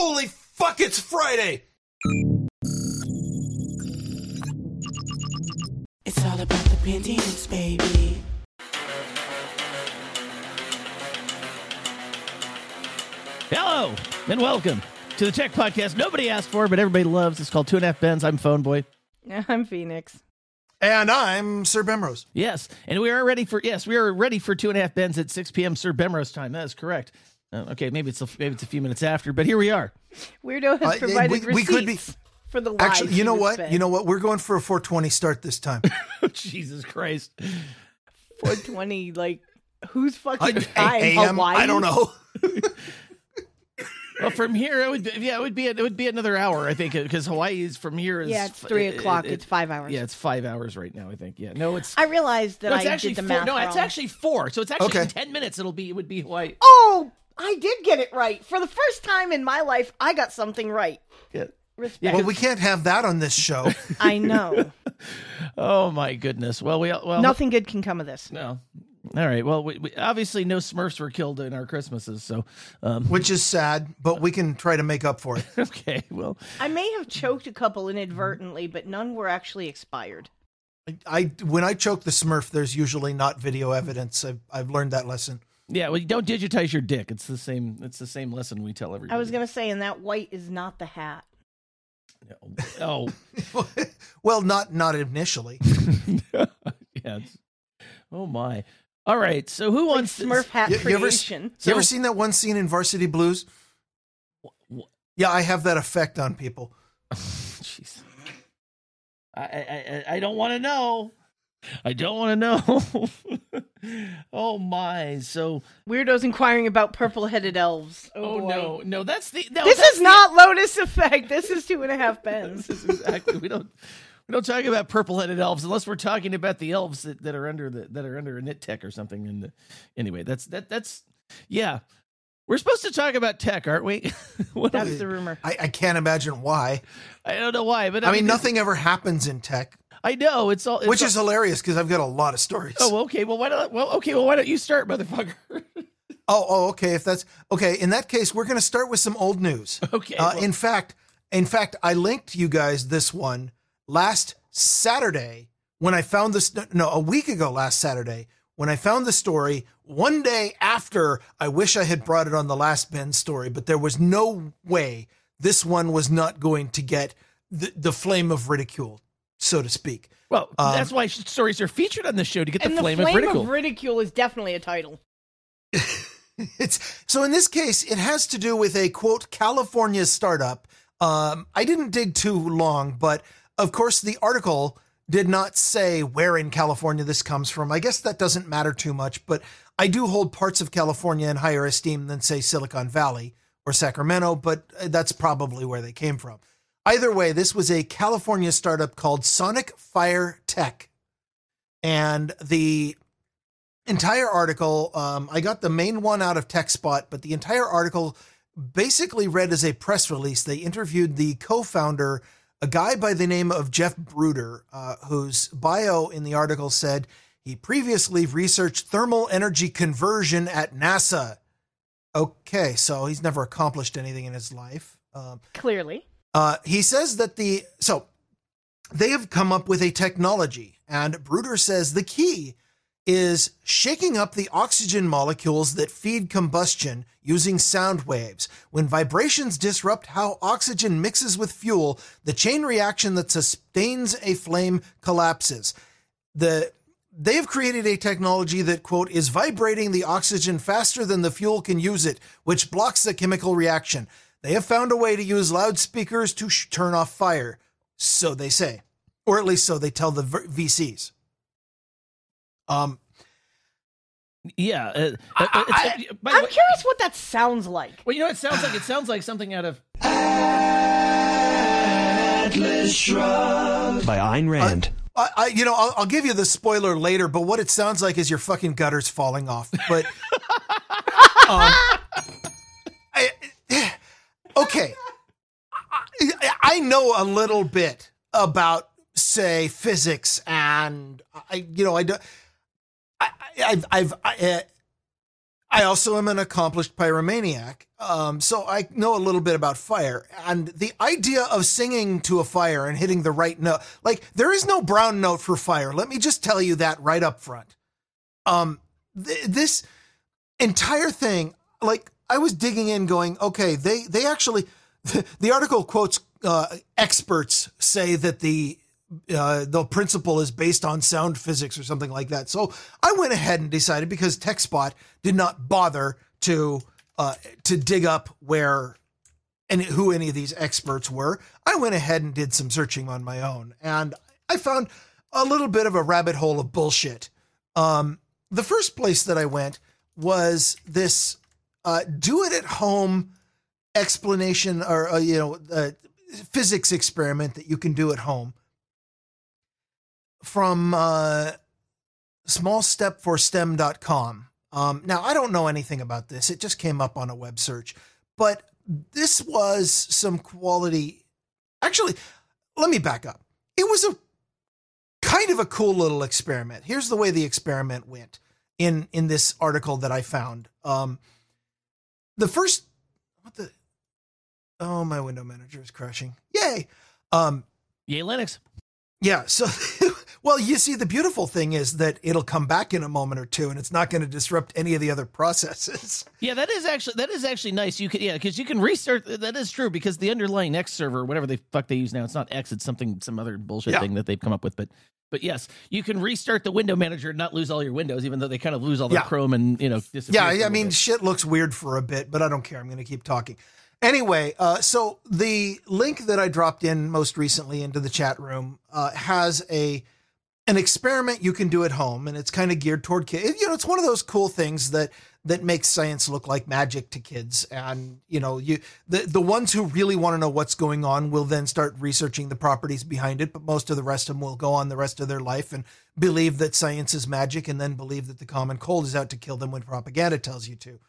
Holy fuck, it's Friday! It's all about the Panteons, baby. Hello, and welcome to the tech podcast nobody asked for, but everybody loves. It's called 2.5 Bens. I'm Phone Boy. I'm Phoenix. And I'm Sir Bemrose. Yes, and we are ready for 2.5 Bens at 6 p.m. Sir Bemrose time. That is correct. Okay, maybe it's a few minutes after, but here we are. Weirdo has provided receipts we could be, for the live. Actually, you know what? You know what? We're going for a 420 start this time. Jesus Christ. 420, like, who's fucking time? AM? Hawaii? I don't know. Well, from here it would be another hour, I think, because Hawaii is from here is it's 3 o'clock. It's 5 hours. Yeah, it's 5 hours right now, I think. Yeah, no, it's. I realized that I did the math No, wrong. it's actually 4. So it's actually Okay. in 10 minutes. It would be Hawaii. Oh, I did get it right. For the first time in my life, I got something right. Yeah. Respect. Well, we can't have that on this show. I know. Oh my goodness. Well, Nothing good can come of this. No. All right. Well, we obviously no Smurfs were killed in our Christmases, so Which is sad, but we can try to make up for it. okay. Well, I may have choked a couple inadvertently, but none were actually expired. When I choke the Smurf, there's usually not video evidence. I've learned that lesson. yeah. Well, you don't digitize your dick. It's the same lesson we tell everybody. I was gonna say, and that white is not the hat. Oh. Well, not initially. Yeah. Oh my. All right. So who wants Smurf hat You ever creation? seen that one scene in Varsity Blues? Yeah, I have that effect on people. Jeez. I don't want to know. I don't want to know. Oh my. So Weirdos inquiring about purple-headed elves. oh boy. no, that's the This is not Lotus Effect. This is 2.5 Bens. This is exactly we don't talk about purple-headed elves unless we're talking about the elves that are under a knit tech or something. And anyway, that's yeah. We're supposed to talk about tech, aren't we? That's the rumor. I can't imagine why. I don't know why, but I mean, nothing ever happens in tech, I know it's which is hilarious because I've got a lot of stories. Oh, okay. Well, why don't you start, motherfucker? Oh, okay. If that's okay, in that case, we're going to start with some old news. Okay. Well, In fact, I linked you guys this one last Saturday when I found this. No, a week ago last Saturday when I found the story. One day after, I wish I had brought it on the last Ben story, but there was no way this one was not going to get the flame of ridicule, so to speak. well, that's why stories are featured on the show to get the And flame the of flame ridicule. of ridicule is definitely a title. So in this case, it has to do with a quote California startup. I didn't dig too long, but of course the article did not say where in California this comes from. I guess that doesn't matter too much, but I do hold parts of California in higher esteem than say Silicon Valley or Sacramento, but that's probably where they came from. Either way, this was a California startup called Sonic Fire Tech. And the entire article, I got the main one out of TechSpot, but the entire article basically read as a press release. They interviewed the co-founder, a guy by the name of Jeff Bruder, whose bio in the article said he previously researched thermal energy conversion at NASA. Okay, so he's never accomplished anything in his life. Clearly. He says that they have come up with a technology, and Bruder says the key is shaking up the oxygen molecules that feed combustion using sound waves. When vibrations disrupt how oxygen mixes with fuel, the chain reaction that sustains a flame collapses. They have created a technology that, quote, is vibrating the oxygen faster than the fuel can use it, which blocks the chemical reaction. They have found a way to use loudspeakers to turn off fire, so they say, or at least so they tell the VCs. Yeah. I'm curious what that sounds like. Well, you know what it sounds like? It sounds like something out of Atlas Shrugged. By Ayn Rand. I'll give you the spoiler later, but what it sounds like is your fucking gutters falling off. But, okay. I know a little bit about, say, physics, and I've I also am an accomplished pyromaniac, so I know a little bit about fire. And the idea of singing to a fire and hitting the right note, like, there is no brown note for fire. Let me just tell you that right up front. This entire thing, like, I was digging in going, okay, they actually, the article quotes experts say that the principle is based on sound physics or something like that. So I went ahead and decided, because TechSpot did not bother to dig up where and who any of these experts were, I went ahead and did some searching on my own, and I found a little bit of a rabbit hole of bullshit. The first place that I went was this do it at home explanation, or physics experiment that you can do at home, from smallstepforstem.com. Now, I don't know anything about this. It just came up on a web search, but this was some quality. Actually, let me back up. It was a kind of a cool little experiment. Here's the way the experiment went in this article that I found. The first, my window manager is crashing. Yay. Yay, Linux. Yeah. So, well, you see, the beautiful thing is that it'll come back in a moment or two, and it's not going to disrupt any of the other processes. Yeah, that is actually nice. You can, because you can restart. That is true, because the underlying X server, whatever the fuck they use now, it's not X, it's some other bullshit thing that they've come up with. But yes, you can restart the window manager and not lose all your windows, even though they kind of lose all their Chrome and disappear. Yeah, I mean, shit looks weird for a bit, but I don't care. I'm going to keep talking. Anyway, so the link that I dropped in most recently into the chat room has an experiment you can do at home, and it's kind of geared toward kids. It's one of those cool things that makes science look like magic to kids. And, the ones who really want to know what's going on will then start researching the properties behind it, but most of the rest of them will go on the rest of their life and believe that science is magic, and then believe that the common cold is out to kill them when propaganda tells you to.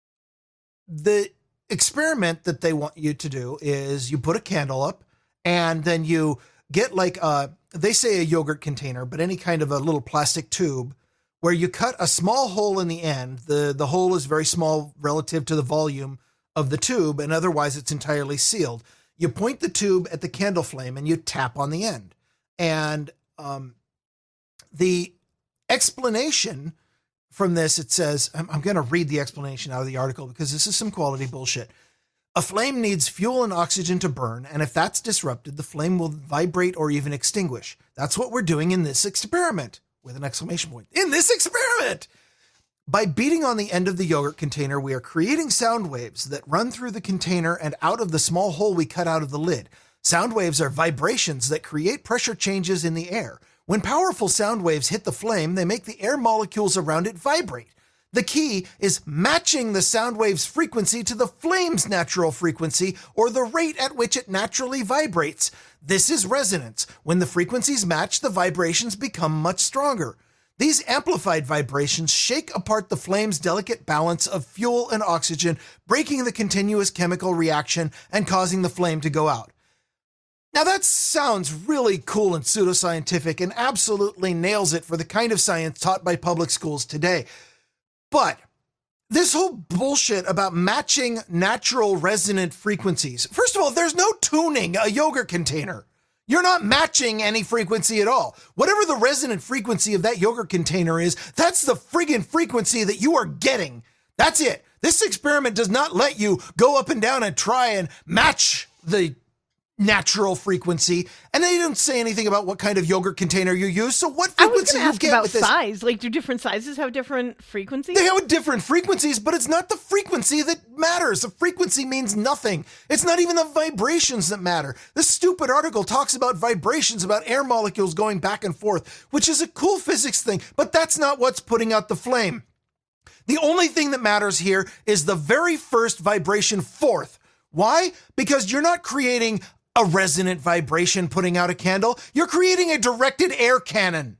The experiment that they want you to do is you put a candle up, and then you get they say a yogurt container, but any kind of a little plastic tube, where you cut a small hole in the end. The hole is very small relative to the volume of the tube, and otherwise it's entirely sealed. You point the tube at the candle flame and you tap on the end. And the explanation from this, it says, I'm going to read the explanation out of the article because this is some quality bullshit. A flame needs fuel and oxygen to burn, and if that's disrupted, the flame will vibrate or even extinguish. That's what we're doing in this experiment, with an exclamation point. In this experiment! By beating on the end of the yogurt container, we are creating sound waves that run through the container and out of the small hole we cut out of the lid. Sound waves are vibrations that create pressure changes in the air. When powerful sound waves hit the flame, they make the air molecules around it vibrate. The key is matching the sound wave's frequency to the flame's natural frequency, or the rate at which it naturally vibrates. This is resonance. When the frequencies match, the vibrations become much stronger. These amplified vibrations shake apart the flame's delicate balance of fuel and oxygen, breaking the continuous chemical reaction and causing the flame to go out. Now that sounds really cool and pseudoscientific and absolutely nails it for the kind of science taught by public schools today. But this whole bullshit about matching natural resonant frequencies. First of all, there's no tuning a yogurt container. You're not matching any frequency at all. Whatever the resonant frequency of that yogurt container is, that's the friggin' frequency that you are getting. That's it. This experiment does not let you go up and down and try and match the natural frequency, and they don't say anything about what kind of yogurt container you use. So what frequency you get with this? Size? Like, do different sizes have different frequencies? They have different frequencies, but it's not the frequency that matters. The frequency means nothing. It's not even the vibrations that matter. This stupid article talks about vibrations, about air molecules going back and forth, which is a cool physics thing, but that's not what's putting out the flame. The only thing that matters here is the very first vibration forth. Why? Because you're not creating a resonant vibration putting out a candle. You're creating a directed air cannon.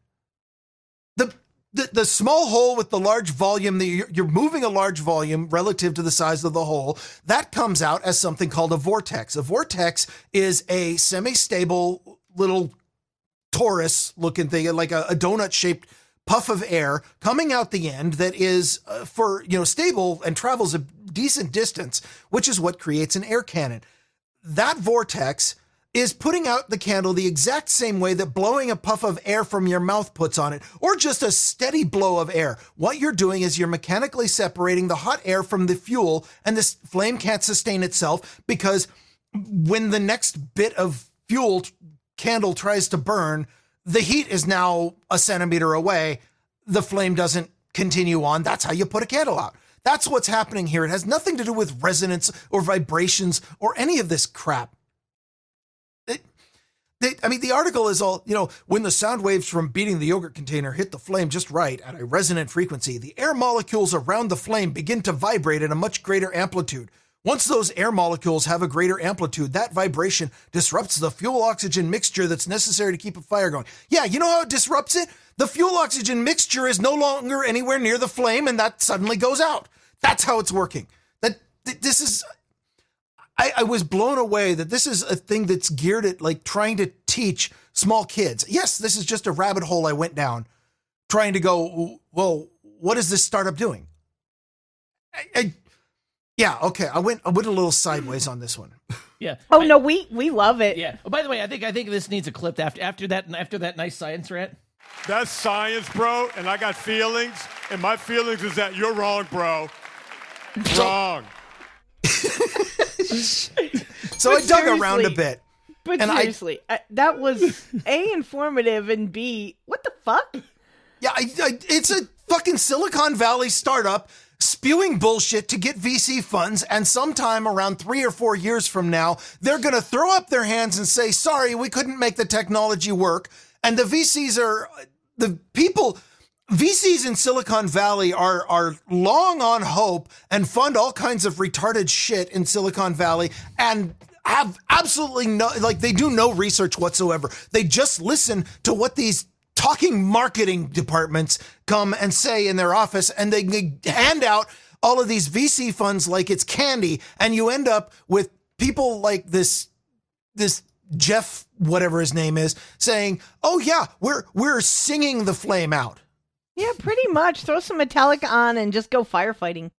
The small hole with the large volume, you're moving a large volume relative to the size of the hole, that comes out as something called a vortex. A vortex is a semi-stable little torus looking thing, like a donut-shaped puff of air coming out the end that is stable and travels a decent distance, which is what creates an air cannon. That vortex is putting out the candle the exact same way that blowing a puff of air from your mouth puts on it, or just a steady blow of air. What you're doing is you're mechanically separating the hot air from the fuel, and this flame can't sustain itself because when the next bit of fuel candle tries to burn, the heat is now a centimeter away. The flame doesn't continue on. That's how you put a candle out. That's what's happening here. It has nothing to do with resonance or vibrations or any of this crap. The article is all, when the sound waves from beating the yogurt container hit the flame just right at a resonant frequency, the air molecules around the flame begin to vibrate at a much greater amplitude. Once those air molecules have a greater amplitude, that vibration disrupts the fuel-oxygen mixture that's necessary to keep a fire going. Yeah, you know how it disrupts it? The fuel-oxygen mixture is no longer anywhere near the flame, and that suddenly goes out. That's how it's working. This is... I was blown away that this is a thing that's geared at like trying to teach small kids. Yes, this is just a rabbit hole I went down trying to go, well, what is this startup doing? Yeah, okay. I went a little sideways on this one. Yeah. Oh no, we love it. Yeah. Oh, by the way, I think this needs a clip after that nice science rant. That's science, bro, and I got feelings, and my feelings is that you're wrong, bro. Wrong. So I dug around a bit. But and seriously, that was A, informative, and B, what the fuck? Yeah, it's a fucking Silicon Valley startup spewing bullshit to get VC funds, and sometime around 3 or 4 years from now, they're going to throw up their hands and say, sorry, we couldn't make the technology work. And the VCs are the people... VCs in Silicon Valley are long on hope and fund all kinds of retarded shit in Silicon Valley and have absolutely they do no research whatsoever. They just listen to what these talking marketing departments come and say in their office, and they hand out all of these VC funds like it's candy, and you end up with people like this Jeff, whatever his name is, saying, oh yeah, we're singing the flame out. Yeah, pretty much. Throw some Metallica on and just go firefighting.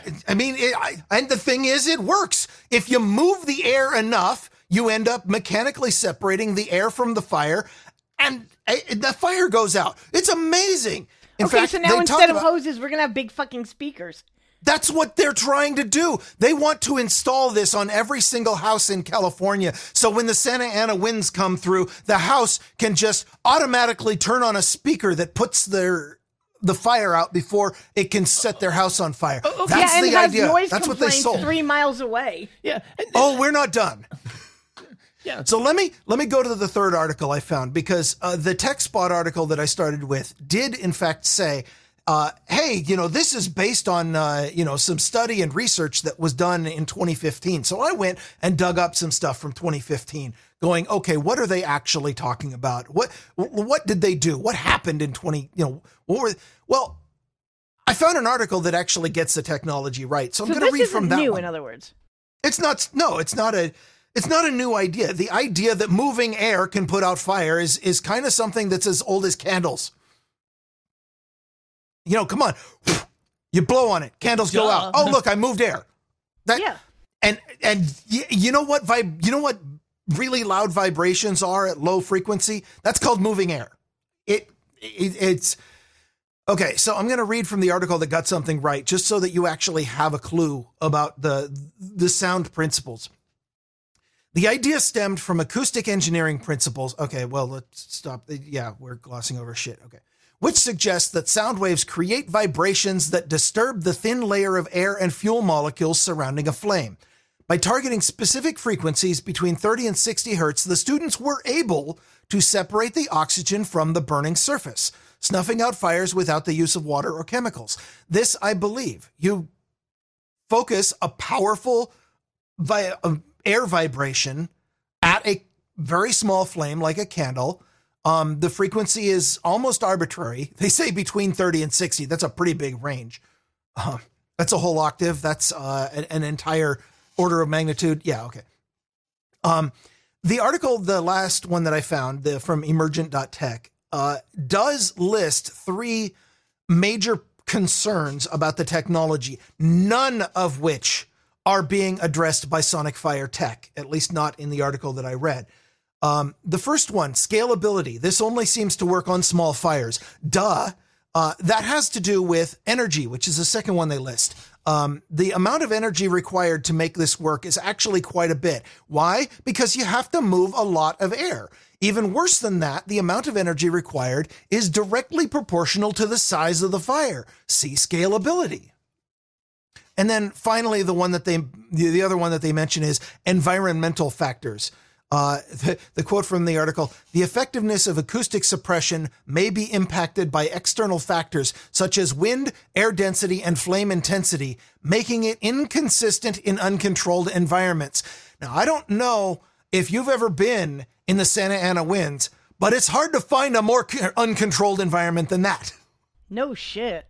And the thing is, it works. If you move the air enough, you end up mechanically separating the air from the fire, and the fire goes out. It's amazing. In fact, so now instead of hoses, we're going to have big fucking speakers. That's what they're trying to do. They want to install this on every single house in California. So when the Santa Ana winds come through, the house can just automatically turn on a speaker that puts the fire out before it can set their house on fire. That's the idea. That's what they sold. 3 miles away. Yeah. Oh, we're not done. Yeah. So let me go to the third article I found, because the TechSpot article that I started with did in fact say, hey, this is based on, some study and research that was done in 2015. So I went and dug up some stuff from 2015 going, okay, what are they actually talking about? What did they do? What happened in well, I found an article that actually gets the technology right. So I'm going to read from that new, one. in other words. It's not a new idea. The idea that moving air can put out fire is kind of something that's as old as candles. Come on. You blow on it. Candles go out. Oh, look, I moved air. Yeah. And you know what really loud vibrations are at low frequency? That's called moving air. It's okay. So I'm going to read from the article that got something right, just so that you actually have a clue about the sound principles. The idea stemmed from acoustic engineering principles. Okay, well, let's stop. Yeah, we're glossing over shit. Okay. Which suggests that sound waves create vibrations that disturb the thin layer of air and fuel molecules surrounding a flame. By targeting specific frequencies between 30 and 60 hertz, the students were able to separate the oxygen from the burning surface, snuffing out fires without the use of water or chemicals. This, I believe, you focus a powerful air vibration at a very small flame like a candle. The frequency is almost arbitrary. They say between 30 and 60. That's a pretty big range. That's a whole octave. That's an entire order of magnitude. Yeah, okay. The article, the last one that I found from emergent.tech, does list 3 major concerns about the technology, none of which are being addressed by Sonic Fire Tech, at least not in the article that I read. The first one, scalability. This only seems to work on small fires. That has to do with energy, which is the second one they list. The amount of energy required to make this work is actually quite a bit. Why? Because you have to move a lot of air. Even worse than that, the amount of energy required is directly proportional to the size of the fire. See scalability. And then finally, the other one that they mention is environmental factors. The quote from the article, the effectiveness of acoustic suppression may be impacted by external factors such as wind, air density, and flame intensity, making it inconsistent in uncontrolled environments. Now, I don't know if you've ever been in the Santa Ana winds, but it's hard to find a more uncontrolled environment than that. No shit.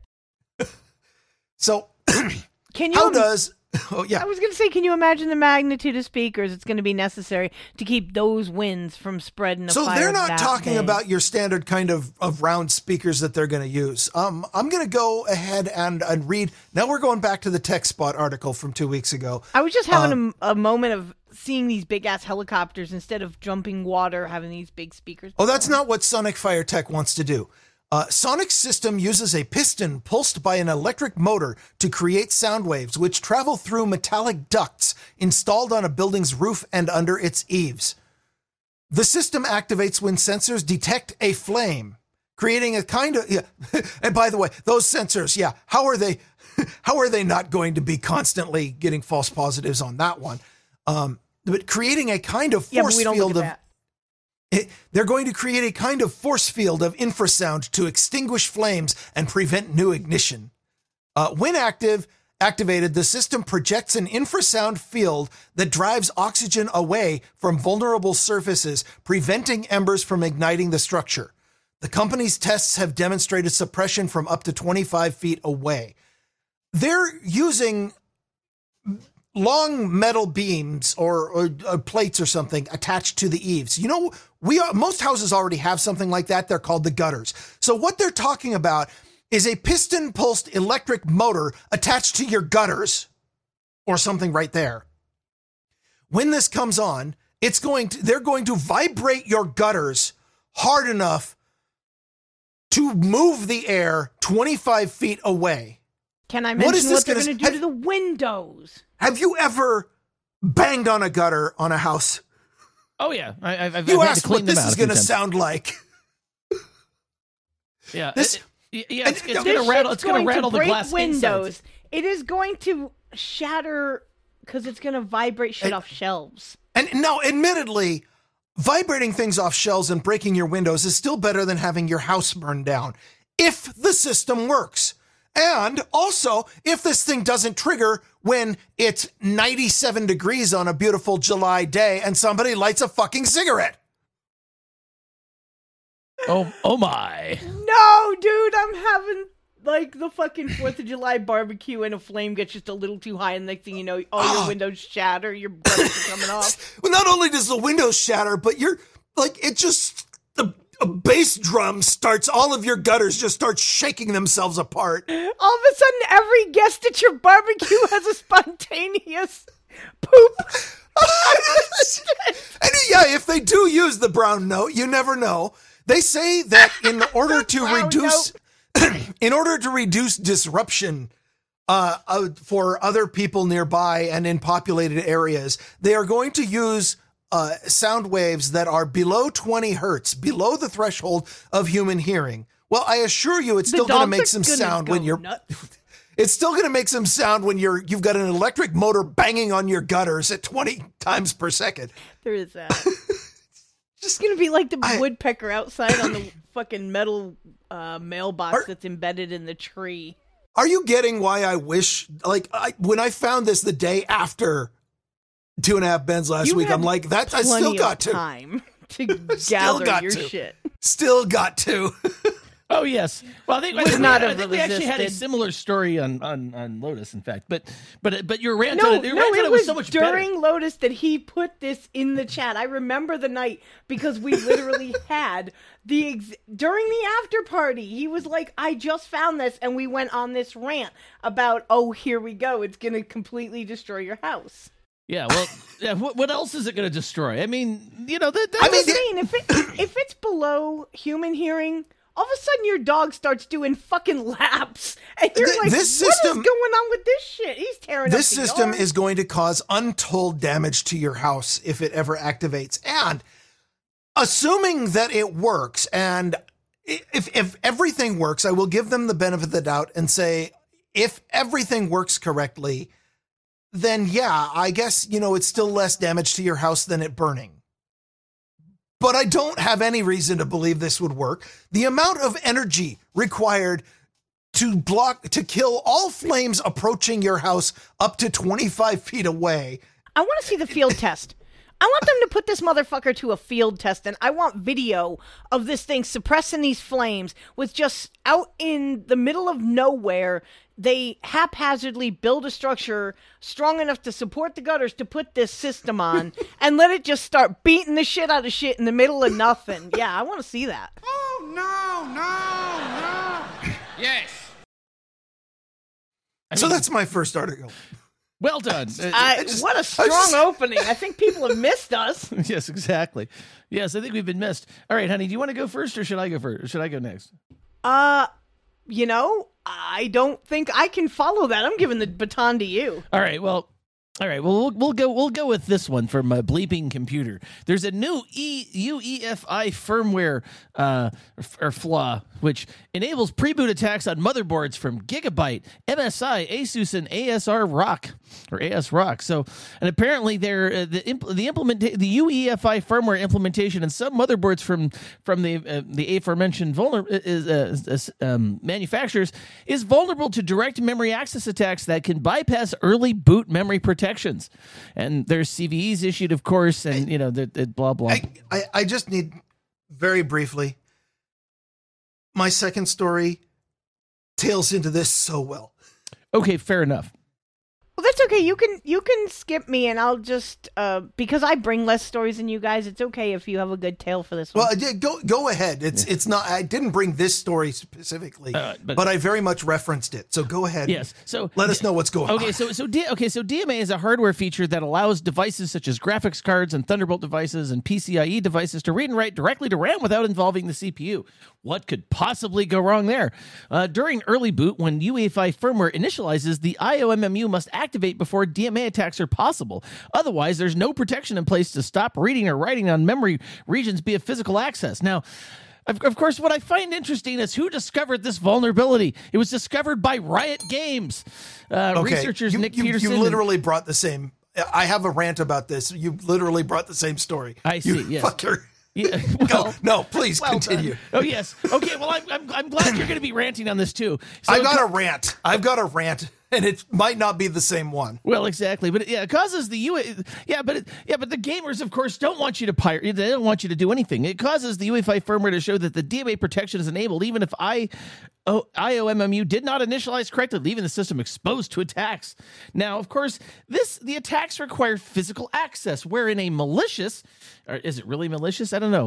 So, Can you? how does... Oh, yeah. I was going to say, can you imagine the magnitude of speakers it's going to be necessary to keep those winds from spreading a fire? So they're not that talking big? about your standard kind of round speakers that they're going to use. I'm going to go ahead and read. Now we're going back to the TechSpot article from 2 weeks ago. I was just having a moment of seeing these big ass helicopters instead of jumping water, having these big speakers. Oh, that's not what Sonic Fire Tech wants to do. Sonic's system uses a piston pulsed by an electric motor to create sound waves, which travel through metallic ducts installed on a building's roof and under its eaves. The system activates when sensors detect a flame, creating a kind of... Yeah. And by the way, those sensors, yeah, how are they not going to be constantly getting false positives on that one? But creating a kind of force field of... They're going to create a kind of force field of infrasound to extinguish flames and prevent new ignition. When activated, the system projects an infrasound field that drives oxygen away from vulnerable surfaces, preventing embers from igniting the structure. The company's tests have demonstrated suppression from up to 25 feet away. They're using long metal beams or plates or something attached to the eaves. You know, most houses already have something like that. They're called the gutters. So what they're talking about is a piston pulsed electric motor attached to your gutters or something right there. When this comes on, they're going to vibrate your gutters hard enough to move the air 25 feet away. Can I mention what they're going to do to the windows? Have you ever banged on a gutter on a house? Oh yeah, I've you had asked to clean what them this out is going to sound like. Yeah, this, it's going to rattle. It's going to rattle the glass windows. inside. It is going to shatter because it's going to vibrate shit off shelves. And now, admittedly, vibrating things off shelves and breaking your windows is still better than having your house burned down, if the system works. And also, if this thing doesn't trigger when it's 97 degrees on a beautiful July day and somebody lights a fucking cigarette. Oh my. No, dude, I'm having like the fucking 4th of July barbecue and a flame gets just a little too high and next thing you know, all your windows shatter, your gutters are coming off. Well, not only does the windows shatter, but you're like, it just... A bass drum starts, all of your gutters just start shaking themselves apart. All of a sudden, every guest at your barbecue has a spontaneous poop. And yeah, if they do use the brown note, you never know. They say that in order to reduce disruption for other people nearby and in populated areas, they are going to use sound waves that are below 20 hertz, below the threshold of human hearing. Well, I assure you, it's still going to make some sound when you're. It's still going to make some sound when you've got an electric motor banging on your gutters at 20 times per second. There is that. Just going to be like the woodpecker outside on the fucking metal mailbox that's embedded in the tree. Are you getting why I wish? When I found this the day after 2.5 Bends last week, I'm like, that I still got to time to gather your shit. Still got to. Oh yes. Well, I Would not have I think we actually had a resisted. similar story on Lotus, in fact. But your rant No, on it, it was was so much during better. Lotus that he put this in the chat. I remember the night because we literally had during the after party. He was like, "I just found this," and we went on this rant about, "Oh, here we go. It's going to completely destroy your house." Yeah. Well, yeah, what else is it going to destroy? I mean, you know, I'm just saying, if it's below human hearing, all of a sudden your dog starts doing fucking laps, and you're like, this "What system- is going on with this shit?" He's tearing This up the system yard. is going to cause untold damage to your house if it ever activates. And assuming that it works, and if everything works, I will give them the benefit of the doubt and say, if everything works correctly, then yeah, I guess, it's still less damage to your house than it burning. But I don't have any reason to believe this would work. The amount of energy required to kill all flames approaching your house up to 25 feet away. I want to see the field test. I want them to put this motherfucker to a field test, and I want video of this thing suppressing these flames with just out in the middle of nowhere. They haphazardly build a structure strong enough to support the gutters to put this system on and let it just start beating the shit out of shit in the middle of nothing. Yeah, I want to see that. Oh, no. Yes. So that's my first article. well done. What a strong opening. I think people have missed us. Yes, exactly. Yes, I think we've been missed. All right, honey, do you want to go first, or should I go first? Or should I go next? I don't think I can follow that. I'm giving the baton to you. All right. Well, we'll go with this one from a bleeping computer. There's a new UEFI firmware or flaw which enables pre-boot attacks on motherboards from Gigabyte, MSI, Asus, and ASR Rock or AS Rock. So, and apparently, the UEFI firmware implementation in some motherboards from the aforementioned manufacturers is vulnerable to direct memory access attacks that can bypass early boot memory protections. And there's CVEs issued, of course, and blah blah. I just need very briefly. My second story tails into this so well. Okay, fair enough. Well, that's okay. You can skip me, and I'll just because I bring less stories than you guys. It's okay if you have a good tale for this one. Well, go ahead. It's not. I didn't bring this story specifically, but I very much referenced it. So go ahead. Yes. So let us know what's going on. So DMA is a hardware feature that allows devices such as graphics cards and Thunderbolt devices and PCIe devices to read and write directly to RAM without involving the CPU. What could possibly go wrong there? During early boot, when UEFI firmware initializes, the IOMMU must activate before DMA attacks are possible. Otherwise, there's no protection in place to stop reading or writing on memory regions via physical access. Now, of course, what I find interesting is who discovered this vulnerability. It was discovered by Riot Games. Researchers Nick Peterson. You literally brought the same. I have a rant about this. You literally brought the same story. I see. You yes. fucker. Yeah, well, no, please well continue. Done. Oh yes. Okay. Well, I'm glad you're going to be ranting on this too. So I've got a rant, and it might not be the same one. Well, exactly, but it causes the but the gamers, of course, don't want you to pirate. They don't want you to do anything. It causes the UEFI firmware to show that the DMA protection is enabled, even if IOMMU did not initialize correctly, leaving the system exposed to attacks. Now, of course, the attacks require physical access, wherein a malicious, or is it really malicious? I don't know.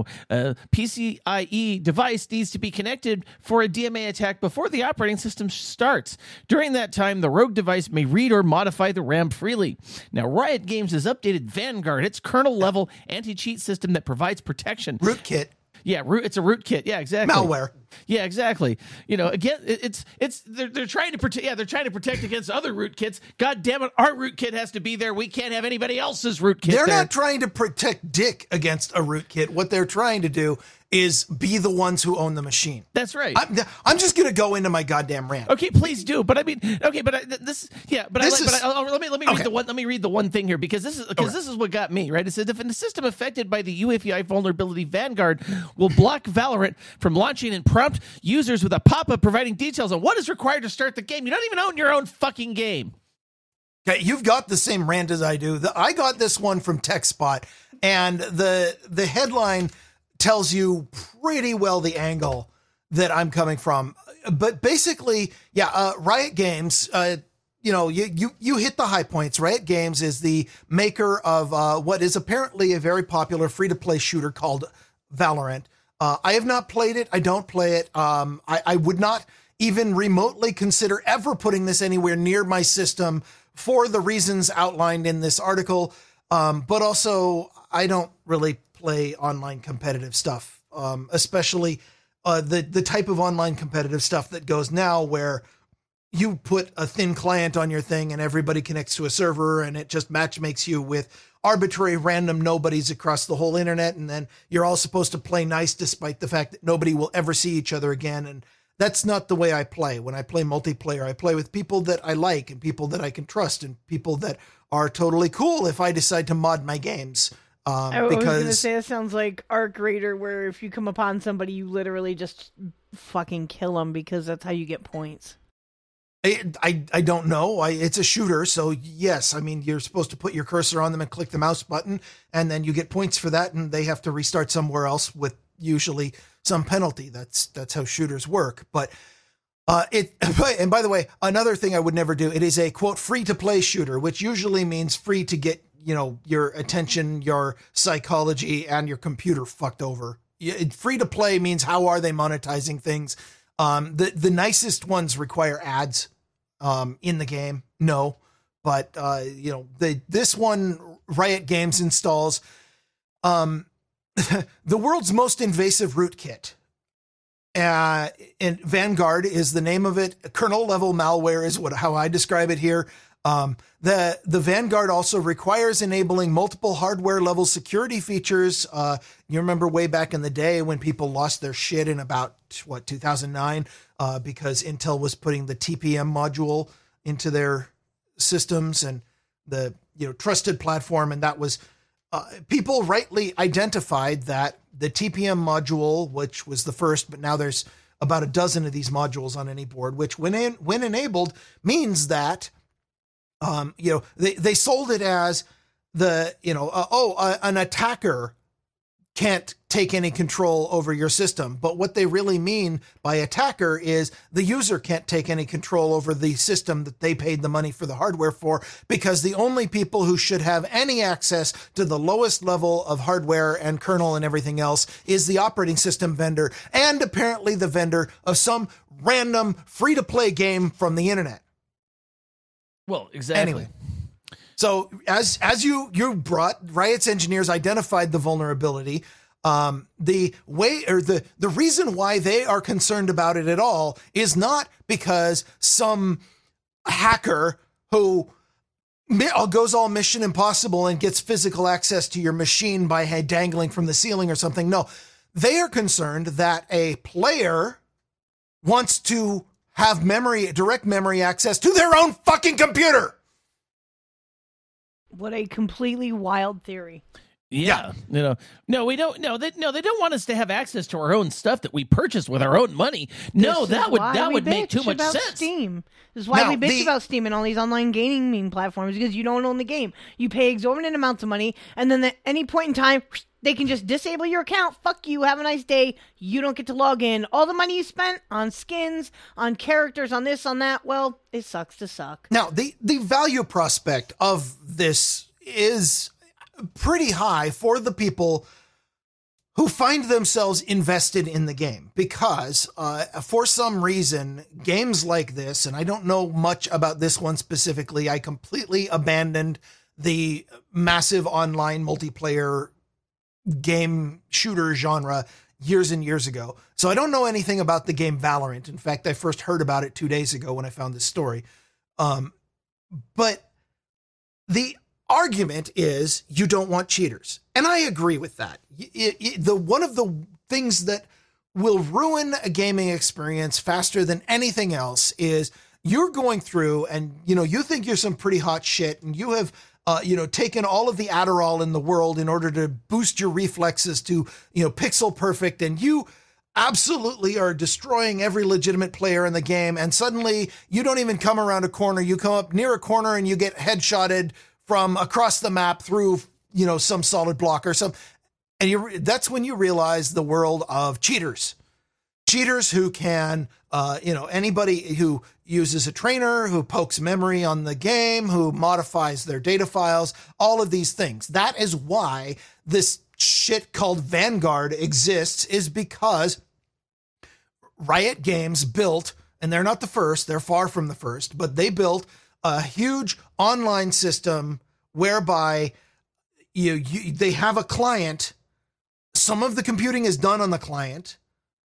PCIe device needs to be connected for a DMA attack before the operating system starts. During that time, the rogue device may read or modify the RAM freely. Now, Riot Games has updated Vanguard, its kernel-level anti-cheat system that provides protection. Rootkit. Yeah, it's a rootkit. Yeah, exactly. Malware. Yeah, exactly. Again, they're trying to protect. Yeah, they're trying to protect against other rootkits. God damn it, our rootkit has to be there. We can't have anybody else's rootkit. They're not trying to protect Dick against a rootkit. What they're trying to do is be the ones who own the machine. That's right. I'm just going to go into my goddamn rant. Okay, please do. But I mean, okay, but let me read the one thing here because this is what got me right. It said if a system affected by the UEFI vulnerability, Vanguard will block Valorant from launching and prompt users with a pop-up providing details on what is required to start the game. You don't even own your own fucking game. Okay, you've got the same rant as I do. I got this one from TechSpot, and the headline tells you pretty well the angle that I'm coming from. But basically, Riot Games, you hit the high points. Riot Games is the maker of what is apparently a very popular free-to-play shooter called Valorant. I have not played it. I don't play it. I would not even remotely consider ever putting this anywhere near my system for the reasons outlined in this article. But also, I don't really play online competitive stuff, especially the type of online competitive stuff that goes now where you put a thin client on your thing and everybody connects to a server and it just match makes you with arbitrary random nobodies across the whole internet. And then you're all supposed to play nice despite the fact that nobody will ever see each other again. And that's not the way I play. When I play multiplayer, I play with people that I like and people that I can trust and people that are totally cool if I decide to mod my games. I was going to say, it sounds like Arc Raider, where if you come upon somebody, you literally just fucking kill them because that's how you get points. I don't know. It's a shooter, so yes. I mean, you're supposed to put your cursor on them and click the mouse button, and then you get points for that, and they have to restart somewhere else with usually some penalty. That's how shooters work. But and by the way, another thing I would never do, it is a quote free to play shooter, which usually means free to get, your attention, your psychology, and your computer fucked over. Free to play means how are they monetizing things? The nicest ones require ads in the game. No, but this one Riot Games installs the world's most invasive rootkit. And Vanguard is the name of it. Kernel level malware is how I describe it here. The Vanguard also requires enabling multiple hardware level security features. You remember way back in the day when people lost their shit in about 2009, because Intel was putting the TPM module into their systems and the, trusted platform. And that was, people rightly identified that the TPM module, which was the first, but now there's about a dozen of these modules on any board, which when enabled means that, they sold it as the, an attacker can't take any control over your system. But what they really mean by attacker is the user can't take any control over the system that they paid the money for the hardware for, because the only people who should have any access to the lowest level of hardware and kernel and everything else is the operating system vendor, and apparently the vendor of some random free-to-play game from the internet. Well, exactly. Anyway, so as you brought, Riot's engineers identified the vulnerability. The reason why they are concerned about it at all is not because some hacker who goes all Mission Impossible and gets physical access to your machine by dangling from the ceiling or something. No, they are concerned that a player wants to have direct memory access to their own fucking computer. What a completely wild theory. Yeah. No, we don't. No, they don't want us to have access to our own stuff that we purchased with our own money. No, that would make too much sense. Steam. This is why we bitch about Steam and all these online gaming platforms, because you don't own the game. You pay exorbitant amounts of money, and then at any point in time, they can just disable your account. Fuck you. Have a nice day. You don't get to log in. All the money you spent on skins, on characters, on this, on that, well, it sucks to suck. Now, the value prospect of this is pretty high for the people who find themselves invested in the game, because for some reason, games like this, and I don't know much about this one specifically, I completely abandoned the massive online multiplayer game shooter genre years and years ago. So I don't know anything about the game Valorant. In fact, I first heard about it 2 days ago when I found this story. But the argument is you don't want cheaters. And I agree with that. One of the things that will ruin a gaming experience faster than anything else is you're going through and, you think you're some pretty hot shit, and you have taken all of the Adderall in the world in order to boost your reflexes to, pixel perfect, and you absolutely are destroying every legitimate player in the game. And suddenly you don't even come around a corner. You come up near a corner and you get headshotted from across the map through, some solid block or some, and that's when you realize the world of cheaters. cheaters who can, anybody who uses a trainer, who pokes memory on the game, who modifies their data files, all of these things. That is why this shit called Vanguard exists, is because Riot Games built, and they're not the first, they're far from the first, but they built a huge online system whereby they have a client. Some of the computing is done on the client.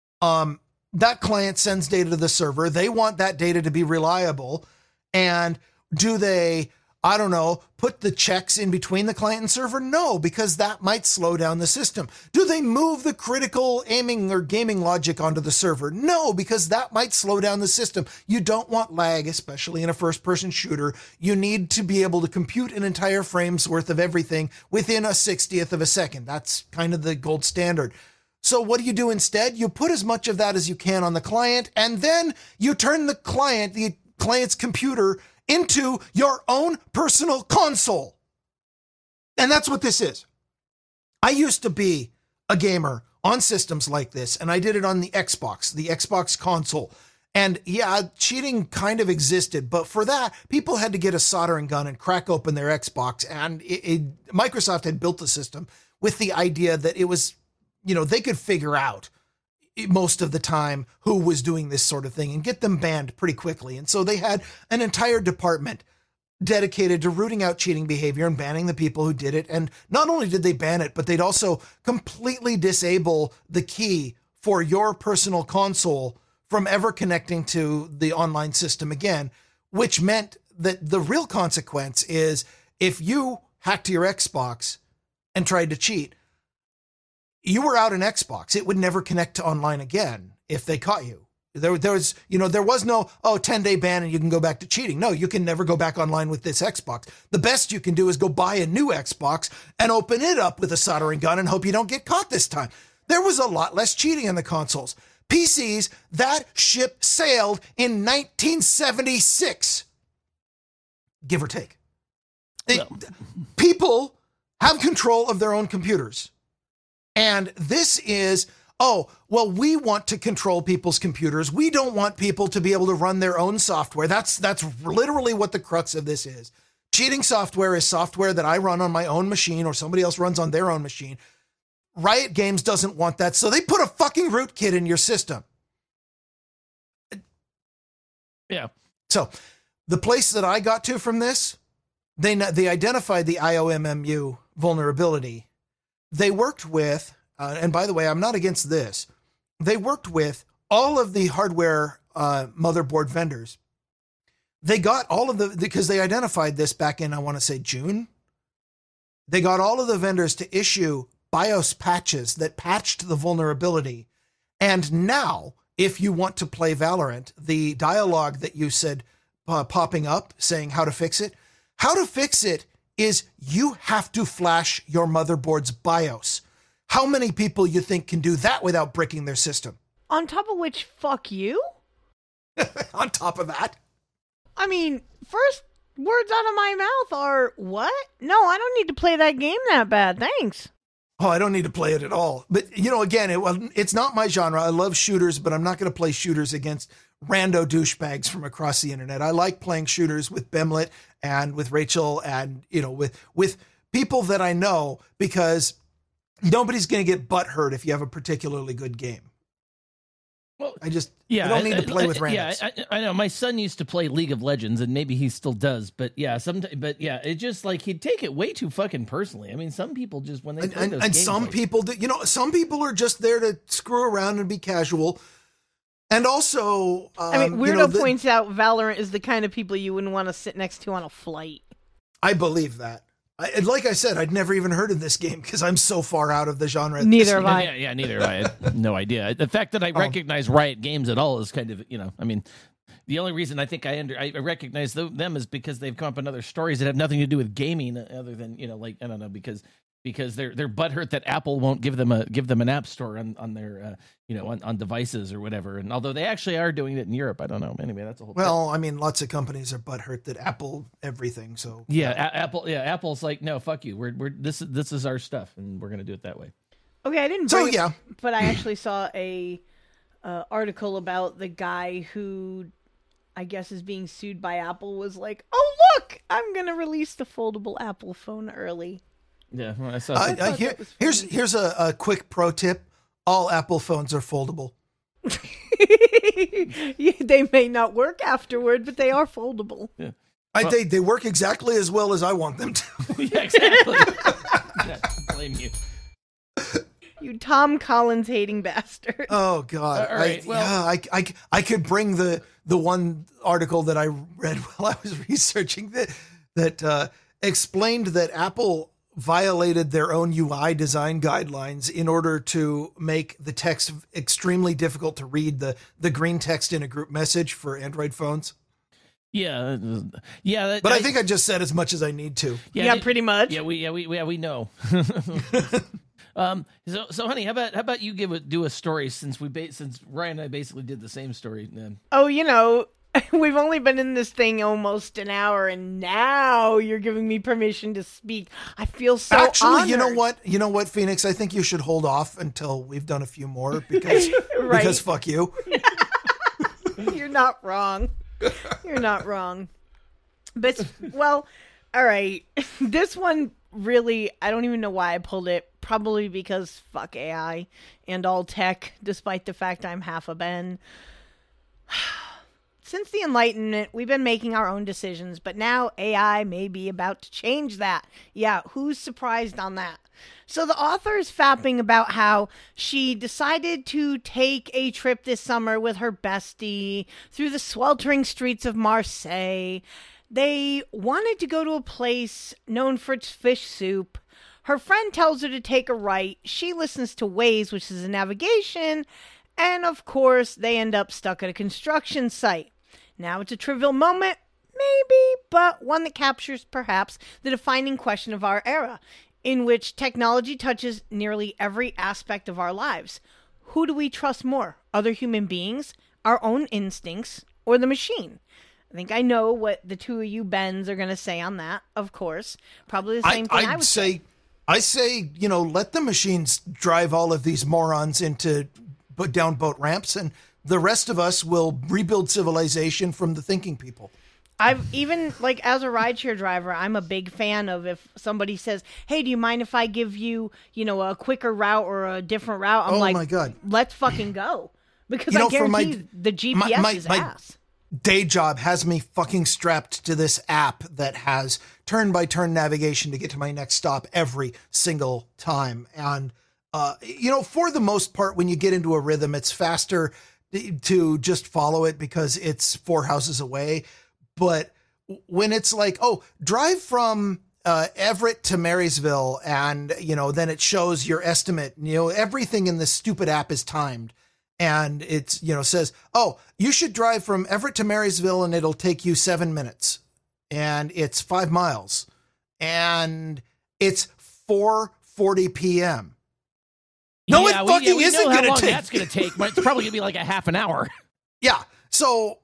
That client sends data to the server. They want that data to be reliable. And do they, I don't know, put the checks in between the client and server? No, because that might slow down the system. Do they move the critical aiming or gaming logic onto the server? No, because that might slow down the system. You don't want lag, especially in a first-person shooter. You need to be able to compute an entire frame's worth of everything within a 60th of a second. That's kind of the gold standard. So what do you do instead? You put as much of that as you can on the client, and then you turn the client's computer into your own personal console. And that's what this is. I used to be a gamer on systems like this, and I did it on the Xbox console. And yeah, cheating kind of existed, but for that, people had to get a soldering gun and crack open their Xbox. And Microsoft had built the system with the idea that it was, they could figure out most of the time who was doing this sort of thing and get them banned pretty quickly. And so they had an entire department dedicated to rooting out cheating behavior and banning the people who did it. And not only did they ban it, but they'd also completely disable the key for your personal console from ever connecting to the online system again, which meant that the real consequence is if you hacked your Xbox and tried to cheat, you were out an Xbox. It would never connect to online again if they caught you. There was no, 10-day ban and you can go back to cheating. No, you can never go back online with this Xbox. The best you can do is go buy a new Xbox and open it up with a soldering gun and hope you don't get caught this time. There was a lot less cheating in the consoles. PCs, that ship sailed in 1976, give or take. People have control of their own computers. And this is, we want to control people's computers. We don't want people to be able to run their own software. That's literally what the crux of this is. Cheating software is software that I run on my own machine or somebody else runs on their own machine. Riot Games doesn't want that, so they put a fucking rootkit in your system. Yeah. So the place that I got to from this, they identified the IOMMU vulnerability. They worked with, and by the way, I'm not against this. They worked with all of the hardware motherboard vendors. They got all of because they identified this back in, I want to say June. They got all of the vendors to issue BIOS patches that patched the vulnerability. And now, if you want to play Valorant, the dialogue that you said popping up saying how to fix it is you have to flash your motherboard's BIOS. How many people you think can do that without breaking their system? On top of which, fuck you? On top of that. I mean, first words out of my mouth are, what? No, I don't need to play that game that bad, thanks. Oh, I don't need to play it at all. But, again, it's not my genre. I love shooters, but I'm not going to play shooters against rando douchebags from across the internet. I like playing shooters with Bemlet and with Rachel and, with people that I know, because nobody's going to get butthurt if you have a particularly good game. Well, I don't need to play with randoms. Yeah, I know. My son used to play League of Legends, and maybe he still does. But it just like he'd take it way too fucking personally. I mean, some people just when they play those games, some people do. Some people are just there to screw around and be casual. And also, Weirdo points out Valorant is the kind of people you wouldn't want to sit next to on a flight. I believe that. Like I said, I'd never even heard of this game because I'm so far out of the genre. Neither have I. Yeah, neither have I. I had no idea. The fact that I recognize Riot Games at all is kind of, the only reason I think I recognize them is because they've come up with other stories that have nothing to do with gaming other than, I don't know, because they're butthurt that Apple won't give them an app store on their on devices or whatever. And although they actually are doing it in Europe, I don't know. Anyway, that's a whole. Well, lots of companies are butthurt that Apple everything. So Apple's like, no, fuck you. We're this is our stuff, and we're gonna do it that way. Okay, I didn't. But I actually saw a article about the guy who I guess is being sued by Apple was like, oh, look, I'm going to release the foldable Apple phone early. Yeah, well, I saw that. Here's a quick pro tip. All Apple phones are foldable. Yeah, they may not work afterward, but they are foldable. Yeah. They work exactly as well as I want them to. Yeah, exactly. Yeah, blame you. You Tom Collins hating bastard. Oh God! All right, I could bring the one article that I read while I was researching that explained that Apple violated their own UI design guidelines in order to make the text extremely difficult to read, the green text in a group message for Android phones. Yeah. But I think I just said as much as I need to. Yeah, pretty much. Yeah, we know. So honey, how about you do a story since Ryan and I basically did the same story. Oh, we've only been in this thing almost an hour, and now you're giving me permission to speak. I feel so Actually, honored. you know what, Phoenix? I think you should hold off until we've done a few more because Right. because fuck you. You're not wrong. You're not wrong. But, well, all right. This one really, I don't even know why I pulled it. Probably because fuck AI and all tech, despite the fact I'm half a Ben. Since the Enlightenment, we've been making our own decisions, but now AI may be about to change that. Yeah, who's surprised on that? So the author is fapping about how she decided to take a trip this summer with her bestie through the sweltering streets of Marseille. They wanted to go to a place known for its fish soup. Her friend tells her to take a right. She listens to Waze, which is a navigation, and of course, they end up stuck at a construction site. Now it's a trivial moment, maybe, but one that captures perhaps the defining question of our era, in which technology touches nearly every aspect of our lives. Who do we trust more? Other human beings, our own instincts, or the machine? I think I know what the two of you Bens are going to say on that, of course. Probably the same thing I would say. I say, let the machines drive all of these morons down boat ramps, and the rest of us will rebuild civilization from the thinking people. I've even, as a rideshare driver, I'm a big fan of if somebody says, hey, do you mind if I give you, a quicker route or a different route? I'm my God. Let's fucking go. Because I guarantee the GPS is ass. Day job has me fucking strapped to this app that has turn-by-turn navigation to get to my next stop every single time. And, for the most part, when you get into a rhythm, it's faster to just follow it because it's 4 houses away. But when it's like, drive from Everett to Marysville, and, then it shows your estimate, everything in this stupid app is timed. And it's, says, you should drive from Everett to Marysville and it'll take you 7 minutes. And it's 5 miles. And it's 4:40 p.m. No, it fucking isn't going to take. That's going to take, but it's probably going to be like a half an hour. Yeah. So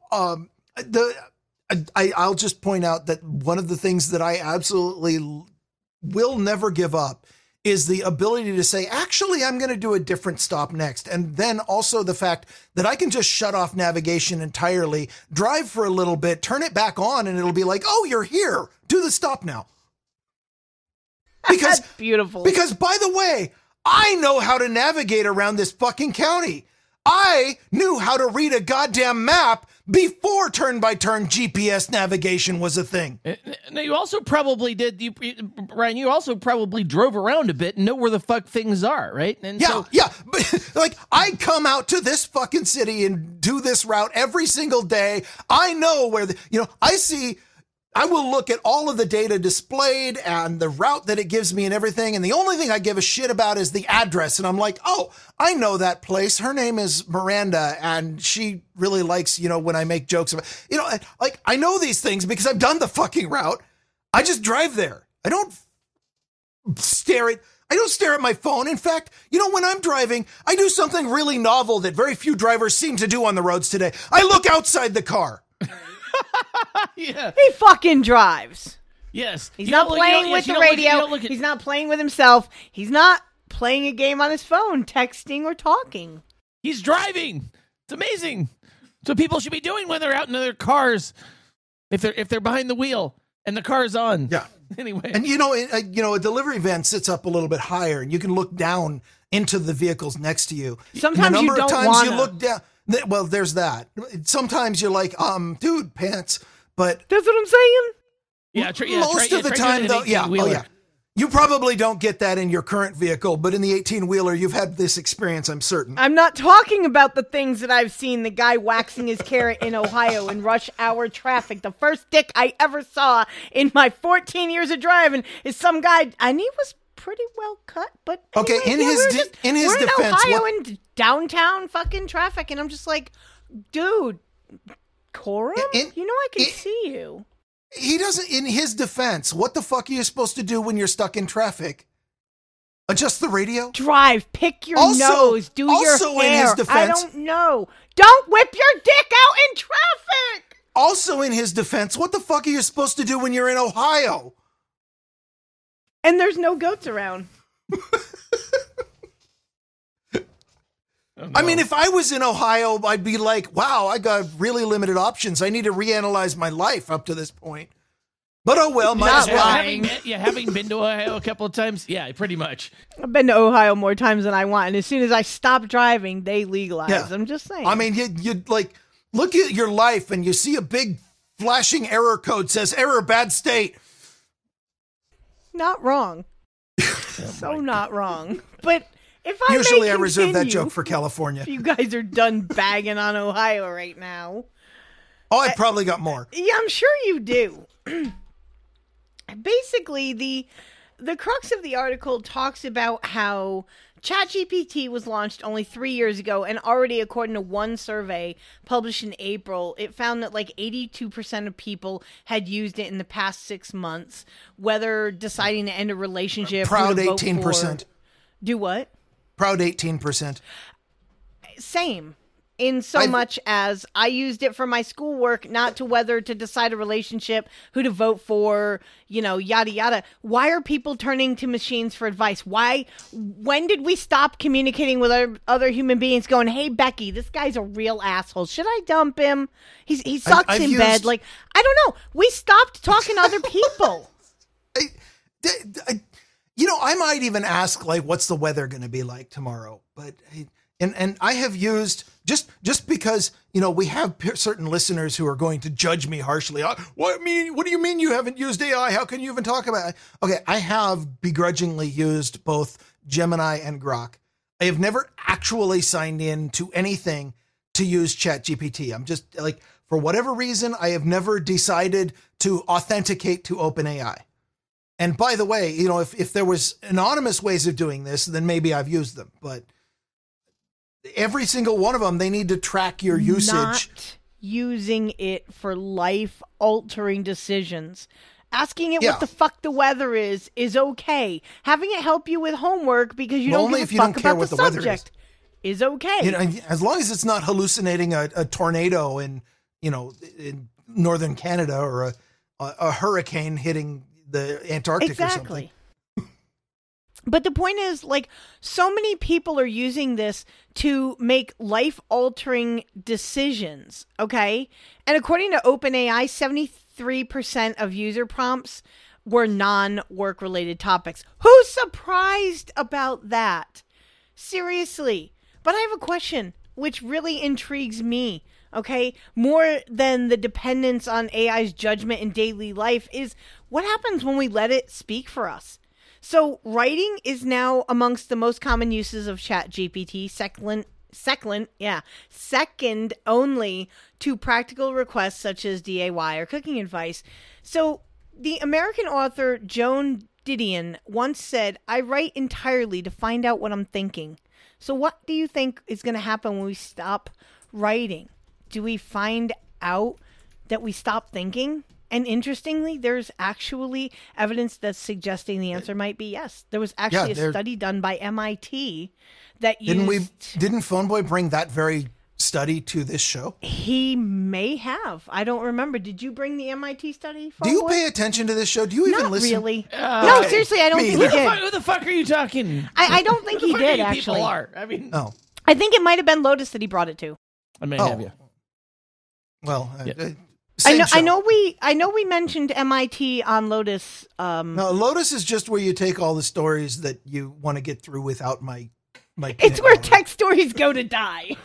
I'll just point out that one of the things that I absolutely will never give up is the ability to say, actually, I'm going to do a different stop next. And then also the fact that I can just shut off navigation entirely, drive for a little bit, turn it back on, and it'll be like, oh, you're here. Do the stop now. Because that's beautiful. Because, by the way, I know how to navigate around this fucking county. I knew how to read a goddamn map before turn-by-turn GPS navigation was a thing. Now, you also probably Ryan, you also probably drove around a bit and know where the fuck things are, right? And yeah. But, I come out to this fucking city and do this route every single day. I know where I will look at all of the data displayed and the route that it gives me and everything. And the only thing I give a shit about is the address. And I'm like, I know that place. Her name is Miranda. And she really likes, when I make jokes about, I know these things because I've done the fucking route. I just drive there. I don't stare at my phone. In fact, when I'm driving, I do something really novel that very few drivers seem to do on the roads today. I look outside the car. Yeah. He fucking drives. Yes. He's not playing with the radio. He's not playing with himself. He's not playing a game on his phone, texting or talking. He's driving. It's amazing. So people should be doing when they're out in their cars, if they're behind the wheel and the car's on. Yeah. Anyway, And a delivery van sits up a little bit higher, and you can look down into the vehicles next to you. Sometimes And the you number of don't times you wanna. look down. Well, there's that. Sometimes you're like, dude, pants. But That's what I'm saying. most of the time, though, you probably don't get that in your current vehicle, but in the 18-wheeler, you've had this experience, I'm certain. I'm not talking about the things that I've seen. The guy waxing his carrot in Ohio in rush hour traffic. The first dick I ever saw in my 14 years of driving is some guy, and he was pretty well cut. But Okay, anyway, in his we're defense, in Ohio in downtown fucking traffic, and I'm just like, dude, Corum, you know I can see you. He doesn't, in his defense, what the fuck are you supposed to do when you're stuck in traffic? Adjust the radio? Drive, pick your Also- nose, do your also in hair. his defense- I don't know. Don't whip your dick out in traffic. Also in his defense, what the fuck are you supposed to do when you're in Ohio? And there's no goats around. I mean, if I was in Ohio, I'd be like, wow, I got really limited options. I need to reanalyze my life up to this point. But oh well, might as well. Having been to Ohio a couple of times, yeah, pretty much. I've been to Ohio more times than I want, and as soon as I stop driving, they legalize. Yeah. I'm just saying. I mean, you like look at your life and you see a big flashing error code says error, bad state. Not wrong. So not wrong. But if I Usually may I reserve that continue, joke for California. if you guys are done bagging on Ohio right now. Oh, I probably got more. Yeah, I'm sure you do. Basically, the crux of the article talks about how ChatGPT was launched only 3 years ago, and already, according to one survey published in April, it found that like 82% of people had used it in the past 6 months, whether deciding to end a relationship. Proud who to vote 18%. for. Do what? Proud 18%. Same. In so much as I used it for my schoolwork, not to whether to decide a relationship, who to vote for, yada, yada. Why are people turning to machines for advice? When did we stop communicating with other human beings going, hey, Becky, this guy's a real asshole. Should I dump him? He sucks I've in bed. used- Like, I don't know. We stopped talking to other people. I might even ask, like, what's the weather going to be like tomorrow? But and I have used just because we have certain listeners who are going to judge me harshly. What do you mean you haven't used AI? How can you even talk about it? Okay, I have begrudgingly used both Gemini and Grok. I have never actually signed in to anything to use ChatGPT. I'm just like, for whatever reason, I have never decided to authenticate to OpenAI. And by the way, if there was anonymous ways of doing this, then maybe I've used them. But every single one of them, they need to track your usage. Not using it for life-altering decisions. Asking it what the fuck the weather is okay. Having it help you with homework because you don't only give if a you fuck don't care about what the the weather subject is okay. As long as it's not hallucinating a tornado in northern Canada or a hurricane hitting the Antarctic or something. Exactly. But the point is, like, so many people are using this to make life-altering decisions, okay? And according to OpenAI, 73% of user prompts were non-work-related topics. Who's surprised about that? Seriously. But I have a question, which really intrigues me, okay? More than the dependence on AI's judgment in daily life is what happens when we let it speak for us? So writing is now amongst the most common uses of ChatGPT, second only to practical requests such as DIY or cooking advice. So the American author Joan Didion once said, I write entirely to find out what I'm thinking. So what do you think is going to happen when we stop writing? Do we find out that we stop thinking? And interestingly, there's actually evidence that's suggesting the answer might be yes. There was actually a study done by MIT that used... Didn't Phoneboy bring that very study to this show? He may have. I don't remember. Did you bring the MIT study, Phoneboy? Do you pay attention to this show? Do you even Not listen? really. No, seriously, I don't think he did. Who the fuck are you talking? I don't think he did, actually. People are. I mean, Oh. I think it might have been Lotus that he brought it to. I may have you. Well, Yeah. same show. I know we mentioned MIT on Lotus. No, Lotus is just where you take all the stories that you want to get through without my. It's where tech stories go to die.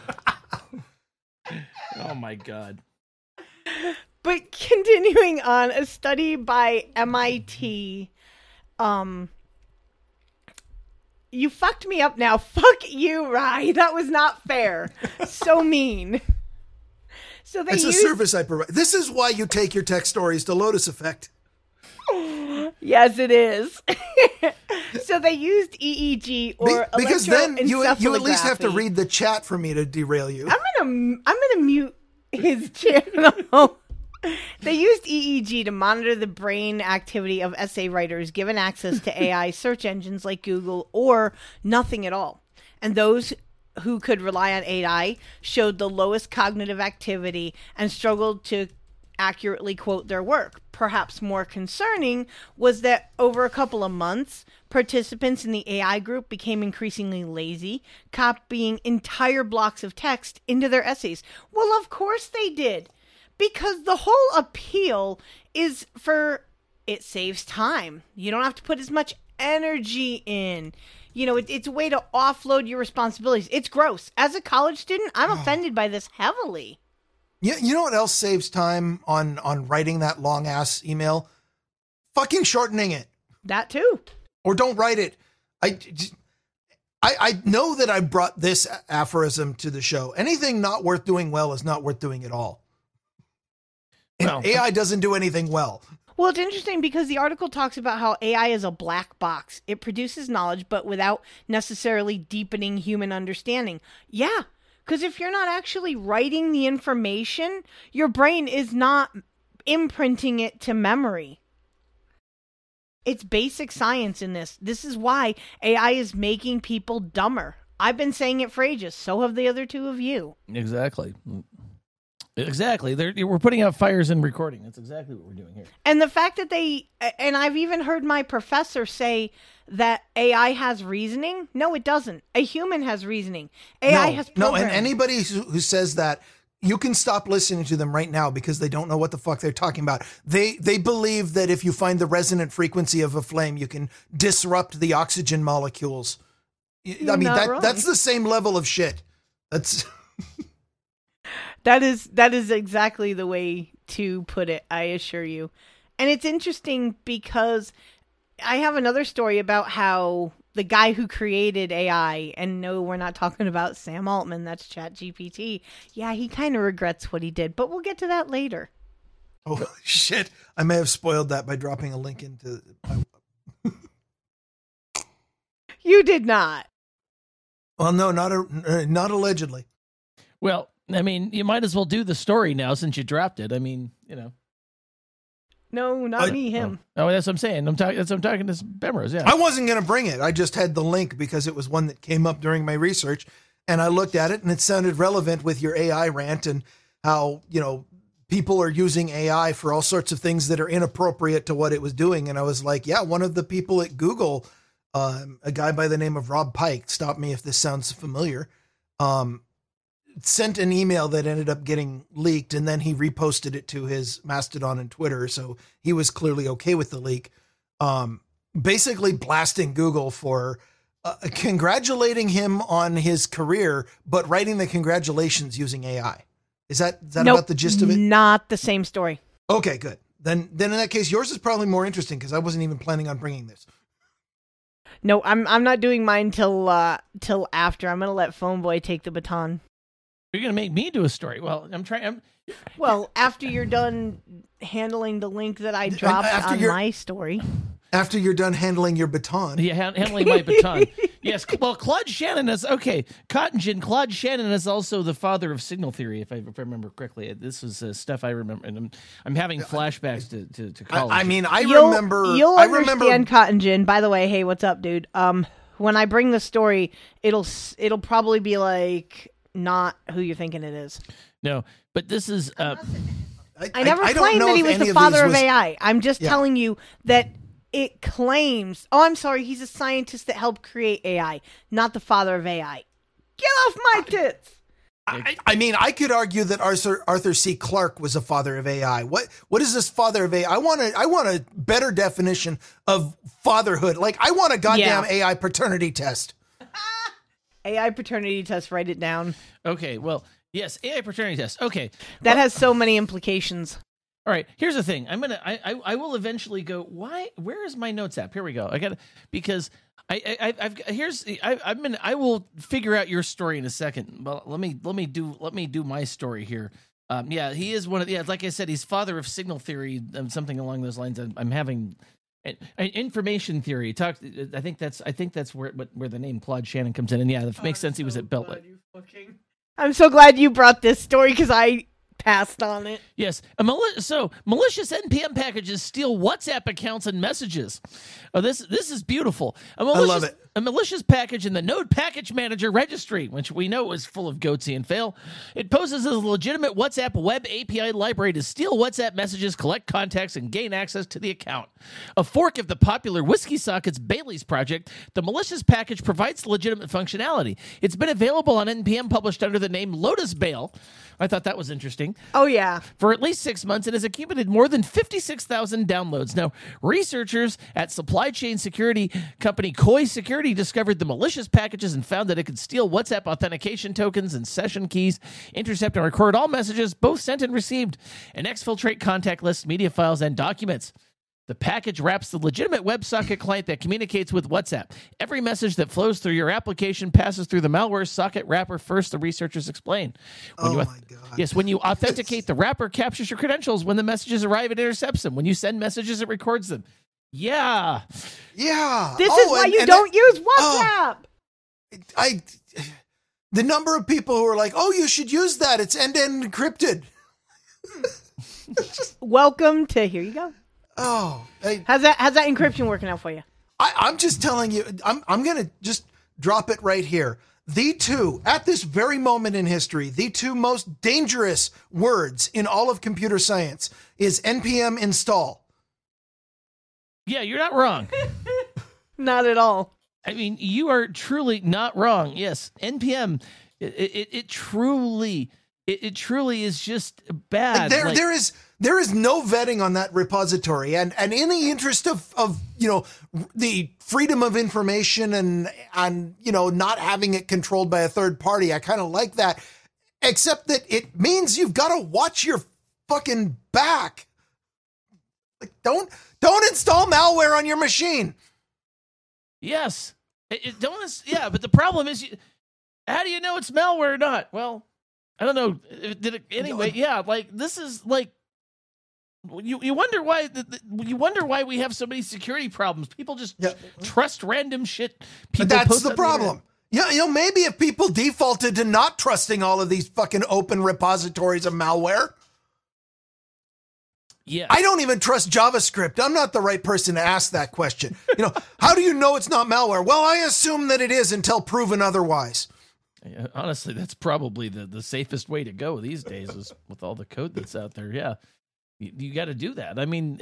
Oh my God. But continuing on, a study by MIT. You fucked me up now. Fuck you, Rye. That was not fair. So mean. So they It's a used, service I provide. This is why you take your tech stories to Lotus Effect. Yes, it is. So they used EEG or Because then you at least have to electroencephalography. read the chat for me to derail you. I'm gonna mute his channel. They used EEG to monitor the brain activity of essay writers given access to AI search engines like Google or nothing at all. And those who could rely on AI showed the lowest cognitive activity and struggled to accurately quote their work. Perhaps more concerning was that over a couple of months, participants in the AI group became increasingly lazy, copying entire blocks of text into their essays. Well, of course they did. Because the whole appeal is for it saves time. You don't have to put as much energy in. You know, it's a way to offload your responsibilities. It's gross. As a college student, I'm offended by this heavily. You know what else saves time on writing that long ass email? Fucking shortening it. That too. Or don't write it. I know that I brought this aphorism to the show. Anything not worth doing well is not worth doing at all. And Well, AI doesn't do anything well. Well, it's interesting because the article talks about how AI is a black box. It produces knowledge, but without necessarily deepening human understanding. Yeah, because if you're not actually writing the information, your brain is not imprinting it to memory. It's basic science in this. This is why AI is making people dumber. I've been saying it for ages. So have the other two of you. Exactly. We're putting out fires and recording. That's exactly what we're doing here. And the fact that and I've even heard my professor say that AI has reasoning. No, it doesn't. A human has reasoning. AI has programming. And anybody who says that, you can stop listening to them right now because they don't know what the fuck they're talking about. They believe that if you find the resonant frequency of a flame, you can disrupt the oxygen molecules. You're not wrong. That's the same level of shit. That's That is exactly the way to put it, I assure you. And it's interesting because I have another story about how the guy who created AI, and no, we're not talking about Sam Altman, that's ChatGPT. Yeah, he kind of regrets what he did, but we'll get to that later. oh shit. I may have spoiled that by dropping a link into You did not. Well, no, not allegedly. Well, I mean, you might as well do the story now since you dropped it. I mean, you know. No, not me, him. Oh, that's what I'm saying. That's what I'm talking to Bemrose, yeah. I wasn't going to bring it. I just had the link because it was one that came up during my research, and I looked at it and it sounded relevant with your AI rant and how, you know, people are using AI for all sorts of things that are inappropriate to what it was doing. And I was like, yeah, one of the people at Google, a guy by the name of Rob Pike, stop me if this sounds familiar, sent an email that ended up getting leaked, and then he reposted it to his Mastodon and Twitter. So he was clearly okay with the leak. Basically blasting Google for congratulating him on his career, but writing the congratulations using AI. Is that Nope, about the gist of it? Not the same story. Okay, good. Then in that case, yours is probably more interesting because I wasn't even planning on bringing this. No, I'm not doing mine till after. I'm gonna let Phone Boy take the baton. You're going to make me do a story. Well, Well, after you're done handling the link that I dropped on my story. After you're done handling your baton. Yeah, handling my baton. Yes, well, Claude Shannon is, okay, Cotton Gin, Claude Shannon is also the father of signal theory, if I remember correctly. This was stuff I remember, and I'm having flashbacks to college. I mean, You'll understand Cotton Gin. By the way, hey, what's up, dude? When I bring the story, it'll probably be like not who you're thinking it is. No, but this is... I never claimed that he was the father of AI. I'm just telling you that it claims... Oh, I'm sorry. He's a scientist that helped create AI, not the father of AI. Get off my tits! I mean, I could argue that Arthur C. Clarke was a father of AI. What is this father of AI? I want a better definition of fatherhood. Like, I want a goddamn AI paternity test. AI paternity test, write it down. Okay, well, yes, AI paternity test. Okay. That has so many implications. All right, here's the thing. I will eventually go, where is my notes app? Here we go. I will figure out your story in a second. But let me do my story here. He is one of like I said, he's father of signal theory, something along those lines. I'm having an information theory. I think that's where the name Claude Shannon comes in. And it makes sense. He was at Beltway. I'm so glad you brought this story because I passed on it. Yes. So malicious NPM packages steal WhatsApp accounts and messages. Oh, this is beautiful. I love it. A malicious package in the Node Package Manager registry, which we know is full of goatsy and fail. It poses as a legitimate WhatsApp web API library to steal WhatsApp messages, collect contacts, and gain access to the account. A fork of the popular WhiskySockets Bailey's project, the malicious package provides legitimate functionality. It's been available on NPM, published under the name Lotus Bail. I thought that was interesting. Oh, yeah. For at least 6 months, it has accumulated more than 56,000 downloads. Now, researchers at supply chain security company Koi Security discovered the malicious packages and found that it could steal WhatsApp authentication tokens and session keys, intercept and record all messages, both sent and received, and exfiltrate contact lists, media files, and documents. The package wraps the legitimate WebSocket client that communicates with WhatsApp. Every message that flows through your application passes through the malware socket wrapper first, the researchers explain. My God. Yes, when you authenticate, the wrapper captures your credentials. When the messages arrive, it intercepts them. When you send messages, it records them. Yeah. Yeah. This is why you don't use WhatsApp. The number of people who are like, oh, you should use that. It's end-to-end encrypted. Welcome to, here you go. Oh, How's that encryption working out for you? I'm just telling you, I'm going to just drop it right here. At this very moment in history, the two most dangerous words in all of computer science is NPM install. Yeah, you're not wrong. Not at all. I mean, you are truly not wrong. Yes, NPM, it truly is just bad. There is no vetting on that repository, and in the interest of the freedom of information and not having it controlled by a third party, I kind of like that. Except that it means you've got to watch your fucking back. Like, don't install malware on your machine. Yes, but the problem is, how do you know it's malware or not? Well, I don't know. Did it anyway? Yeah, like this is like. You wonder why we have so many security problems. People just trust random shit. But that's the problem. Maybe if people defaulted to not trusting all of these fucking open repositories of malware. Yeah. I don't even trust JavaScript. I'm not the right person to ask that question. How do you know it's not malware? Well, I assume that it is until proven otherwise. Yeah, honestly, that's probably the safest way to go these days is with all the code that's out there. Yeah. You got to do that. I mean,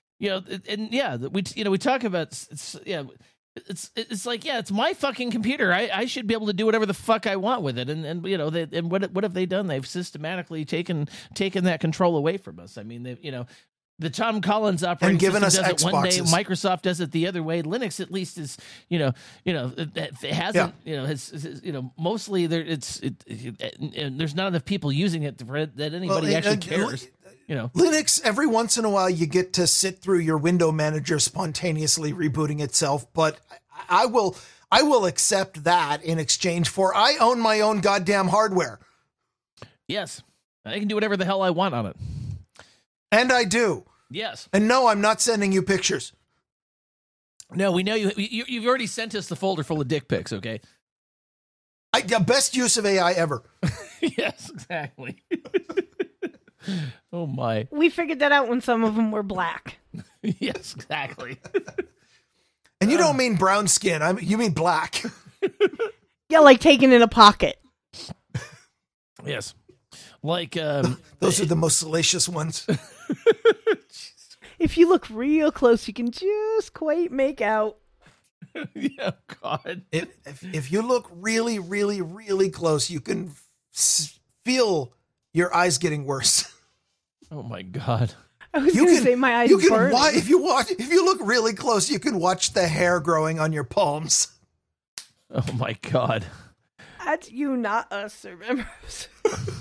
we talk about, it's like, it's my fucking computer. I should be able to do whatever the fuck I want with it. And what have they done? They've systematically taken that control away from us. I mean, the Tom Collins operating system does it one day, Microsoft does it the other way. Linux at least is, it hasn't, mostly there's not enough people using it that anybody actually cares. Linux, every once in a while, you get to sit through your window manager spontaneously rebooting itself, but I will accept that in exchange for I own my own goddamn hardware. Yes, I can do whatever the hell I want on it. And I do. Yes. And no, I'm not sending you pictures. No, we know you've already sent us the folder full of dick pics, okay? Best use of AI ever. Yes, exactly. Oh my. We figured that out when some of them were black. Yes, exactly. And you don't mean brown skin. You mean black. Yeah, like taken in a pocket. Yes. Like those are the most salacious ones. If you look real close, you can just quite make out. Yeah, God. If you look really, really, really close, you can feel your eyes getting worse. Oh my God. I was going to say my eyes you can burn. if you look really close, you can watch the hair growing on your palms. Oh my God. That's you, not us, Sir Members.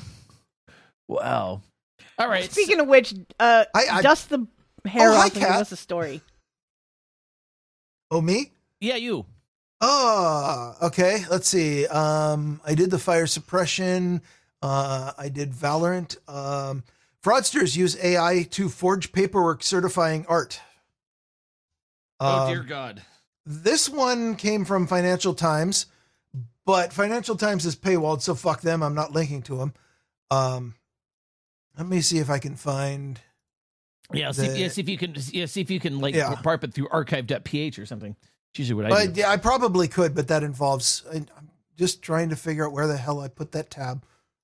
Wow. All right. Speaking of which, dust the hair off and give us a story. Oh, me? Yeah, you. Oh, okay. Let's see. I did the fire suppression. I did Valorant. Fraudsters use AI to forge paperwork certifying art. Oh, dear God. This one came from Financial Times, but Financial Times is paywalled, so fuck them. I'm not linking to them. Let me see if I can find. Yeah, see if you can like barp it through archive.ph or something. It's usually what I do. Yeah, I probably could, but that involves. I'm just trying to figure out where the hell I put that tab.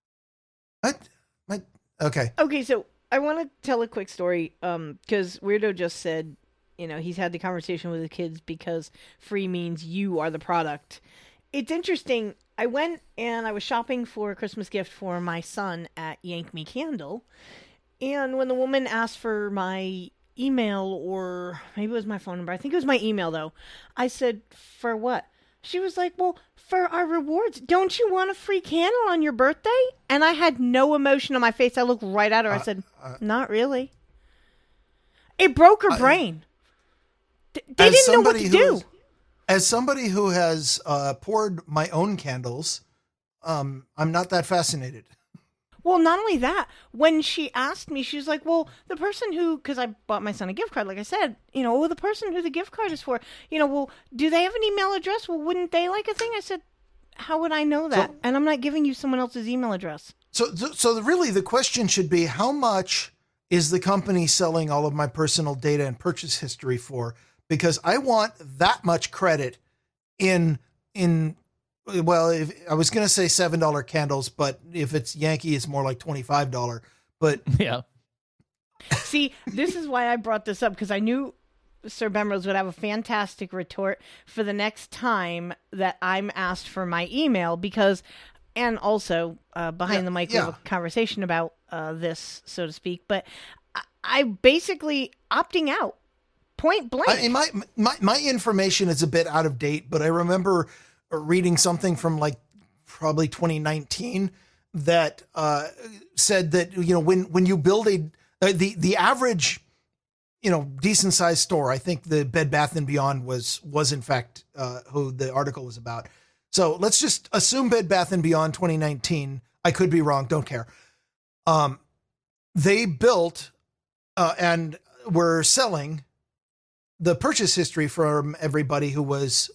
Okay. Okay, so I want to tell a quick story. Because Weirdo just said, he's had the conversation with the kids because free means you are the product. It's interesting. I went and I was shopping for a Christmas gift for my son at Yank Me Candle. And when the woman asked for my email, or maybe it was my phone number, I think it was my email though, I said, for what? She was like, well, for our rewards. Don't you want a free candle on your birthday? And I had no emotion on my face. I looked right at her. I said, not really. It broke her brain. They didn't know what to do. As somebody who has poured my own candles, I'm not that fascinated. Well, not only that, when she asked me, she was like, well, the person who, because I bought my son a gift card, like I said, the person who the gift card is for, well, do they have an email address? Well, wouldn't they like a thing? I said, how would I know that? And I'm not giving you someone else's email address. So really the question should be, how much is the company selling all of my personal data and purchase history for? Because I want that much credit well, if I was going to say $7 candles, but if it's Yankee, it's more like $25. But yeah. See, this is why I brought this up, because I knew Sir Bemrose would have a fantastic retort for the next time that I'm asked for my email, and also behind the mic we have a conversation about this, so to speak. But I basically opting out, point blank. I mean, my information is a bit out of date, but I remember reading something from like probably 2019 that said that when you build the average decent sized store, I think the Bed Bath and Beyond was in fact who the article was about. So let's just assume Bed Bath and Beyond 2019. I could be wrong, don't care. They built and were selling the purchase history from everybody who was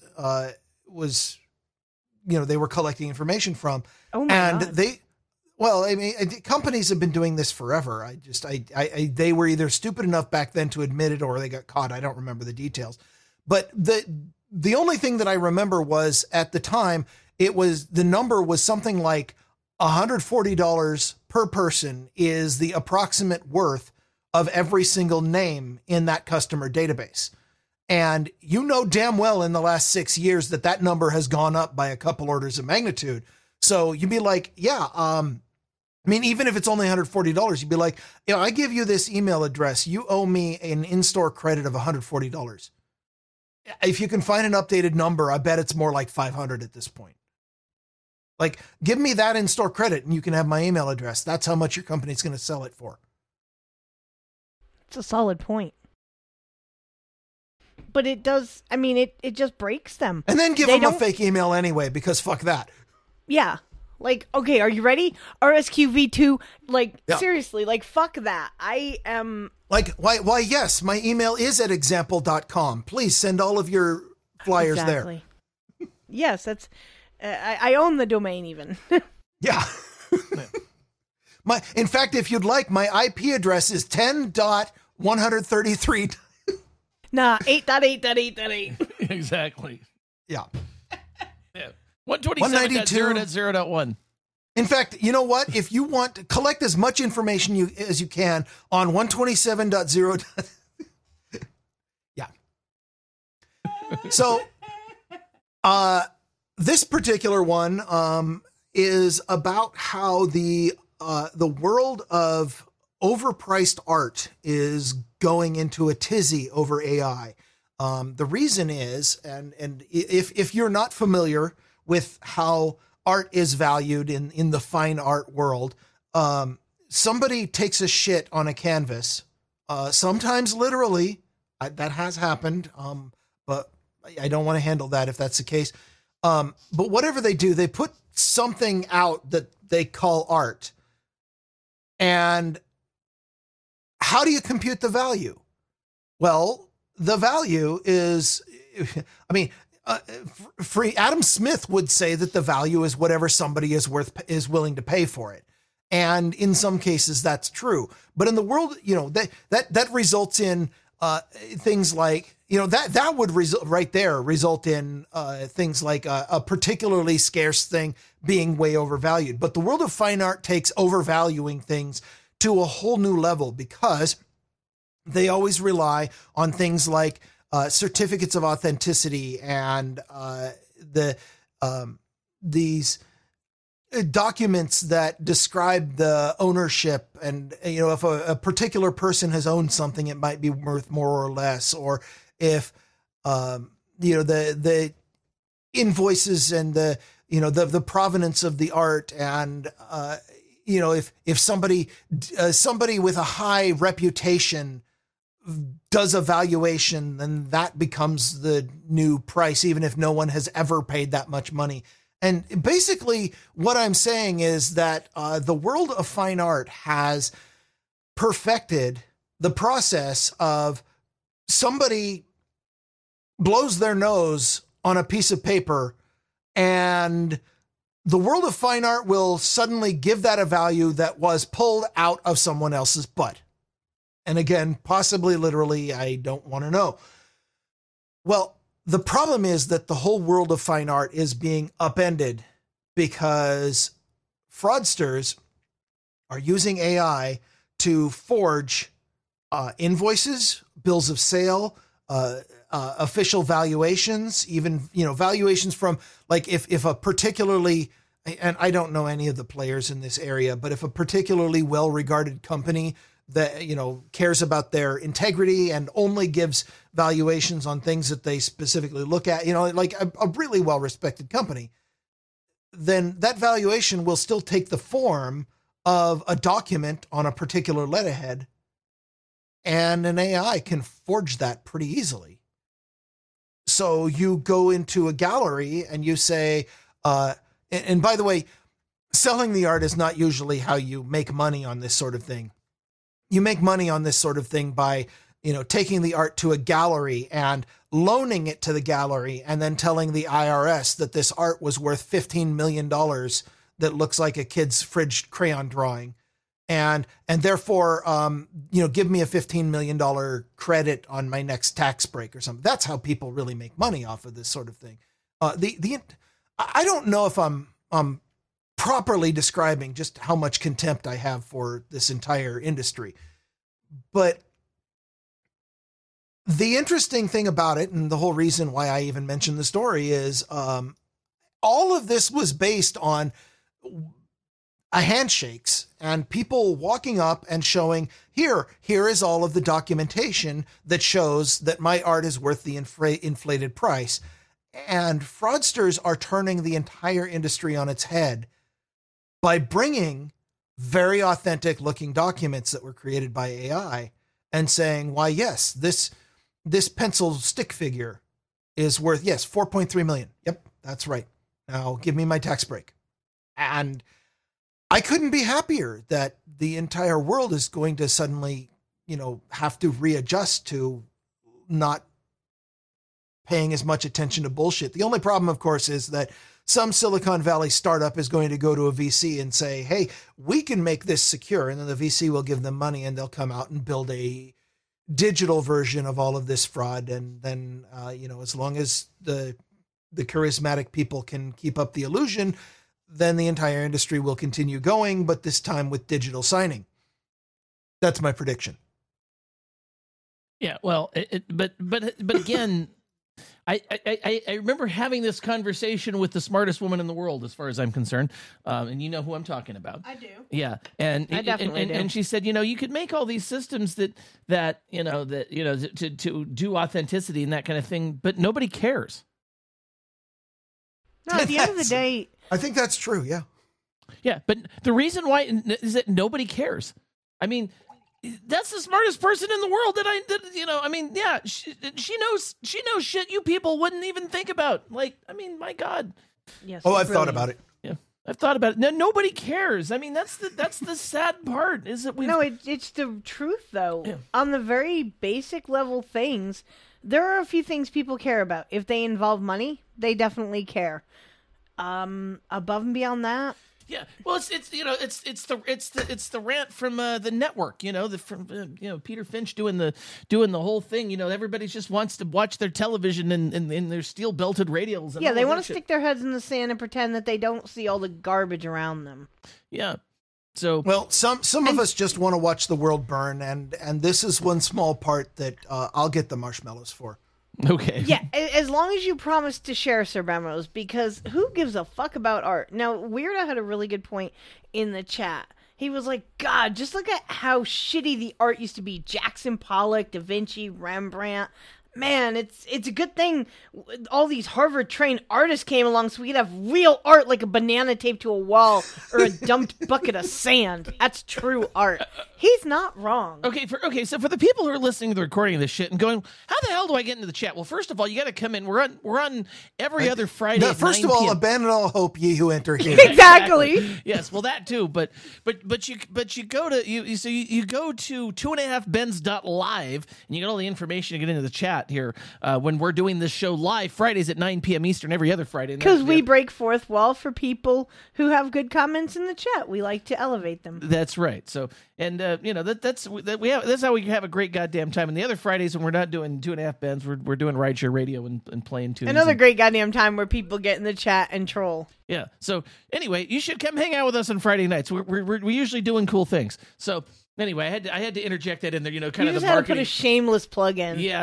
they were collecting information from. Oh my God. Companies have been doing this forever. They were either stupid enough back then to admit it, or they got caught. I don't remember the details, but the only thing that I remember was at the time the number was something like $140 per person is the approximate worth of every single name in that customer database. And damn well in the last 6 years that number has gone up by a couple orders of magnitude. So you'd be like, even if it's only $140, you'd be like, I give you this email address. You owe me an in-store credit of $140. If you can find an updated number, I bet it's more like 500 at this point. Like, give me that in-store credit and you can have my email address. That's how much your company's going to sell it for. It's a solid point. But it does, it just breaks them. And then give them a fake email anyway, because fuck that. Yeah. Like, okay, are you ready? RSQV2, seriously, fuck that. I am... Why, yes, my email is at example.com. Please send all of your flyers there. Yes, that's... I own the domain even. Yeah. In fact, if you'd like, my IP address is 10.133. Nah, 8.8.8.8. Exactly. Yeah. Yeah. 127.0.0.1. In fact, you know what? If you want to collect as much information as you can on 127.0. Yeah. So, this particular one, is about how the world of overpriced art is going into a tizzy over AI. The reason is, and if you're not familiar with how art is valued in the fine art world, somebody takes a shit on a canvas, sometimes literally. That has happened, but I don't want to handle that if that's the case. But whatever they do, they put something out that they call art. And how do you compute the value? Well, the value is, I mean, Adam Smith would say that the value is whatever somebody is willing to pay for it. And in some cases that's true. But in the world, that results in things like, that would result in things like a particularly scarce thing being way overvalued. But the world of fine art takes overvaluing things to a whole new level because they always rely on things like certificates of authenticity and these documents that describe the ownership. And, if a particular person has owned something, it might be worth more or less, or if, the invoices and the provenance of the art. And, if somebody with a high reputation does a valuation, then that becomes the new price, even if no one has ever paid that much money. And basically what I'm saying is that the world of fine art has perfected the process of somebody blows their nose on a piece of paper and the world of fine art will suddenly give that a value that was pulled out of someone else's butt. And again, possibly literally, I don't want to know. Well, the problem is that the whole world of fine art is being upended because fraudsters are using AI to forge invoices, bills of sale, official valuations, even, valuations from, like, if a particularly, and I don't know any of the players in this area, but if a particularly well-regarded company that, cares about their integrity and only gives valuations on things that they specifically look at, like a really well-respected company, then that valuation will still take the form of a document on a particular letterhead, and an AI can forge that pretty easily. So you go into a gallery and you say, and by the way, selling the art is not usually how you make money on this sort of thing. You make money on this sort of thing by, taking the art to a gallery and loaning it to the gallery and then telling the IRS that this art was worth $15 million that looks like a kid's fridge crayon drawing. And therefore, give me a $15 million credit on my next tax break or something. That's how people really make money off of this sort of thing. I don't know if I'm properly describing just how much contempt I have for this entire industry. But the interesting thing about it, and the whole reason why I even mentioned the story, is all of this was based on handshakes and people walking up and showing, here is all of the documentation that shows that my art is worth the inflated price. And fraudsters are turning the entire industry on its head by bringing very authentic looking documents that were created by AI and saying, why, yes, this pencil stick figure is worth, yes, 4.3 million. Yep, that's right. Now give me my tax break. And I couldn't be happier that the entire world is going to suddenly, have to readjust to not paying as much attention to bullshit. The only problem, of course, is that some Silicon Valley startup is going to go to a VC and say, hey, we can make this secure. And then the VC will give them money and they'll come out and build a digital version of all of this fraud. And then, as long as the charismatic people can keep up the illusion, then the entire industry will continue going, but this time with digital signing. That's my prediction. Yeah, well, but again, I remember having this conversation with the smartest woman in the world, as far as I'm concerned, and you know who I'm talking about. I do. Yeah, and I definitely do. And she said, you could make all these systems that to do authenticity and that kind of thing, but nobody cares. No, at the end of the day, I think that's true. Yeah. Yeah, but the reason why is that nobody cares. I mean, that's the smartest person in the world she knows shit you people wouldn't even think about. Like, I mean, my God. yes. Oh, it's I've thought brilliant. about it. Yeah, I've thought about it. No, nobody cares. I mean, that's the sad part is that we. No, it's the truth, though. Yeah. On the very basic level things, there are a few things people care about. If they involve money, they definitely care. Above and beyond that, Yeah, well, it's the rant from the network, from Peter Finch doing the whole thing. Everybody just wants to watch their television and their steel belted radials. And yeah, all they of want that to shit. stick their heads in the sand and pretend that they don't see all the garbage around them. Yeah, so Well, some of us just want to watch the world burn, and this is one small part that I'll get the marshmallows for. okay. Yeah, as long as you promise to share, Sir Bemos, because who gives a fuck about art? Now, Weirdo had a really good point in the chat. He was like, God, just look at how shitty the art used to be. Jackson Pollock, Da Vinci, Rembrandt. Man, it's a good thing all these Harvard-trained artists came along so we could have real art like a banana taped to a wall or a dumped bucket of sand. That's true art. He's not wrong. Okay, so for the people who are listening to the recording of this shit and going, how the hell do I get into the chat? Well, first of all, you got to come in. We're on every other Friday. Now, at first 9 of all, p.m. abandon all hope, ye who enter here. Exactly. Yes, well that too, but you go to you go to 2.5bens.live and you get all the information to get into the chat here when we're doing this show live Fridays at 9 p.m. Eastern every other Friday. Because we break fourth wall for people who have good comments in the chat. We like to elevate them. That's right. So, and that's how we have a great goddamn time. And the other Fridays when we're not doing 2.5 Bens, we're doing Rideshare Radio and playing tunes. Another and, great goddamn time where people get in the chat and troll. Yeah. So anyway, you should come hang out with us on Friday nights. We're usually doing cool things. So anyway, I had to interject that in there. Kind You of just the had to marketing. put a shameless plug in. Yeah,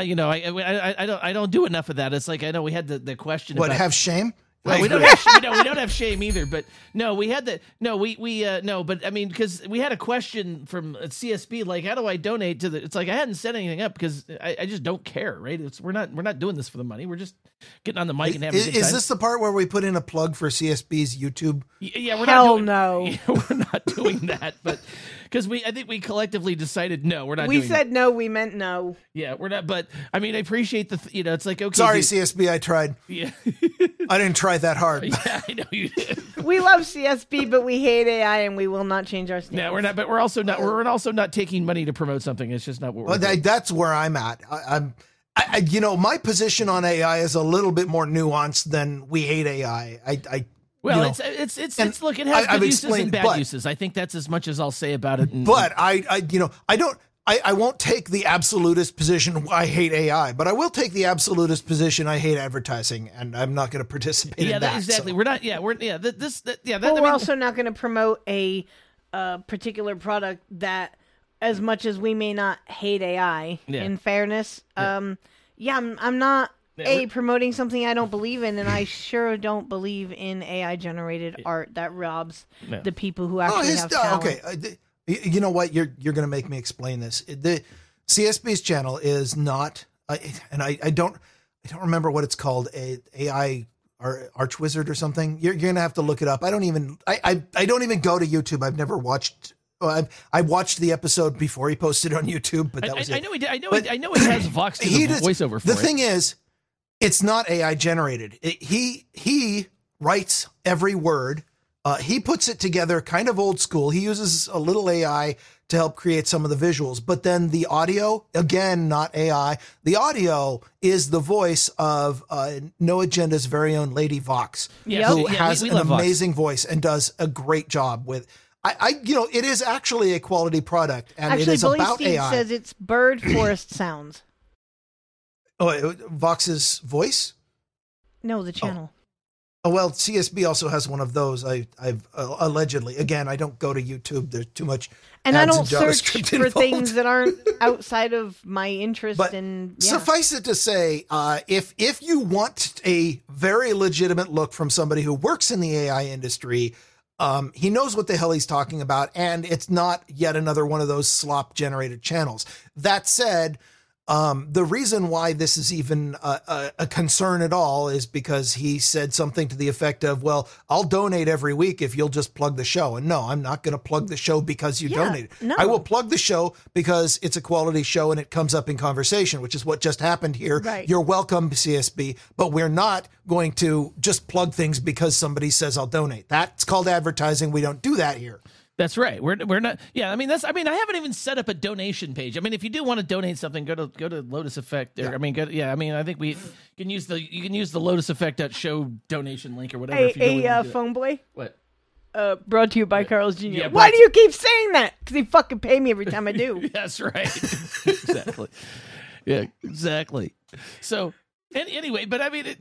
I don't do enough of that. It's like I know we had the question. What, about, have shame? Well, we don't have shame either, but no, we had the no, no, but I mean, because we had a question from CSB, like, how do I donate to the? It's like I hadn't set anything up because I just don't care, right? We're not doing this for the money. We're just getting on the mic and having a good time. Is this the part where we put in a plug for CSB's YouTube? Yeah, we're Hell not doing, no. Yeah, we're not doing that, but because I think we collectively decided no, we're not. We doing said that. no, we meant no. Yeah, we're not. But I mean, I appreciate the. It's like okay. Sorry, dude. CSB, I tried. Yeah, I didn't try that hard. yeah, I know you did. We love CSB, but we hate AI, and we will not change our stance. No, we're not. But we're also not. We're also not taking money to promote something. It's just not what we're. Well, doing. that's where I'm at. My position on AI is a little bit more nuanced than we hate AI. Well, it's look, it has I've good uses and explained, bad but- uses. I think that's as much as I'll say about it. But I won't take the absolutist position. I hate AI, but I will take the absolutist position. I hate advertising, and I'm not going to participate in that. Exactly. So. We're not. Yeah, that. Well, we're also not going to promote a particular product that, as much as we may not hate AI, Yeah. in fairness, I'm not Yeah, promoting something I don't believe in, and I sure don't believe in AI generated art that robs Yeah. the people who actually have talent. Okay. You know what? You're going to make me explain this. The CSB's channel is not, and I don't remember what it's called. AI or Arch Wizard or something. You're going to have to look it up. I don't even go to YouTube. I've never watched. I watched the episode before he posted it on YouTube, but that was it. I know he did. I know. But I know he has Vox do the voiceover for the it. thing is, it's not AI generated. He writes every word. He puts it together kind of old school. He uses a little AI to help create some of the visuals, but then the audio, again, not AI. The audio is the voice of No Agenda's very own Lady Vox, Yes. who Yeah, has we an love Vox. amazing voice and does a great job with. It is actually a quality product, and Actually, it is Billy about Steve AI. says it's bird forest sounds. Vox's voice? No, the channel. Oh, well, CSB also has one of those. I've allegedly, again, I don't go to YouTube. There's too much And I ads don't and search JavaScript for involved. things that aren't outside of my interest. But And yeah. suffice it to say, if you want a very legitimate look from somebody who works in the AI industry, he knows what the hell he's talking about, and it's not yet another one of those slop generated channels. That said, the reason why this is even a concern at all is because he said something to the effect of, well, I'll donate every week if you'll just plug the show. And no, I'm not going to plug the show because you donate. no. I will plug the show because it's a quality show and it comes up in conversation, which is what just happened here. Right. You're welcome, CSB, but we're not going to just plug things because somebody says I'll donate. That's called advertising. We don't do that here. That's right. We're not. Yeah, I mean I haven't even set up a donation page. I mean, if you do want to donate something, go to Lotus Effect. Or, Yeah. I mean, I think you can use the Lotus Effect show donation link or whatever. Hey, if you really want to do it. phone boy. What? Brought to you by Carl's Jr. Yeah, Why brought do you keep saying that? Because he fucking pay me every time I do. That's right. Exactly. Yeah, exactly. So. And anyway, but I mean,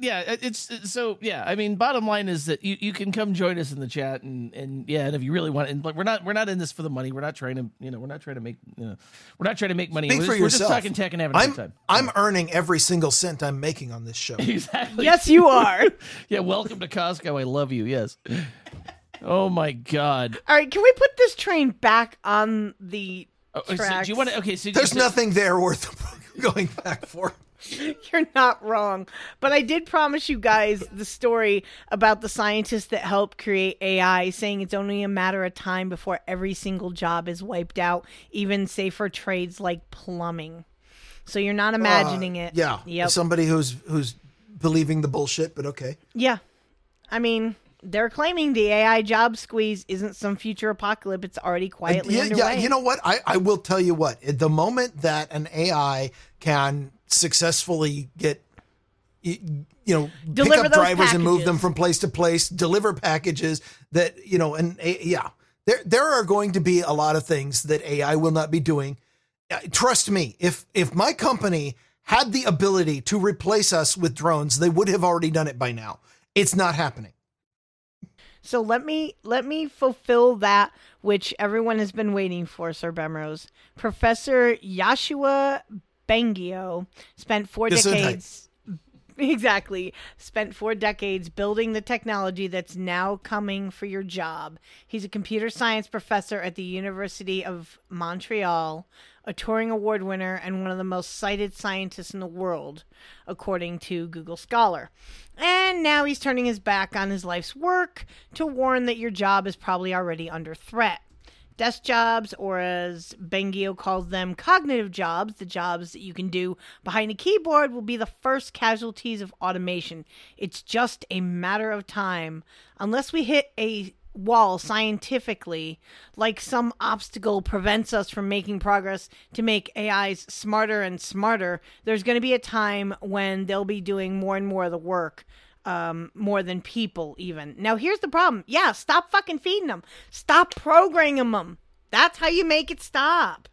I mean, bottom line is that you can come join us in the chat and if you really want, and like, we're not in this for the money. We're not trying to make money. Speak for We're just yourself. talking tech and having a good time. I'm earning every single cent I'm making on this show. Exactly. Yes, you are. Yeah. Welcome to Costco. I love you. Yes. Oh my God. All right, can we put this train back on the So tracks? do you want to? Okay. So There's nothing there worth going back for. You're not wrong. But I did promise you guys the story about the scientists that helped create AI, saying it's only a matter of time before every single job is wiped out, even say for trades like plumbing. So you're not imagining it. Yeah. Yep. Somebody who's believing the bullshit, but okay. Yeah. I mean, they're claiming the AI job squeeze isn't some future apocalypse. It's already quietly underway. Yeah, you know what? I will tell you what. At the moment that an AI can successfully get, Deliver pick up those drivers and move packages. them from place to place, deliver packages that, there are going to be a lot of things that AI will not be doing. Trust me, if my company had the ability to replace us with drones, they would have already done it by now. It's not happening. So let me fulfill that which everyone has been waiting for, Sir Bemrose. Professor Yoshua Bengio spent 4 decades. Exactly. Spent 4 decades building the technology that's now coming for your job. He's a computer science professor at the University of Montreal, a Turing Award winner, and one of the most cited scientists in the world, according to Google Scholar. And now he's turning his back on his life's work to warn that your job is probably already under threat. Desk jobs, or as Bengio calls them, cognitive jobs, the jobs that you can do behind a keyboard, will be the first casualties of automation. It's just a matter of time. Unless we hit a wall scientifically, like some obstacle prevents us from making progress to make AIs smarter and smarter, there's going to be a time when they'll be doing more and more of the work. More than people even. Now, here's the problem. Yeah, stop fucking feeding them. Stop programming them. That's how you make it stop.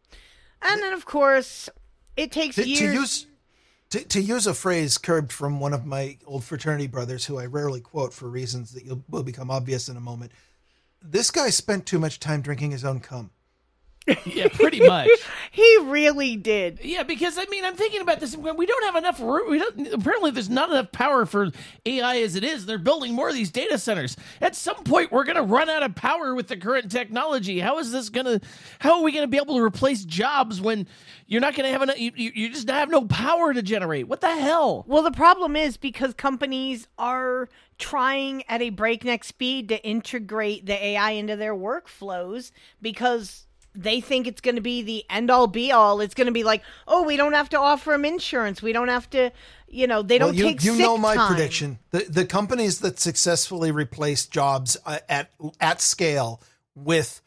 And then, of course, it takes years. To use a phrase curbed from one of my old fraternity brothers, who I rarely quote for reasons that will become obvious in a moment, this guy spent too much time drinking his own cum. Yeah, pretty much. He really did. Yeah, because I mean, I'm thinking about this. We don't have enough room. Apparently, there's not enough power for AI as it is. They're building more of these data centers. At some point, we're going to run out of power with the current technology. How are we going to be able to replace jobs when you're not going to have enough? You just have no power to generate. What the hell? Well, the problem is because companies are trying at a breakneck speed to integrate the AI into their workflows because they think it's going to be the end-all, be-all. It's going to be like, oh, we don't have to offer them insurance. We don't have to, they don't take sick time. You know my prediction. The companies that successfully replace jobs at scale with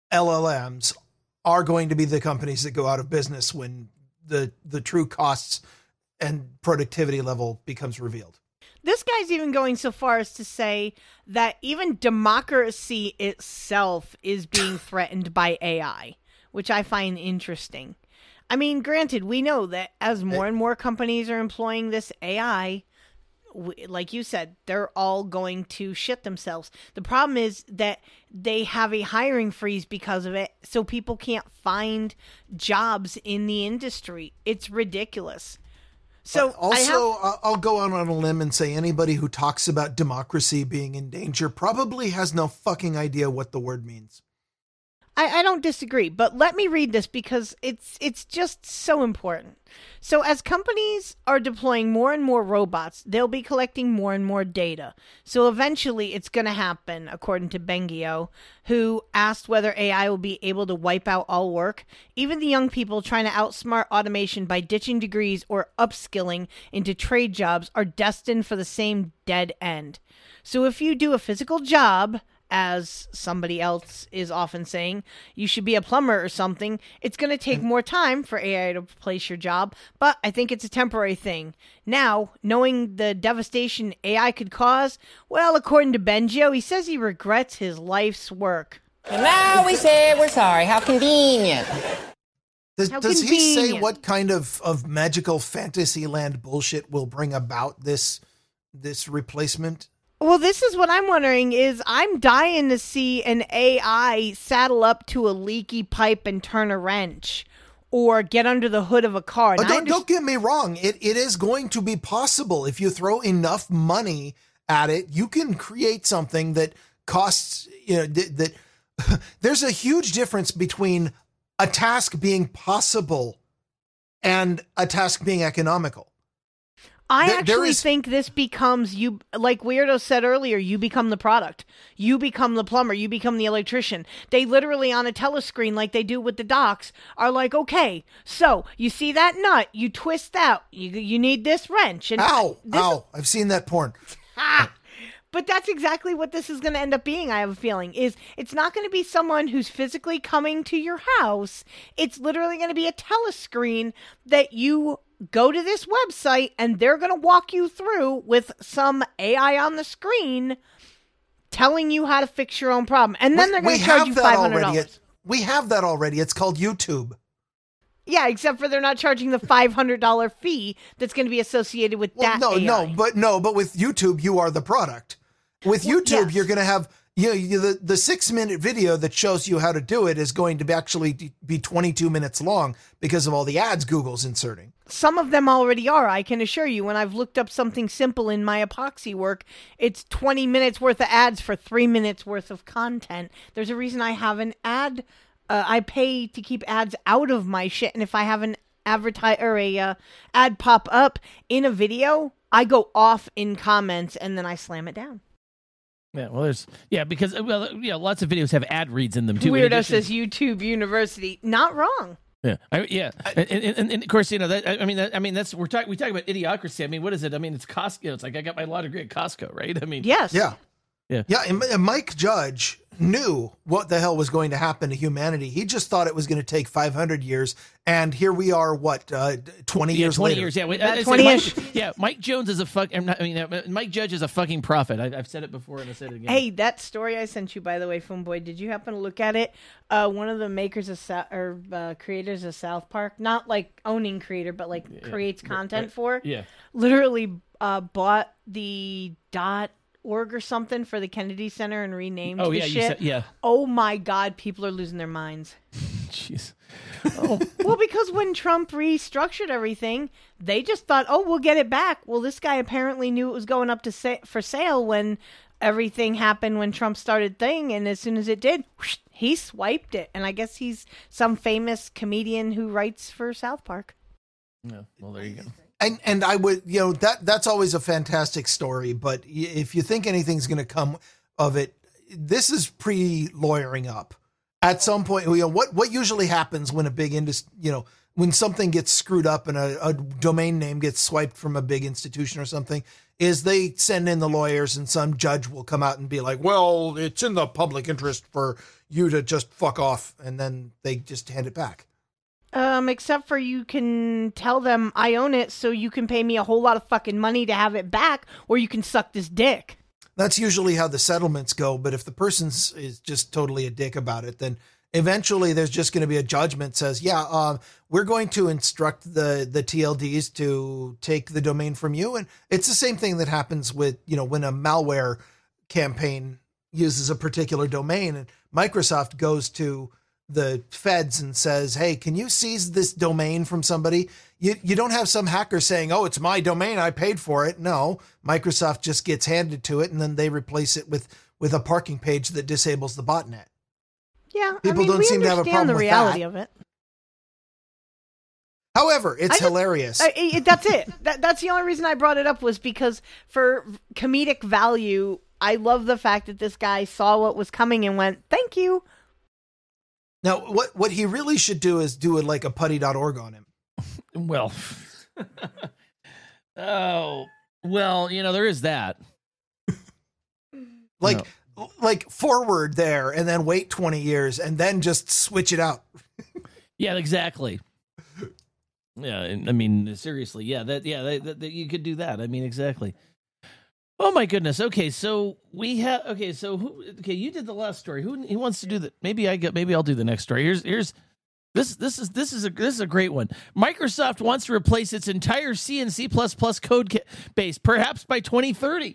LLMs are going to be the companies that go out of business when the true costs and productivity level becomes revealed. This guy's even going so far as to say that even democracy itself is being threatened by AI, which I find interesting. I mean, granted, we know that as more and more companies are employing this AI, like you said, they're all going to shit themselves. The problem is that they have a hiring freeze because of it, so people can't find jobs in the industry. It's ridiculous. So I'll go out on a limb and say anybody who talks about democracy being in danger probably has no fucking idea what the word means. I don't disagree, but let me read this because it's just so important. So as companies are deploying more and more robots, they'll be collecting more and more data. So eventually it's going to happen, according to Bengio, who asked whether AI will be able to wipe out all work. Even the young people trying to outsmart automation by ditching degrees or upskilling into trade jobs are destined for the same dead end. So if you do a physical job, as somebody else is often saying, you should be a plumber or something, it's going to take more time for AI to replace your job, but I think it's a temporary thing. Now, knowing the devastation AI could cause, well, according to Bengio, he says he regrets his life's work. And now we say we're sorry. How convenient. Does he say what kind of magical fantasy land bullshit will bring about this replacement? Well, this is what I'm wondering is I'm dying to see an AI saddle up to a leaky pipe and turn a wrench or get under the hood of a car. Don't get me wrong. It is going to be possible. If you throw enough money at it, you can create something that costs, that there's a huge difference between a task being possible and a task being economical. I actually think this becomes, you, like Weirdo said earlier, you become the product. You become the plumber. You become the electrician. They literally on a telescreen, like they do with the docs, are like, okay, so you see that nut, you twist that, you need this wrench. And Ow, I've seen that porn. But that's exactly what this is going to end up being, I have a feeling, is it's not going to be someone who's physically coming to your house. It's literally going to be a telescreen that you go to this website and they're going to walk you through with some AI on the screen telling you how to fix your own problem. And then they're going to charge you $500. We have that already. It's called YouTube. Yeah, except for they're not charging the $500 fee that's going to be associated with that AI. But with YouTube, you are the product. With YouTube, yes. You're going to have the 6-minute video that shows you how to do it is going to actually be 22 minutes long because of all the ads Google's inserting. Some of them already are, I can assure you. When I've looked up something simple in my epoxy work, it's 20 minutes worth of ads for 3 minutes worth of content. There's a reason I have an ad. I pay to keep ads out of my shit, and if I have an ad pop up in a video, I go off in comments and then I slam it down. Yeah, well, because lots of videos have ad reads in them too. Weirdo says YouTube University. Not wrong. Yeah, and of course, we talk about idiocracy. I mean, what is it? I mean, it's Costco. It's like I got my law degree at Costco, right? I mean, yes, yeah. And Mike Judge knew what the hell was going to happen to humanity. He just thought it was going to take 500 years, and here we are. 20 years later? 20 years. Yeah, 20-ish. Mike Jones is Mike Judge is a fucking prophet. I've said it before and I said it again. Hey, that story I sent you, by the way, Boy, did you happen to look at it? One of the makers of creators of South Park, not like owning creator, but like creates content for. Yeah. Literally bought the .org or something for the Kennedy Center and renamed the shit. Oh my God, people are losing their minds. Jeez. Oh. Well, because when Trump restructured everythking, they just thought, we'll get it back. Well, this guy apparently knew it was going up for sale when everything happened when Trump started thing, and as soon as it did, whoosh, he swiped it. And I guess he's some famous comedian who writes for South Park. Yeah, well, there you go. And I would, that's always a fantastic story. But if you think anything's going to come of it, this is pre-lawyering up. At some point, what usually happens when a big when something gets screwed up and a domain name gets swiped from a big institution or something, is they send in the lawyers and some judge will come out and be like, well, it's in the public interest for you to just fuck off. And then they just hand it back. Except for you can tell them I own it, so you can pay me a whole lot of fucking money to have it back, or you can suck this dick. That's usually how the settlements go. But if the person is just totally a dick about it, then Eventually, there's just going to be a judgment says, we're going to instruct the TLDs to take the domain from you. And it's the same thing that happens with, when a malware campaign uses a particular domain and Microsoft goes to the feds and says, hey, can you seize this domain from somebody? You don't have some hacker saying, oh, it's my domain, I paid for it. No, Microsoft just gets handed to it and then they replace it with a parking page that disables the botnet. Yeah, People don't seem to have a problem the with reality that. of it. However, it's hilarious. That's it. That's the only reason I brought it up was because for comedic value, I love the fact that this guy saw what was coming and went, thank you. Now, what he really should do is do it like a putty.org on him. Well, there is that. Like forward there and then wait 20 years and then just switch it out. Yeah, exactly. Yeah, I mean, seriously, you could do that. I mean, exactly. Oh my goodness. Okay, so you did the last story. Who wants to do that? Maybe I'll do the next story. Here's this is a great one. Microsoft wants to replace its entire C and C++ code base, perhaps by 2030.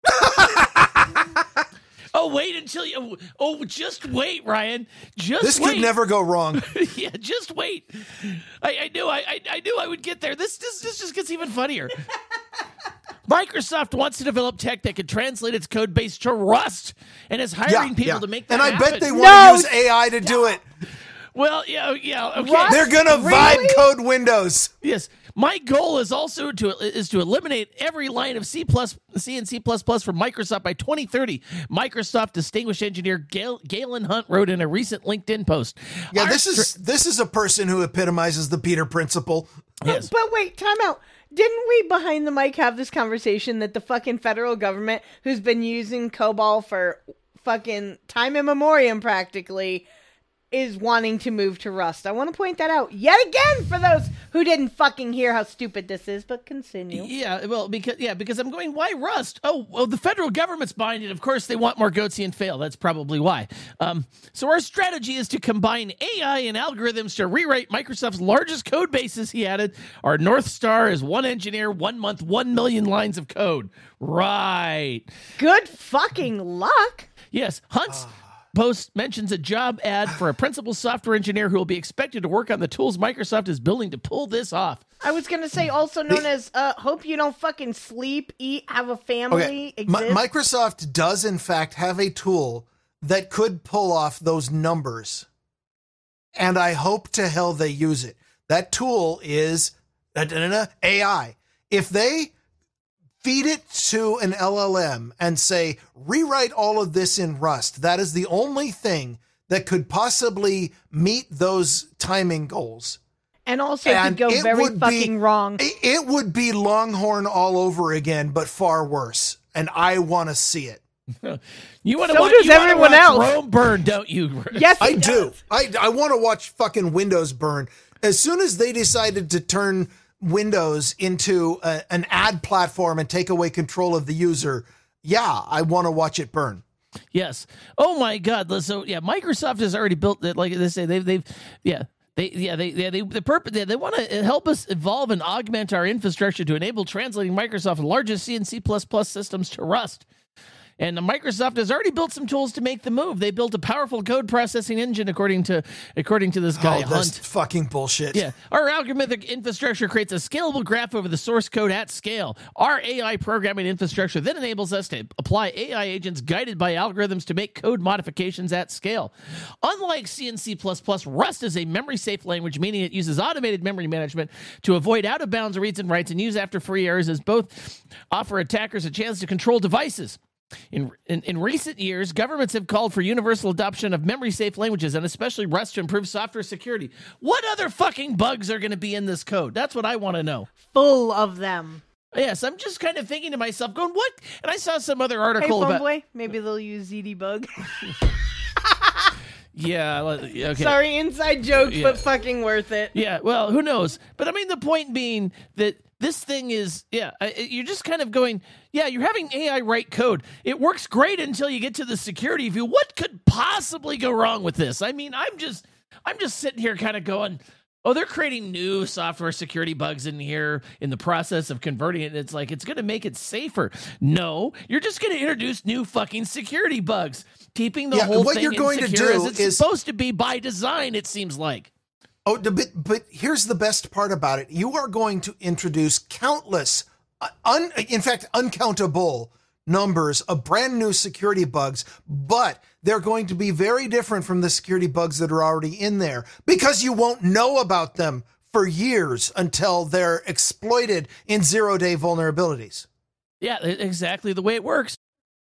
Oh, wait until you. Oh, just wait, Ryan. This could never go wrong. Yeah, just wait. I knew I would get there. This just gets even funnier. Microsoft wants to develop tech that can translate its code base to Rust and is hiring people to make that happen. And I bet they want to use AI to do it. Well, yeah, okay. Rust? They're going to vibe code Windows. Yes. My goal is also to eliminate every line of C and C++ from Microsoft by 2030. Microsoft distinguished engineer Galen Hunt wrote in a recent LinkedIn post. Yeah, this is a person who epitomizes the Peter Principle. Yes. But wait, time out. Didn't we behind the mic have this conversation that the fucking federal government, who's been using COBOL for fucking time immemorial practically, is wanting to move to Rust? I want to point that out yet again for those who didn't fucking hear how stupid this is, but continue. Yeah, well, because I'm going, why Rust? Oh, well, the federal government's behind it. Of course, they want more Goatsy and fail. That's probably why. So our strategy is to combine AI and algorithms to rewrite Microsoft's largest code bases, he added. Our North Star is 1 engineer, 1 month, 1 million lines of code. Right. Good fucking luck. Yes, Hunt's post mentions a job ad for a principal software engineer who will be expected to work on the tools Microsoft is building to pull this off. I was going to say also known as hope you don't fucking sleep, eat, have a family, exist. Microsoft does in fact have a tool that could pull off those numbers. And I hope to hell they use it. That tool is AI. If they feed it to an LLM and say, rewrite all of this in Rust, that is the only thing that could possibly meet those timing goals. And also could go very fucking wrong. It would be Longhorn all over again, but far worse. And I want to see it. You want to so watch, does everyone else. Rome burn, don't you? Yes, I do. I want to watch fucking Windows burn. As soon as they decided to turn Windows into an ad platform and take away control of the user, I want to watch it burn. Yes. Oh my God. So Microsoft has already built it. Like they say, they want to help us evolve and augment our infrastructure to enable translating Microsoft's largest C and C++ systems to Rust. And Microsoft has already built some tools to make the move. They built a powerful code processing engine, according to this guy, Hunt. That's fucking bullshit. Yeah. Our algorithmic infrastructure creates a scalable graph over the source code at scale. Our AI programming infrastructure then enables us to apply AI agents guided by algorithms to make code modifications at scale. Unlike C and C++, Rust is a memory-safe language, meaning it uses automated memory management to avoid out-of-bounds reads and writes and use after free errors, as both offer attackers a chance to control devices. In recent years, governments have called for universal adoption of memory-safe languages, and especially Rust, to improve software security. What other fucking bugs are going to be in this code? That's what I want to know. Full of them. Yes, I'm just kind of thinking to myself, going, what? And I saw some other article about... Boy, maybe they'll use ZDBug. Yeah. Okay. Sorry, inside joke, Yeah. but fucking worth it. Yeah. Well, who knows? But I mean, the point being that this thing is, you're just kind of going, you're having AI write code. It works great until you get to the security view. What could possibly go wrong with this? I mean, I'm just sitting here kind of going, oh, they're creating new software security bugs in here in the process of converting it. It's like, it's going to make it safer. No, you're just going to introduce new fucking security bugs, keeping the whole what thing you're going to insecure do as it's is- supposed to be by design, it seems like. Oh, but here's the best part about it. You are going to introduce countless, in fact, uncountable numbers of brand new security bugs, but they're going to be very different from the security bugs that are already in there because you won't know about them for years until they're exploited in 0-day vulnerabilities. Yeah, exactly the way it works.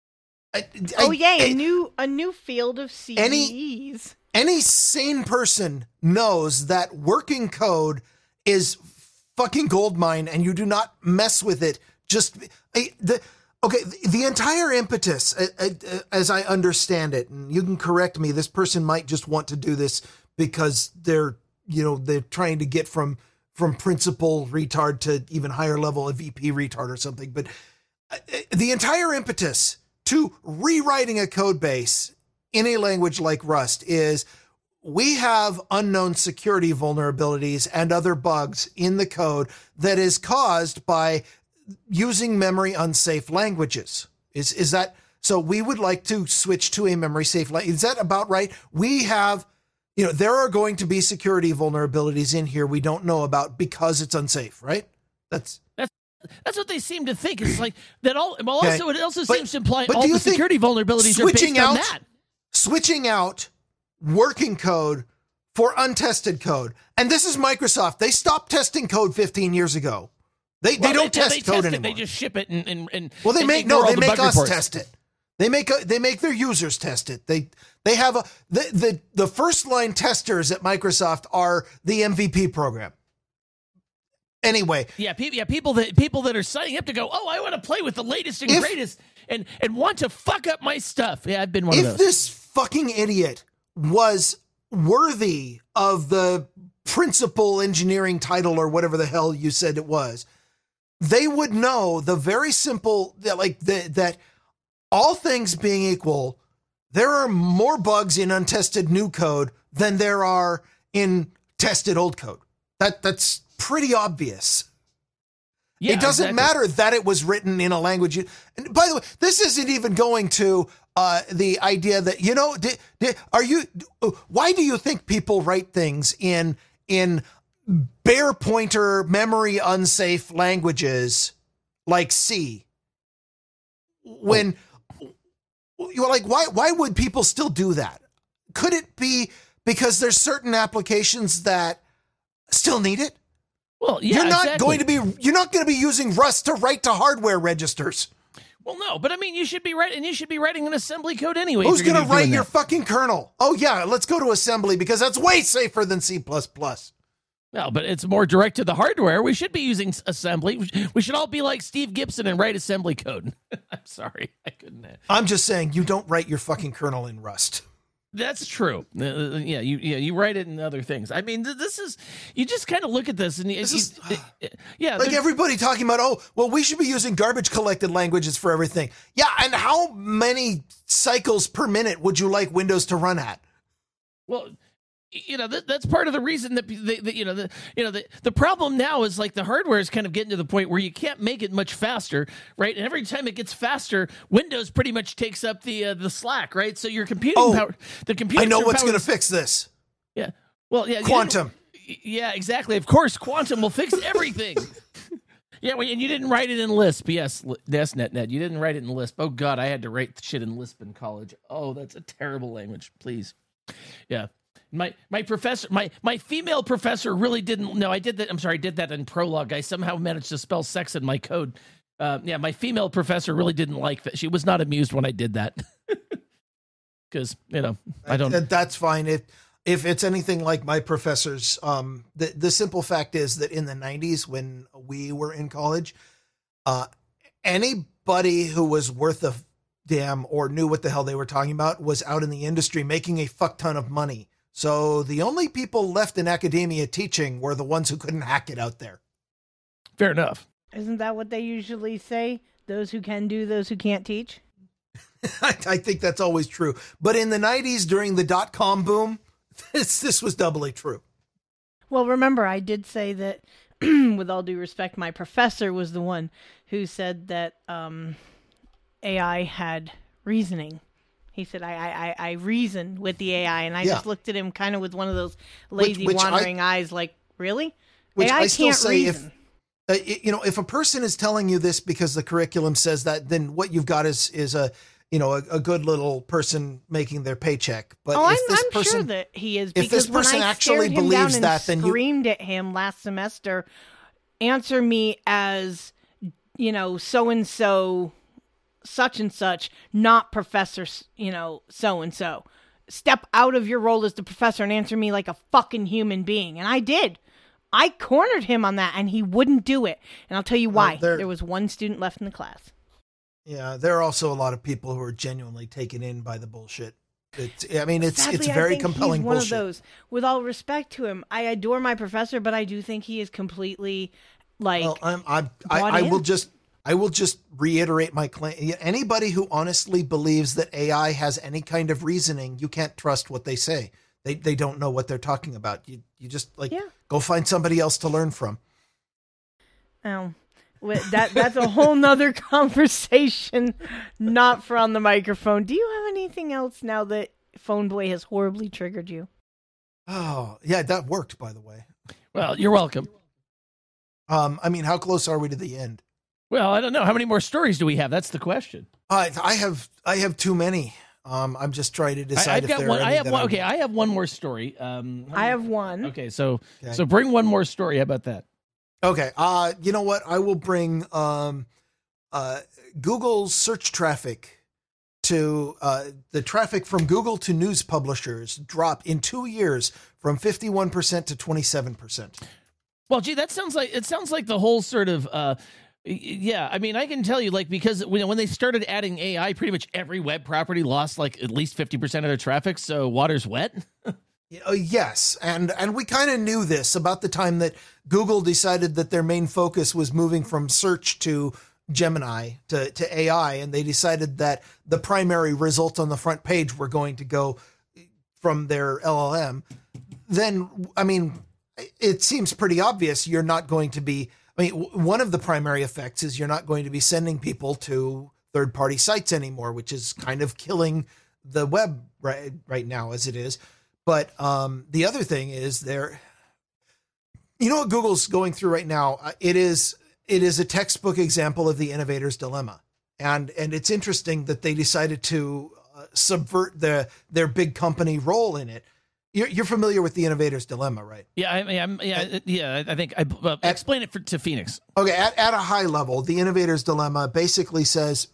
A new field of CVEs. Any sane person knows that working code is fucking goldmine and you do not mess with it. The entire impetus, as I understand it, and you can correct me, this person might just want to do this because they're trying to get from principal retard to even higher level, a VP retard or something. But the entire impetus to rewriting a code base in a language like Rust is we have unknown security vulnerabilities and other bugs in the code that is caused by using memory unsafe languages. Is that so? We would like to switch to a memory safe language. Is that about right? We have, there are going to be security vulnerabilities in here we don't know about because it's unsafe, right? That's what they seem to think. It's like that all. Well, Okay. also it also But- seems to imply but all do you the think security vulnerabilities are based switching on out- that. switching out working code for untested code. And this is Microsoft. They stopped testing code 15 years ago. They don't test they code test anymore. it, they just ship it and Well, they and make ignore all they the make bug us reports. test it. They make their users test it. They have the first line testers at Microsoft are the MVP program. Anyway, people that are signing up to go, oh, I want to play with the latest and greatest and want to fuck up my stuff. Yeah, I've been one of if those. this fucking idiot was worthy of the principal engineering title or whatever the hell you said it was, they would know the very simple that all things being equal, there are more bugs in untested new code than there are in tested old code. That's pretty obvious. Yeah, it doesn't exactly. matter that it was written in a language. And by the way, this isn't even going to the idea that, why do you think people write things in bare pointer memory unsafe languages like C? When you're like, why would people still do that? Could it be because there's certain applications that still need it? Well, yeah, You're not exactly. going to be using Rust to write to hardware registers. Well, no, but I mean, you should be writing an assembly code anyway. Who's going to write your that. fucking kernel? Oh yeah, let's go to assembly because that's way safer than C++. No, but it's more direct to the hardware. We should be using assembly. We should all be like Steve Gibson and write assembly code. I'm sorry, I couldn't. I'm just saying you don't write your fucking kernel in Rust. That's true. You write it in other things. I mean, this is, you just kind of look at this and Like everybody talking about, we should be using garbage collected languages for everything. Yeah, and how many cycles per minute would you like Windows to run at? Well, that's part of the reason that the problem now is like the hardware is kind of getting to the point where you can't make it much faster, right? And every time it gets faster, Windows pretty much takes up the slack, right? So your computing power, the computer. I know what's going to fix this. Yeah. Well, yeah. Quantum. Yeah, exactly. Of course, Quantum will fix everything. Yeah, and you didn't write it in Lisp. Yes, Ned. You didn't write it in Lisp. Oh God, I had to write shit in Lisp in college. Oh, that's a terrible language. Please. Yeah. My professor, my female professor really didn't. No, I did that. I'm sorry, I did that in Prolog. I somehow managed to spell sex in my code. My female professor really didn't like that. She was not amused when I did that. Because I don't. That's fine. If it's anything like my professors, the simple fact is that in the 90s when we were in college, anybody who was worth damn or knew what the hell they were talking about was out in the industry making a fuck ton of money. So the only people left in academia teaching were the ones who couldn't hack it out there. Fair enough. Isn't that what they usually say? Those who can do, those who can't teach? I think that's always true. But in the 90s, during the dot-com boom, this was doubly true. Well, remember, I did say that, with all due respect, my professor was the one who said that AI had reasoning. He said, I reason with the AI. And I just looked at him kind of with one of those lazy, wandering eyes like, really? Which AI I still can't say reason. If a person is telling you this because the curriculum says that, then what you've got is a good little person making their paycheck. But I'm person, sure that he is. If this because person when I actually stared him believes down that, and then screamed at him last semester, answer me as, so and so, such and such, not Professor, so and so. Step out of your role as the professor and answer me like a fucking human being. And I did. I cornered him on that, and he wouldn't do it. And I'll tell you why. There was one student left in the class. Yeah, there are also a lot of people who are genuinely taken in by the bullshit. It's Sadly, very I think compelling he's one bullshit. of those. With all respect to him, I adore my professor, but I do think he is completely Well, I will just reiterate my claim. Anybody who honestly believes that AI has any kind of reasoning, you can't trust what they say. They don't know what they're talking about. You just go find somebody else to learn from. Oh, that's a whole nother conversation, not for on the microphone. Do you have anything else now that Phone Boy has horribly triggered you? Oh, yeah, that worked, by the way. Well, you're welcome. How close are we to the end? Well, I don't know. How many more stories do we have? That's the question. I have too many. I'm just trying to decide. I have one more story. I have one. Okay, so bring one more story. How about that? Okay. You know what? I will bring Google's search traffic to the traffic from Google to news publishers dropped in 2 years from 51% to 27%. Well, gee, that sounds like the whole sort of. Yeah, I mean, I can tell you, because when they started adding AI, pretty much every web property lost at least 50% of their traffic. So water's wet. Yes, and we kind of knew this about the time that Google decided that their main focus was moving from search to Gemini to AI, and they decided that the primary results on the front page were going to go from their LLM. Then, it seems pretty obvious you're not going to be. One of the primary effects is you're not going to be sending people to third-party sites anymore, which is kind of killing the web right now as it is. But the other thing is what Google's going through right now? It is a textbook example of the innovator's dilemma. And it's interesting that they decided to subvert their big company role in it. You're familiar with the innovator's dilemma, right? Yeah, I think explain it to Phoenix. Okay, at a high level, the innovator's dilemma basically says,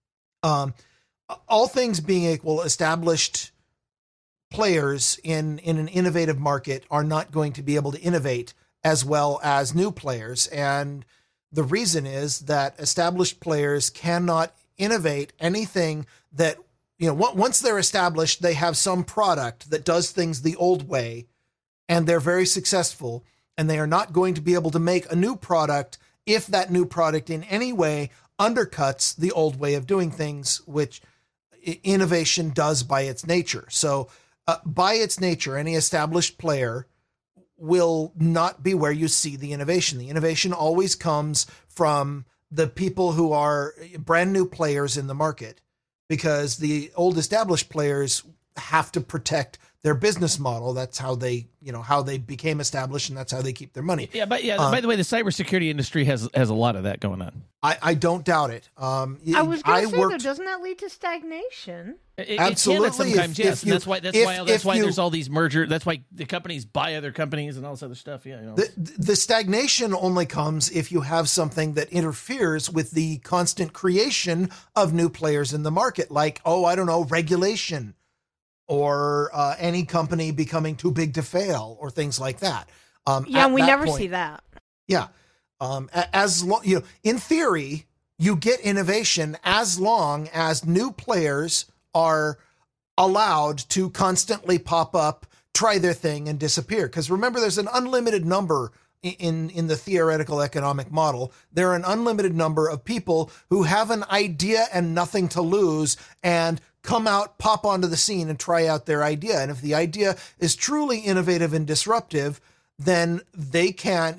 all things being equal, established players in an innovative market are not going to be able to innovate as well as new players, and the reason is that established players cannot innovate anything that. Once they're established, they have some product that does things the old way, and they're very successful, and they are not going to be able to make a new product if that new product in any way undercuts the old way of doing things, which innovation does by its nature. So by its nature, any established player will not be where you see the innovation. The innovation always comes from the people who are brand new players in the market, because the old established players have to protect their business model. That's how they became established, and that's how they keep their money. Yeah, but by the way, the cybersecurity industry has a lot of that going on. I don't doubt it. I was going to say, though, doesn't that lead to stagnation? Absolutely. It can sometimes, yes. That's why there's all these mergers. That's why the companies buy other companies and all this other stuff. Yeah. The stagnation only comes if you have something that interferes with the constant creation of new players in the market, like, regulation, or any company becoming too big to fail, or things like that. We never see that. Yeah. In theory, you get innovation as long as new players are allowed to constantly pop up, try their thing, and disappear. Because remember, there's an unlimited number in the theoretical economic model. There are an unlimited number of people who have an idea and nothing to lose and come out, pop onto the scene and try out their idea. And if the idea is truly innovative and disruptive, then they can,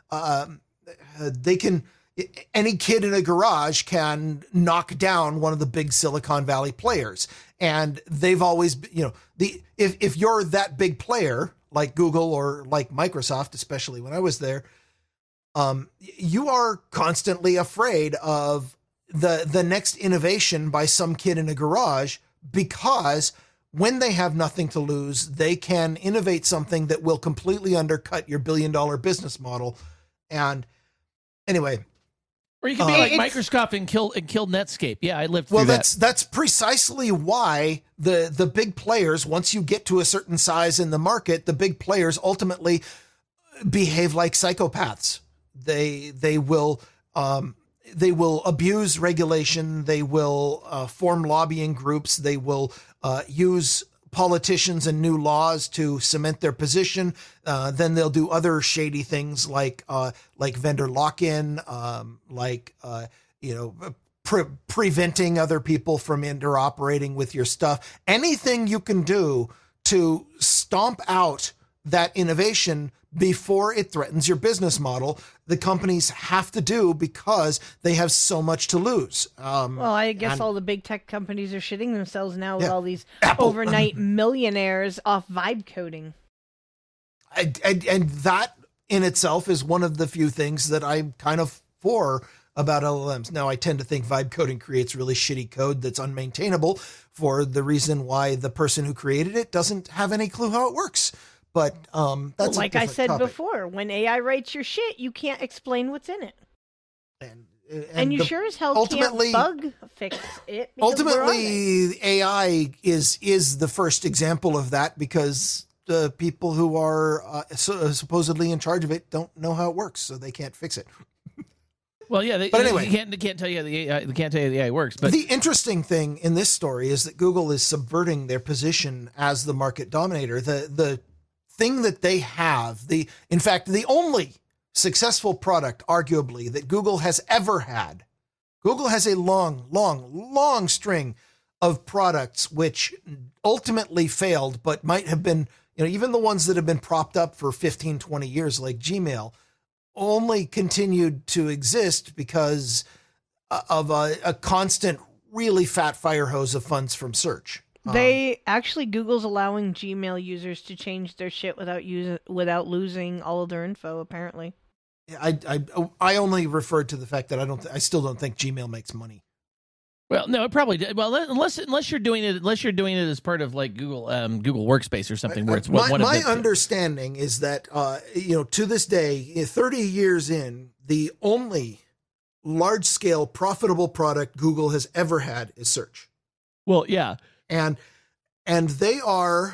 any kid in a garage can knock down one of the big Silicon Valley players. And they've always, if you're that big player like Google or like Microsoft, especially when I was there, you are constantly afraid of the next innovation by some kid in a garage, because when they have nothing to lose, they can innovate something that will completely undercut your billion-dollar business model. And anyway, or you can be like Microsoft and kill Netscape. Yeah, I lived through well, that. that's precisely why the big players, once you get to a certain size in the market, the big players ultimately behave like psychopaths. They will abuse regulation. They will form lobbying groups. They will use politicians and new laws to cement their position. Then they'll do other shady things like vendor lock-in, preventing other people from interoperating with your stuff. Anything you can do to stomp out that innovation before it threatens your business model, the companies have to do, because they have so much to lose. Well, I guess all the big tech companies are shitting themselves now with all these Apple, overnight millionaires off vibe coding. And that in itself is one of the few things that I'm kind of for about LLMs. Now, I tend to think vibe coding creates really shitty code that's unmaintainable for the reason why the person who created it doesn't have any clue how it works. But that's like I said before, when AI writes your shit, you can't explain what's in it. And you sure as hell can't bug fix it. Ultimately, AI is the first example of that, because the people who are supposedly in charge of it don't know how it works, so they can't fix it. Well, yeah, but anyway, they can't tell you the AI. They can't tell you the AI works. But the interesting thing in this story is that Google is subverting their position as the market dominator. The thing that they have, in fact, the only successful product, arguably, that Google has ever had. Google has a long string of products which ultimately failed, but might have been, even the ones that have been propped up for 15, 20 years, like Gmail, only continued to exist because of a constant, really fat fire hose of funds from search. Google's allowing Gmail users to change their shit without losing all of their info, apparently. I only referred to the fact that I still don't think Gmail makes money. Well, no, it probably did. Well, unless you're doing it as part of like Google Workspace or something, where it's my understanding is that to this day, 30 years in, the only large scale profitable product Google has ever had is search. Well, yeah. And they are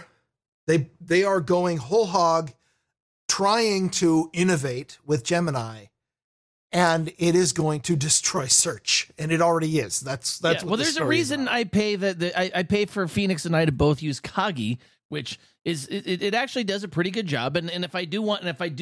going whole hog, trying to innovate with Gemini, and it is going to destroy search, and it already is. That's well. There's a reason I pay I pay for Phoenix and I to both use Kagi, which is it actually does a pretty good job. And if I do want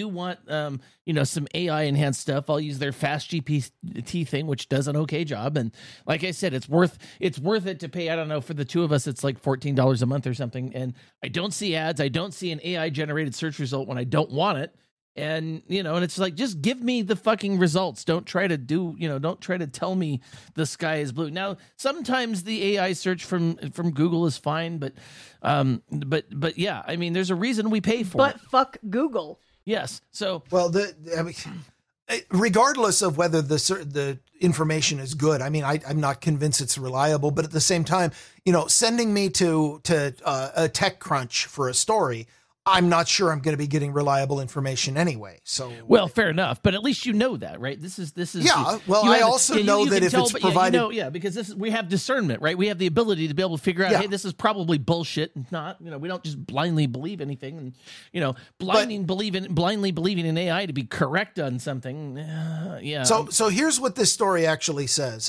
some AI enhanced stuff, I'll use their Fast GPT thing, which does an okay job. And like I said, it's worth it to pay. I don't know, for the two of us, it's like $14 a month or something. And I don't see ads. I don't see an AI generated search result when I don't want it. And, and it's like, just give me the fucking results. Don't try to tell me the sky is blue. Now, sometimes the AI search from Google is fine, but yeah, I mean, there's a reason we pay for it. But fuck Google. Yes. So, well, regardless of whether the information is good, I mean, I'm not convinced it's reliable, but at the same time, sending me to a TechCrunch for a story, I'm not sure I'm going to be getting reliable information anyway. So, well, fair enough, but at least you know that, right? This is yeah. Well, I also know that if it's provided, because we have discernment, right? We have the ability to be able to figure out, Yeah. hey, this is probably bullshit. And not, we don't just blindly believe anything, and blindly believing in AI to be correct on something. Yeah. So here's what this story actually says.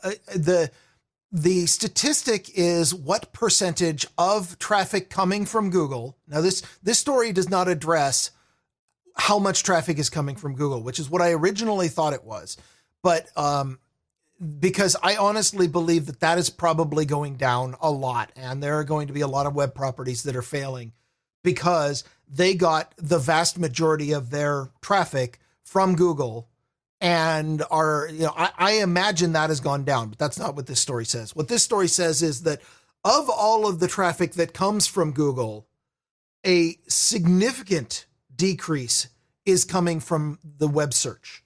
The statistic is what percentage of traffic coming from Google. Now, this story does not address how much traffic is coming from Google, which is what I originally thought it was. But because I honestly believe that is probably going down a lot. And there are going to be a lot of web properties that are failing because they got the vast majority of their traffic from Google. And I imagine that has gone down, but that's not what this story says. What this story says is that of all of the traffic that comes from Google, a significant decrease is coming from the web search,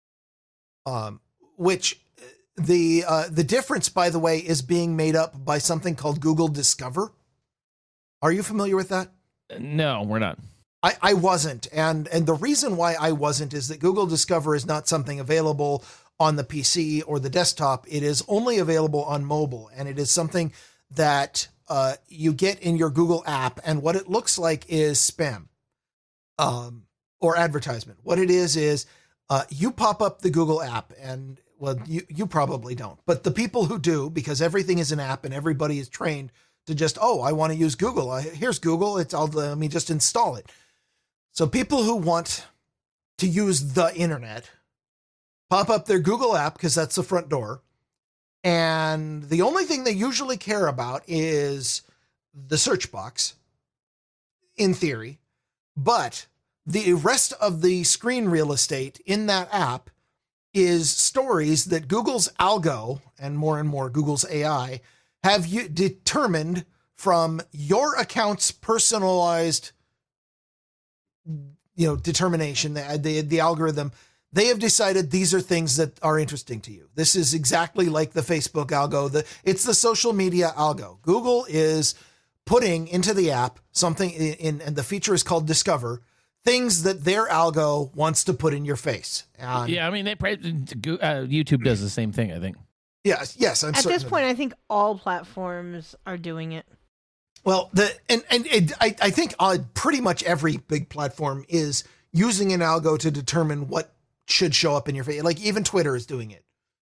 which the difference, by the way, is being made up by something called Google Discover. Are you familiar with that? No, we're not. I wasn't. And the reason why I wasn't is that Google Discover is not something available on the PC or the desktop. It is only available on mobile. And it is something that you get in your Google app. And what it looks like is spam or advertisement. What it is you pop up the Google app and, well, you probably don't. But the people who do, because everything is an app and everybody is trained to just, I want to use Google. Here's Google. Let me just install it. So people who want to use the internet pop up their Google app because that's the front door. And the only thing they usually care about is the search box, in theory. But the rest of the screen real estate in that app is stories that Google's algo and more Google's AI have determined from your account's personalized determination, the algorithm. They have decided these are things that are interesting to you. This is exactly like the Facebook algo. It's the social media algo. Google is putting into the app something and the feature is called Discover, things that their algo wants to put in your face. Yeah, I mean, YouTube does the same thing, I think. Yes. At this point, I think all platforms are doing it. Well, I think pretty much every big platform is using an algo to determine what should show up in your face. Like even Twitter is doing it.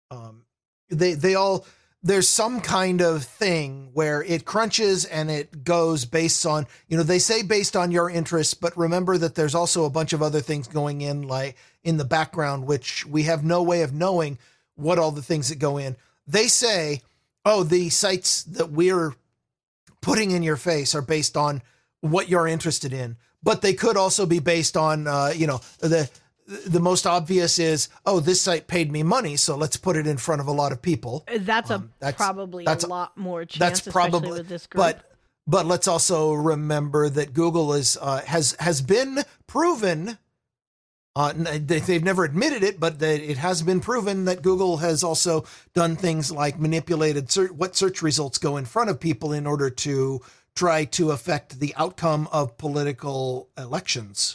There's some kind of thing where it crunches and it goes based on, they say based on your interests, but remember that there's also a bunch of other things going in, like in the background, which we have no way of knowing what all the things that go in. They say, the sites that we're putting in your face are based on what you're interested in, but they could also be based on, the most obvious is, this site paid me money, so let's put it in front of a lot of people. That's probably a lot more chance, especially with this group. But let's also remember that Google has been proven. They've never admitted it, but it has been proven that Google has also done things like manipulated what search results go in front of people in order to try to affect the outcome of political elections.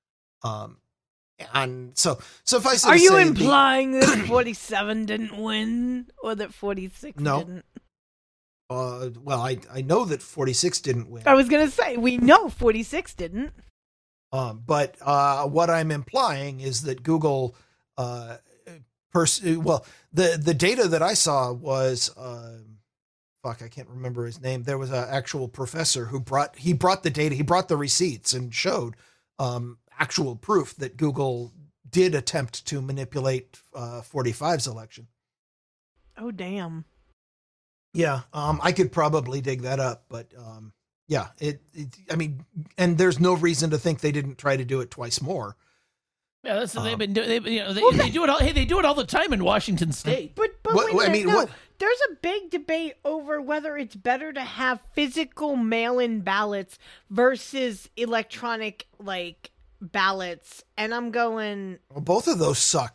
And so if I say, are you implying that 47 didn't win or that 46 didn't? Well, I know that 46 didn't win. I was going to say, we know 46 didn't. But what I'm implying is that Google, the data that I saw was, I can't remember his name. There was an actual professor who brought the data, he brought the receipts and showed actual proof that Google did attempt to manipulate 45's election. Oh, damn. Yeah, I could probably dig that up, but yeah, I mean, and there's no reason to think they didn't try to do it twice more. Yeah, that's what they've been doing. They do it all. Hey, they do it all the time in Washington State. But there's a big debate over whether it's better to have physical mail-in ballots versus electronic ballots, and I'm going. Well, both of those suck.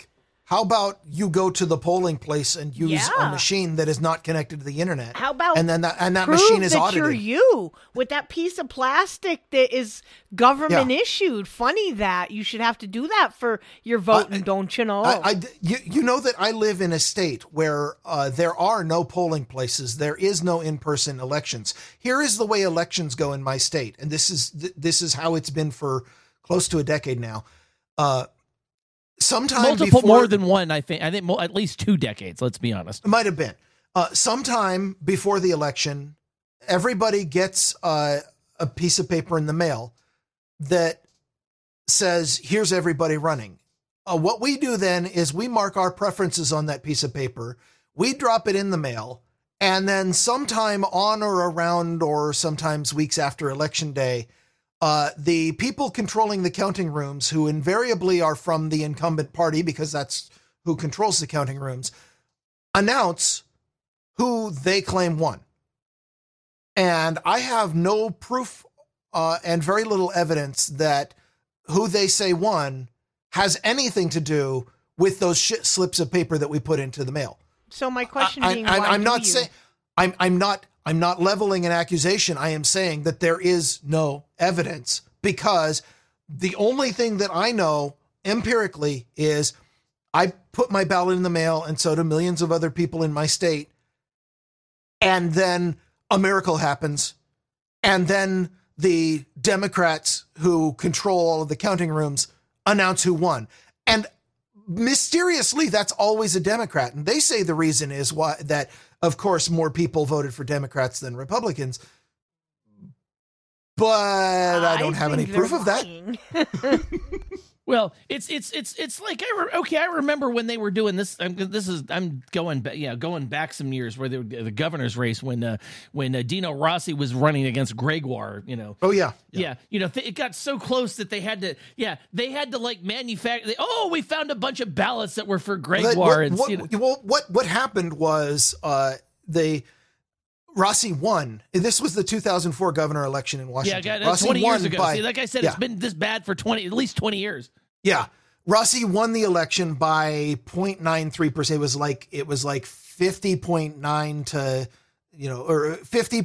How about you go to the polling place and use Yeah. a machine that is not connected to the internet? How about and then that prove machine is that audited? you're you with that piece of plastic that is government issued? Funny that you should have to do that for your voting, don't you know? You know that I live in a state where there are no polling places. There is no in-person elections. Here is the way elections go in my state, and this is how it's been for close to a decade now. Sometime Multiple, before, more than one, I think at least 2 decades, let's be honest. it might have been. Sometime before the election, everybody gets a piece of paper in the mail that says, here's everybody running. What we do then is we mark our preferences on that piece of paper. We drop it in the mail. And then sometime on or around, or sometimes weeks after election day, the people controlling the counting rooms, who invariably are from the incumbent party because that's who controls the counting rooms, announce who they claim won. And I have no proof and very little evidence that who they say won has anything to do with those shit slips of paper that we put into the mail. So my question being, I'm not leveling an accusation. I am saying that there is no evidence, because the only thing that I know empirically is I put my ballot in the mail, and so do millions of other people in my state. And then a miracle happens. And then the Democrats who control all of the counting rooms announce who won. And mysteriously, that's always a Democrat. And they say the reason is why that, of course, more people voted for Democrats than Republicans. But I don't have any proof of that. Well, it's like I remember when they were doing this. I'm going back some years where the governor's race when Dino Rossi was running against Gregoire. Oh yeah. It got so close that they had to like manufacture. We found a bunch of ballots that were for Gregoire. What happened was Rossi won. This was the 2004 governor election in Washington. Yeah, that's Rossi 20 years ago. by, See, like I said, it's been this bad for at least 20 years. Yeah. Rossi won the election by 0.93%. It was like 50.9 to, or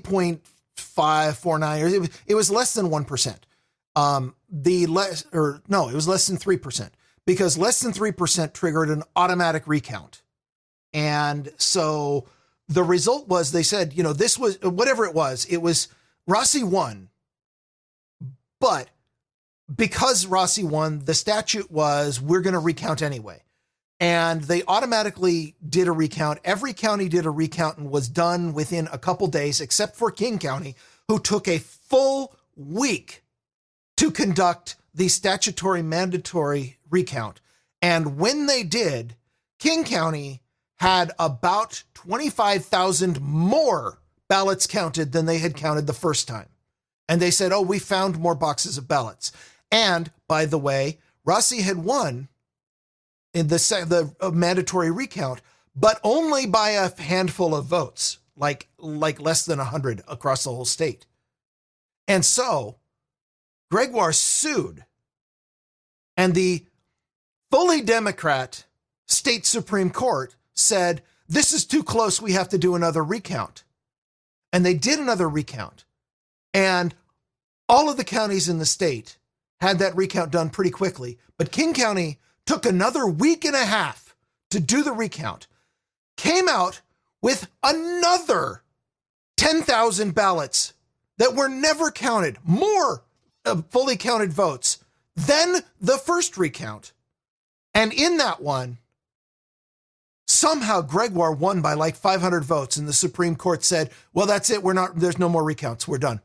50.549. It was less than 1%. It was less than 3%, because less than 3% triggered an automatic recount. And so the result was, they said, this was whatever it was Rossi won. But because Rossi won, the statute was, we're going to recount anyway. And they automatically did a recount. Every county did a recount and was done within a couple days, except for King County, who took a full week to conduct the statutory mandatory recount. And when they did, King County had about 25,000 more ballots counted than they had counted the first time. And they said, we found more boxes of ballots. And by the way, Rossi had won in the mandatory recount, but only by a handful of votes, like less than 100 across the whole state. And so Gregoire sued, and the fully Democrat state Supreme Court said, this is too close, we have to do another recount. And they did another recount. And all of the counties in the state had that recount done pretty quickly. But King County took another week and a half to do the recount, came out with another 10,000 ballots that were never counted, more fully counted votes than the first recount. And in that one, somehow Gregoire won by like 500 votes, and the Supreme Court said, well, that's it. There's no more recounts. We're done.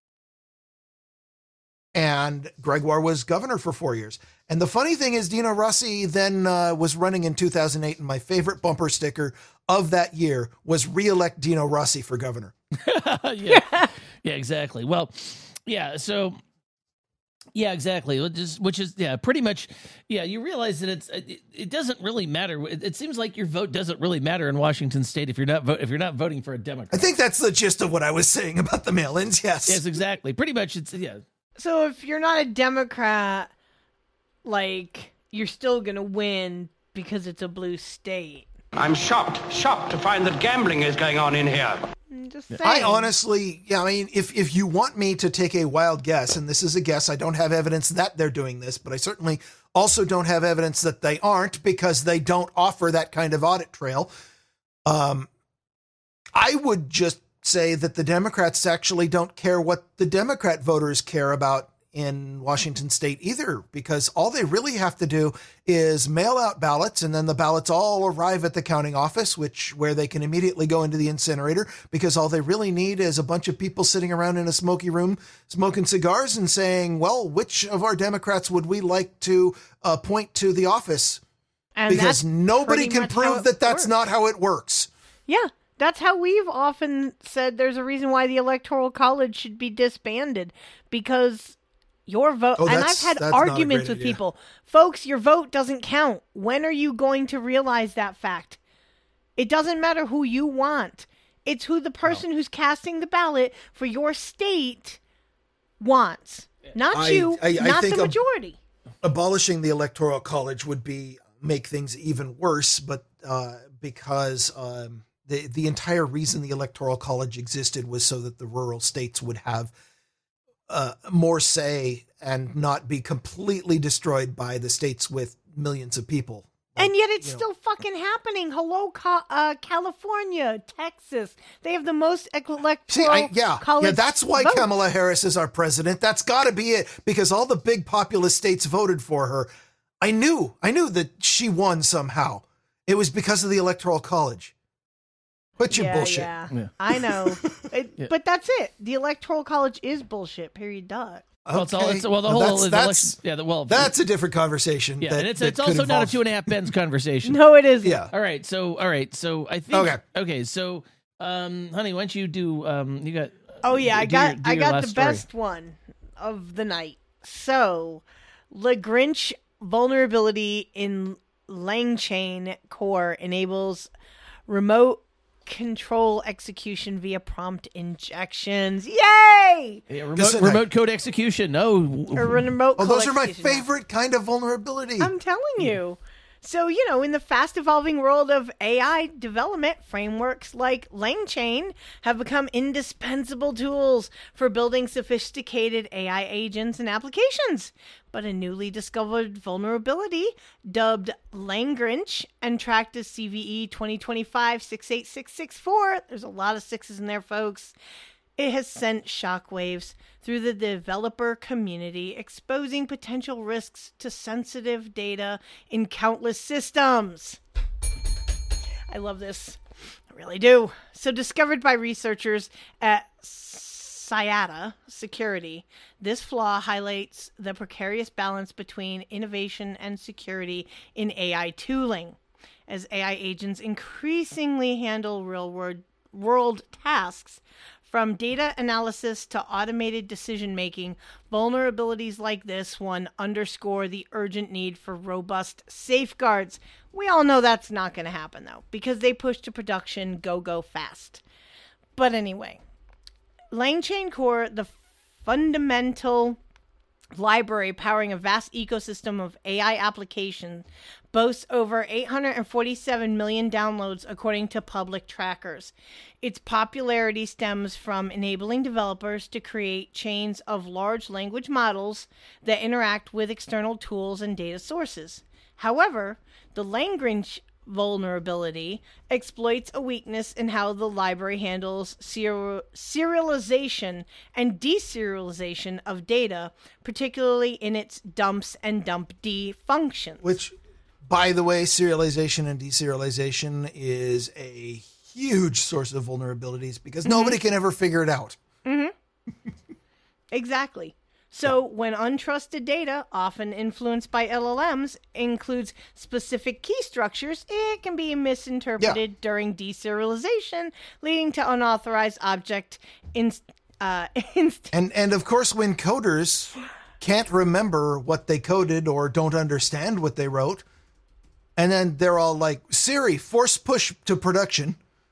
And Gregoire was governor for 4 years. And the funny thing is, Dino Rossi then was running in 2008, and my favorite bumper sticker of that year was "Reelect Dino Rossi for governor." Yeah, exactly. Well, yeah, so... Yeah, exactly. Which is pretty much. Yeah, you realize that it doesn't really matter. It seems like your vote doesn't really matter in Washington State if you're not voting for a Democrat. I think that's the gist of what I was saying about the mail-ins. Yes, exactly. Pretty much, yeah. So if you're not a Democrat, like, you're still gonna win because it's a blue state. I'm shocked to find that gambling is going on in here. I'm just saying. I honestly, I mean, if you want me to take a wild guess, and this is a guess, I don't have evidence that they're doing this, but I certainly also don't have evidence that they aren't because they don't offer that kind of audit trail. I would just say that the Democrats actually don't care what the Democrat voters care about in Washington state either, because all they really have to do is mail out ballots, and then the ballots all arrive at the counting office, where they can immediately go into the incinerator, because all they really need is a bunch of people sitting around in a smoky room smoking cigars and saying, well, which of our Democrats would we like to appoint to the office? And Because that's nobody pretty can much how prove it that that's works. not how it works. Yeah, that's how we've often said there's a reason why the Electoral College should be disbanded, because your vote, Oh, and I've that's had not a arguments great with idea. people, folks, your vote doesn't count. When are you going to realize that fact? It doesn't matter who you want. It's who the person who's casting the ballot for your state wants. Not you, I not think the majority. Abolishing the Electoral College would make things even worse, but because the entire reason the Electoral College existed was so that the rural states would have more say and not be completely destroyed by the states with millions of people. And yet it's still fucking happening. Hello, California, Texas. They have the most electoral college that's why votes. Kamala Harris is our president. That's got to be it, because all the big populous states voted for her. I knew that she won somehow. It was because of the Electoral College. Quit your bullshit. Yeah. I know. But that's it. The Electoral College is bullshit, period, dot. Well, it's all, Okay. the whole That's- election. That's a different conversation. Yeah, that- and it's that could also not a involve- 2.5 Benz conversation. No, it isn't. Yeah. All right, so I think Okay. so honey, why don't you do you got Oh yeah, I got do your last the story. best one of the night. So, Lagrange vulnerability in LangChain core enables remote control execution via prompt injections. Yay! Yeah, Listen, remote code execution. Or No. remote Oh, code those are my execution, yeah. favorite kind of vulnerability. I'm telling you. So, in the fast evolving world of AI development, frameworks like LangChain have become indispensable tools for building sophisticated AI agents and applications. But a newly discovered vulnerability, dubbed Lagrange and tracked as CVE 2025-68664, there's a lot of sixes in there, folks. It has sent shockwaves through the developer community, exposing potential risks to sensitive data in countless systems. I love this. I really do. So, discovered by researchers at Cyata Security, this flaw highlights the precarious balance between innovation and security in AI tooling. As AI agents increasingly handle real-world tasks, from data analysis to automated decision-making, vulnerabilities like this one underscore the urgent need for robust safeguards. We all know that's not going to happen, though, because they push to production go fast. But anyway, LangChain Core, the fundamental library powering a vast ecosystem of AI applications, boasts over 847 million downloads according to public trackers. Its popularity stems from enabling developers to create chains of large language models that interact with external tools and data sources. However, the Lagrange vulnerability exploits a weakness in how the library handles serialization and deserialization of data, particularly in its dumps and dumpd functions. Which, by the way, serialization and deserialization is a huge source of vulnerabilities because nobody can ever figure it out. Exactly. So when untrusted data, often influenced by LLMs, includes specific key structures, it can be misinterpreted during deserialization, leading to unauthorized object And of course, when coders can't remember what they coded or don't understand what they wrote, and then they're all like, Siri, force push to production.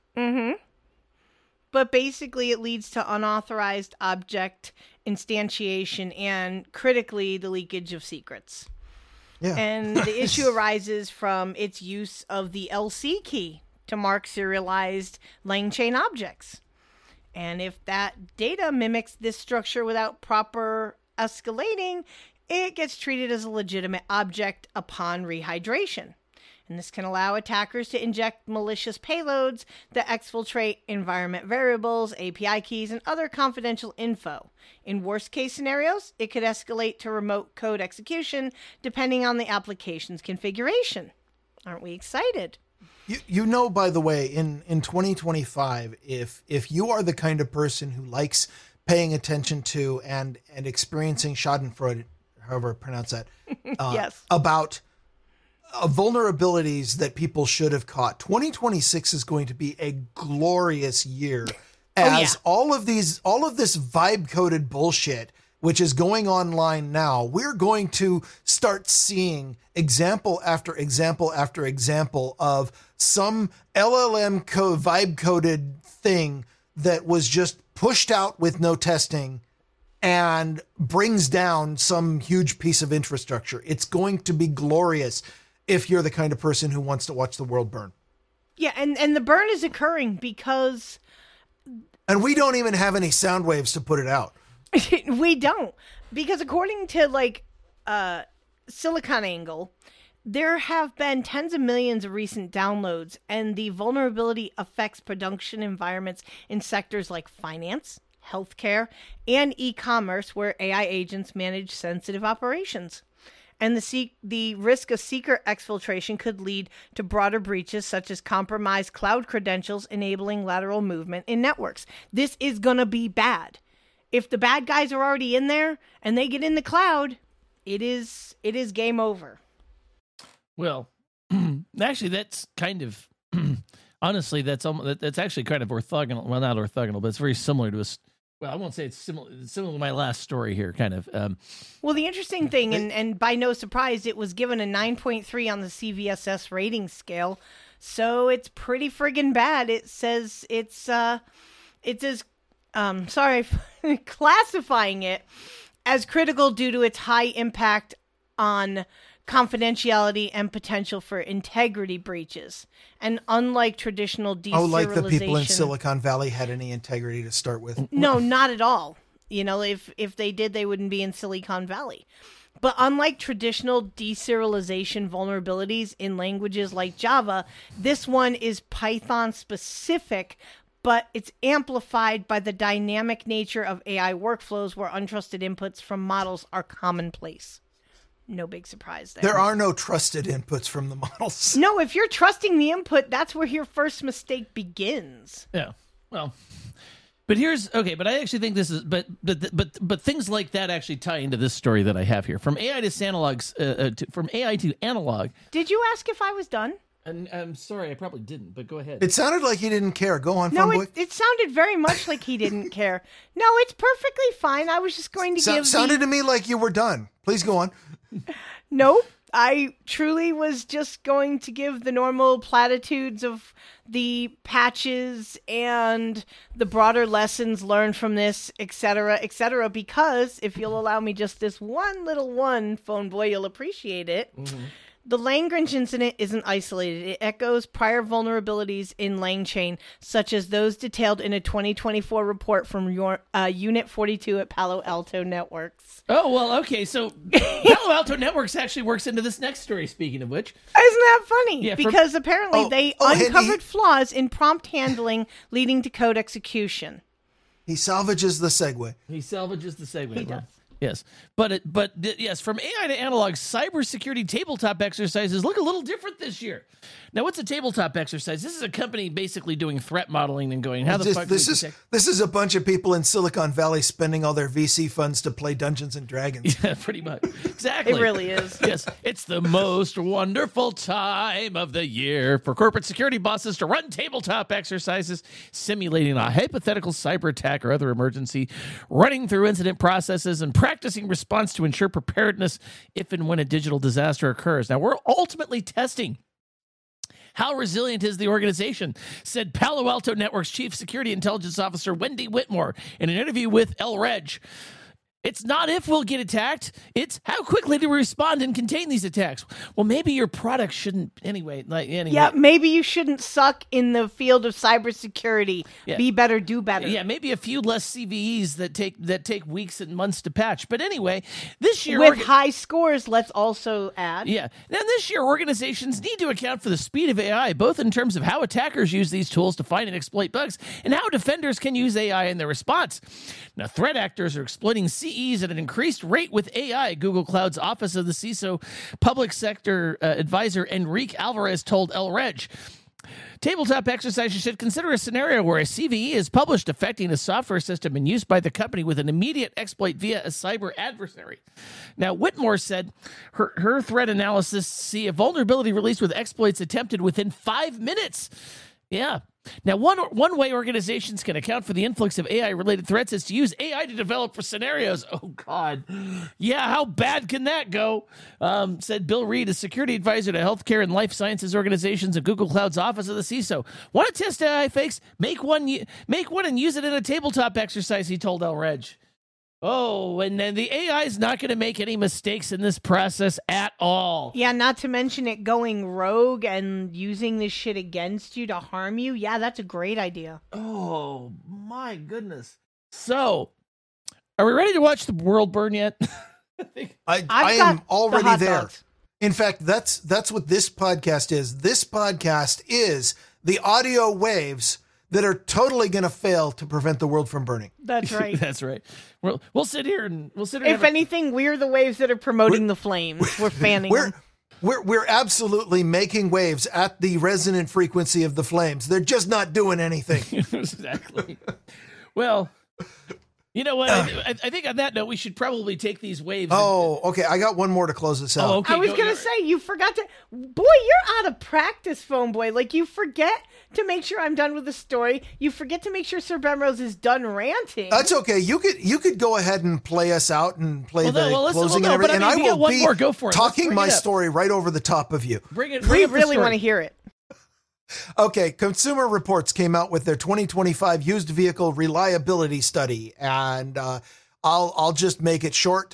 But basically, it leads to unauthorized object instantiation and, critically, the leakage of secrets. Yeah. And the issue arises from its use of the LC key to mark serialized Lang chain objects. And if that data mimics this structure without proper escalating, it gets treated as a legitimate object upon rehydration. And this can allow attackers to inject malicious payloads that exfiltrate environment variables, API keys, and other confidential info. In worst case scenarios, it could escalate to remote code execution depending on the application's configuration. Aren't we excited? You know, by the way, in 2025, if you are the kind of person who likes paying attention to and experiencing Schadenfreude, however I pronounce that, Yes. about vulnerabilities that people should have caught, 2026 is going to be a glorious year as all of this vibe coded bullshit, which is going online now, we're going to start seeing example after example after example of some LLM vibe coded thing that was just pushed out with no testing and brings down some huge piece of infrastructure. It's going to be glorious if you're the kind of person who wants to watch the world burn. Yeah, and the burn is occurring because... And we don't even have any sound waves to put it out. We don't. Because according to, SiliconANGLE, there have been tens of millions of recent downloads, and the vulnerability affects production environments in sectors like finance, healthcare, and e-commerce, where AI agents manage sensitive operations. And the risk of seeker exfiltration could lead to broader breaches, such as compromised cloud credentials enabling lateral movement in networks. This is going to be bad. If the bad guys are already in there and they get in the cloud, it is game over. Well, actually, that's kind of honestly, that's actually kind of orthogonal. Well, not orthogonal, but it's very similar to us. Well, I won't say it's similar to my last story here, kind of. Well, the interesting thing, and by no surprise, it was given a 9.3 on the CVSS rating scale, so it's pretty friggin' bad. It says it's classifying it as critical due to its high impact on confidentiality and potential for integrity breaches. And unlike traditional deserialization... Oh, like the people in Silicon Valley had any integrity to start with? No, not at all. You know, if they did, they wouldn't be in Silicon Valley. But unlike traditional deserialization vulnerabilities in languages like Java, this one is Python specific, but it's amplified by the dynamic nature of AI workflows where untrusted inputs from models are commonplace. No big surprise there. There are no trusted inputs from the models. No, if you're trusting the input, that's where your first mistake begins. Yeah. Well, but but I actually think this is, but things like that actually tie into this story that I have here. From AI to analogs, from AI to analog. Did you ask if I was done? And I'm sorry, I probably didn't, but go ahead. It sounded like he didn't care. Go on, No, Funboy. it sounded very much like he didn't care. No, it's perfectly fine. I was just going to Sounded to me like you were done. Please go on. Nope. I truly was just going to give the normal platitudes of the patches and the broader lessons learned from this, etc., because if you'll allow me just this one, Phone Boy, you'll appreciate it. Mm-hmm. The Lagrange incident isn't isolated. It echoes prior vulnerabilities in LangChain, such as those detailed in a 2024 report from Unit 42 at Palo Alto Networks. Oh, well, okay, so Palo Alto Networks actually works into this next story, speaking of which. Isn't that funny? Yeah, because apparently they uncovered flaws in prompt handling leading to code execution. He salvages the segue. He He does. Yes, but yes, from AI to analog, cybersecurity tabletop exercises look a little different this year. Now, what's a tabletop exercise? This is a company basically doing threat modeling and going, how the fuck this is a bunch of people in Silicon Valley spending all their VC funds to play Dungeons and Dragons. Yeah, pretty much. Exactly. It really is. Yes, it's the most wonderful time of the year for corporate security bosses to run tabletop exercises, simulating a hypothetical cyber attack or other emergency, running through incident processes, and practicing response to ensure preparedness if and when a digital disaster occurs. Now, we're ultimately testing how resilient is the organization, said Palo Alto Networks Chief Security Intelligence Officer Wendy Whitmore in an interview with El Reg. It's not if we'll get attacked. It's how quickly do we respond and contain these attacks. Well, maybe your product shouldn't anyway. Yeah, maybe you shouldn't suck in the field of cybersecurity. Yeah. Be better, do better. Yeah, maybe a few less CVEs that take weeks and months to patch. But anyway, this year with high scores, let's also add. Yeah. Now, this year, organizations need to account for the speed of AI, both in terms of how attackers use these tools to find and exploit bugs, and how defenders can use AI in their response. Now, threat actors are exploiting CEs at an increased rate with AI, Google Cloud's Office of the CISO Public Sector Advisor Enrique Alvarez told El Reg. Tabletop exercises should consider a scenario where a CVE is published affecting a software system and used by the company with an immediate exploit via a cyber adversary. Now, Whitmore said her threat analysis see a vulnerability released with exploits attempted within 5 minutes. Yeah. Now, one way organizations can account for the influx of AI-related threats is to use AI to develop for scenarios. Oh, God. Yeah, how bad can that go? Said Bill Reed, a security advisor to healthcare and life sciences organizations at Google Cloud's Office of the CISO. Want to test AI fakes? Make one and use it in a tabletop exercise, he told El Reg. Oh, and then the AI is not going to make any mistakes in this process at all. Yeah, not to mention it going rogue and using this shit against you to harm you. Yeah, that's a great idea. Oh, my goodness. So, are we ready to watch the world burn yet? I am already there. Thoughts. In fact, that's what this podcast is. This podcast is the audio waves that are totally going to fail to prevent the world from burning. That's right. That's right. We'll sit here and If anything, we're the waves that are promoting the flames. We're fanning them. We're absolutely making waves at the resonant frequency of the flames. They're just not doing anything. Exactly. Well, you know what? I think on that note, we should probably take these waves. Okay. I got one more to close this out. Oh, okay. I was going to say, you forgot to... Boy, you're out of practice, phone boy. Like, you forget to make sure I'm done with the story. You forget to make sure Sir Bemrose is done ranting. That's okay. You could go ahead and play us out and play closing and everything. I mean, and I will be go for it. talking my story right over the top of you. We really want to hear it. Okay, Consumer Reports came out with their 2025 used vehicle reliability study, and I'll just make it short.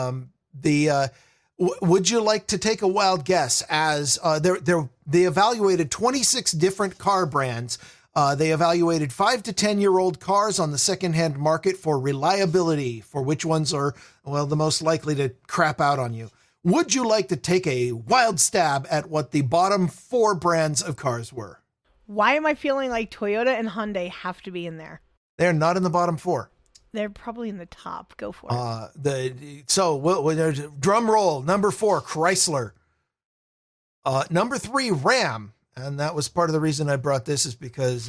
Would you like to take a wild guess? As they evaluated 26 different car brands. They evaluated 5 to 10-year-old cars on the secondhand market for reliability, for which ones are the most likely to crap out on you. Would you like to take a wild stab at what the bottom 4 brands of cars were? Why am I feeling like Toyota and Hyundai have to be in there? They're not in the bottom 4. They're probably in the top. Go for it. Drum roll. Number 4, Chrysler. Number 3, Ram. And that was part of the reason I brought this is because...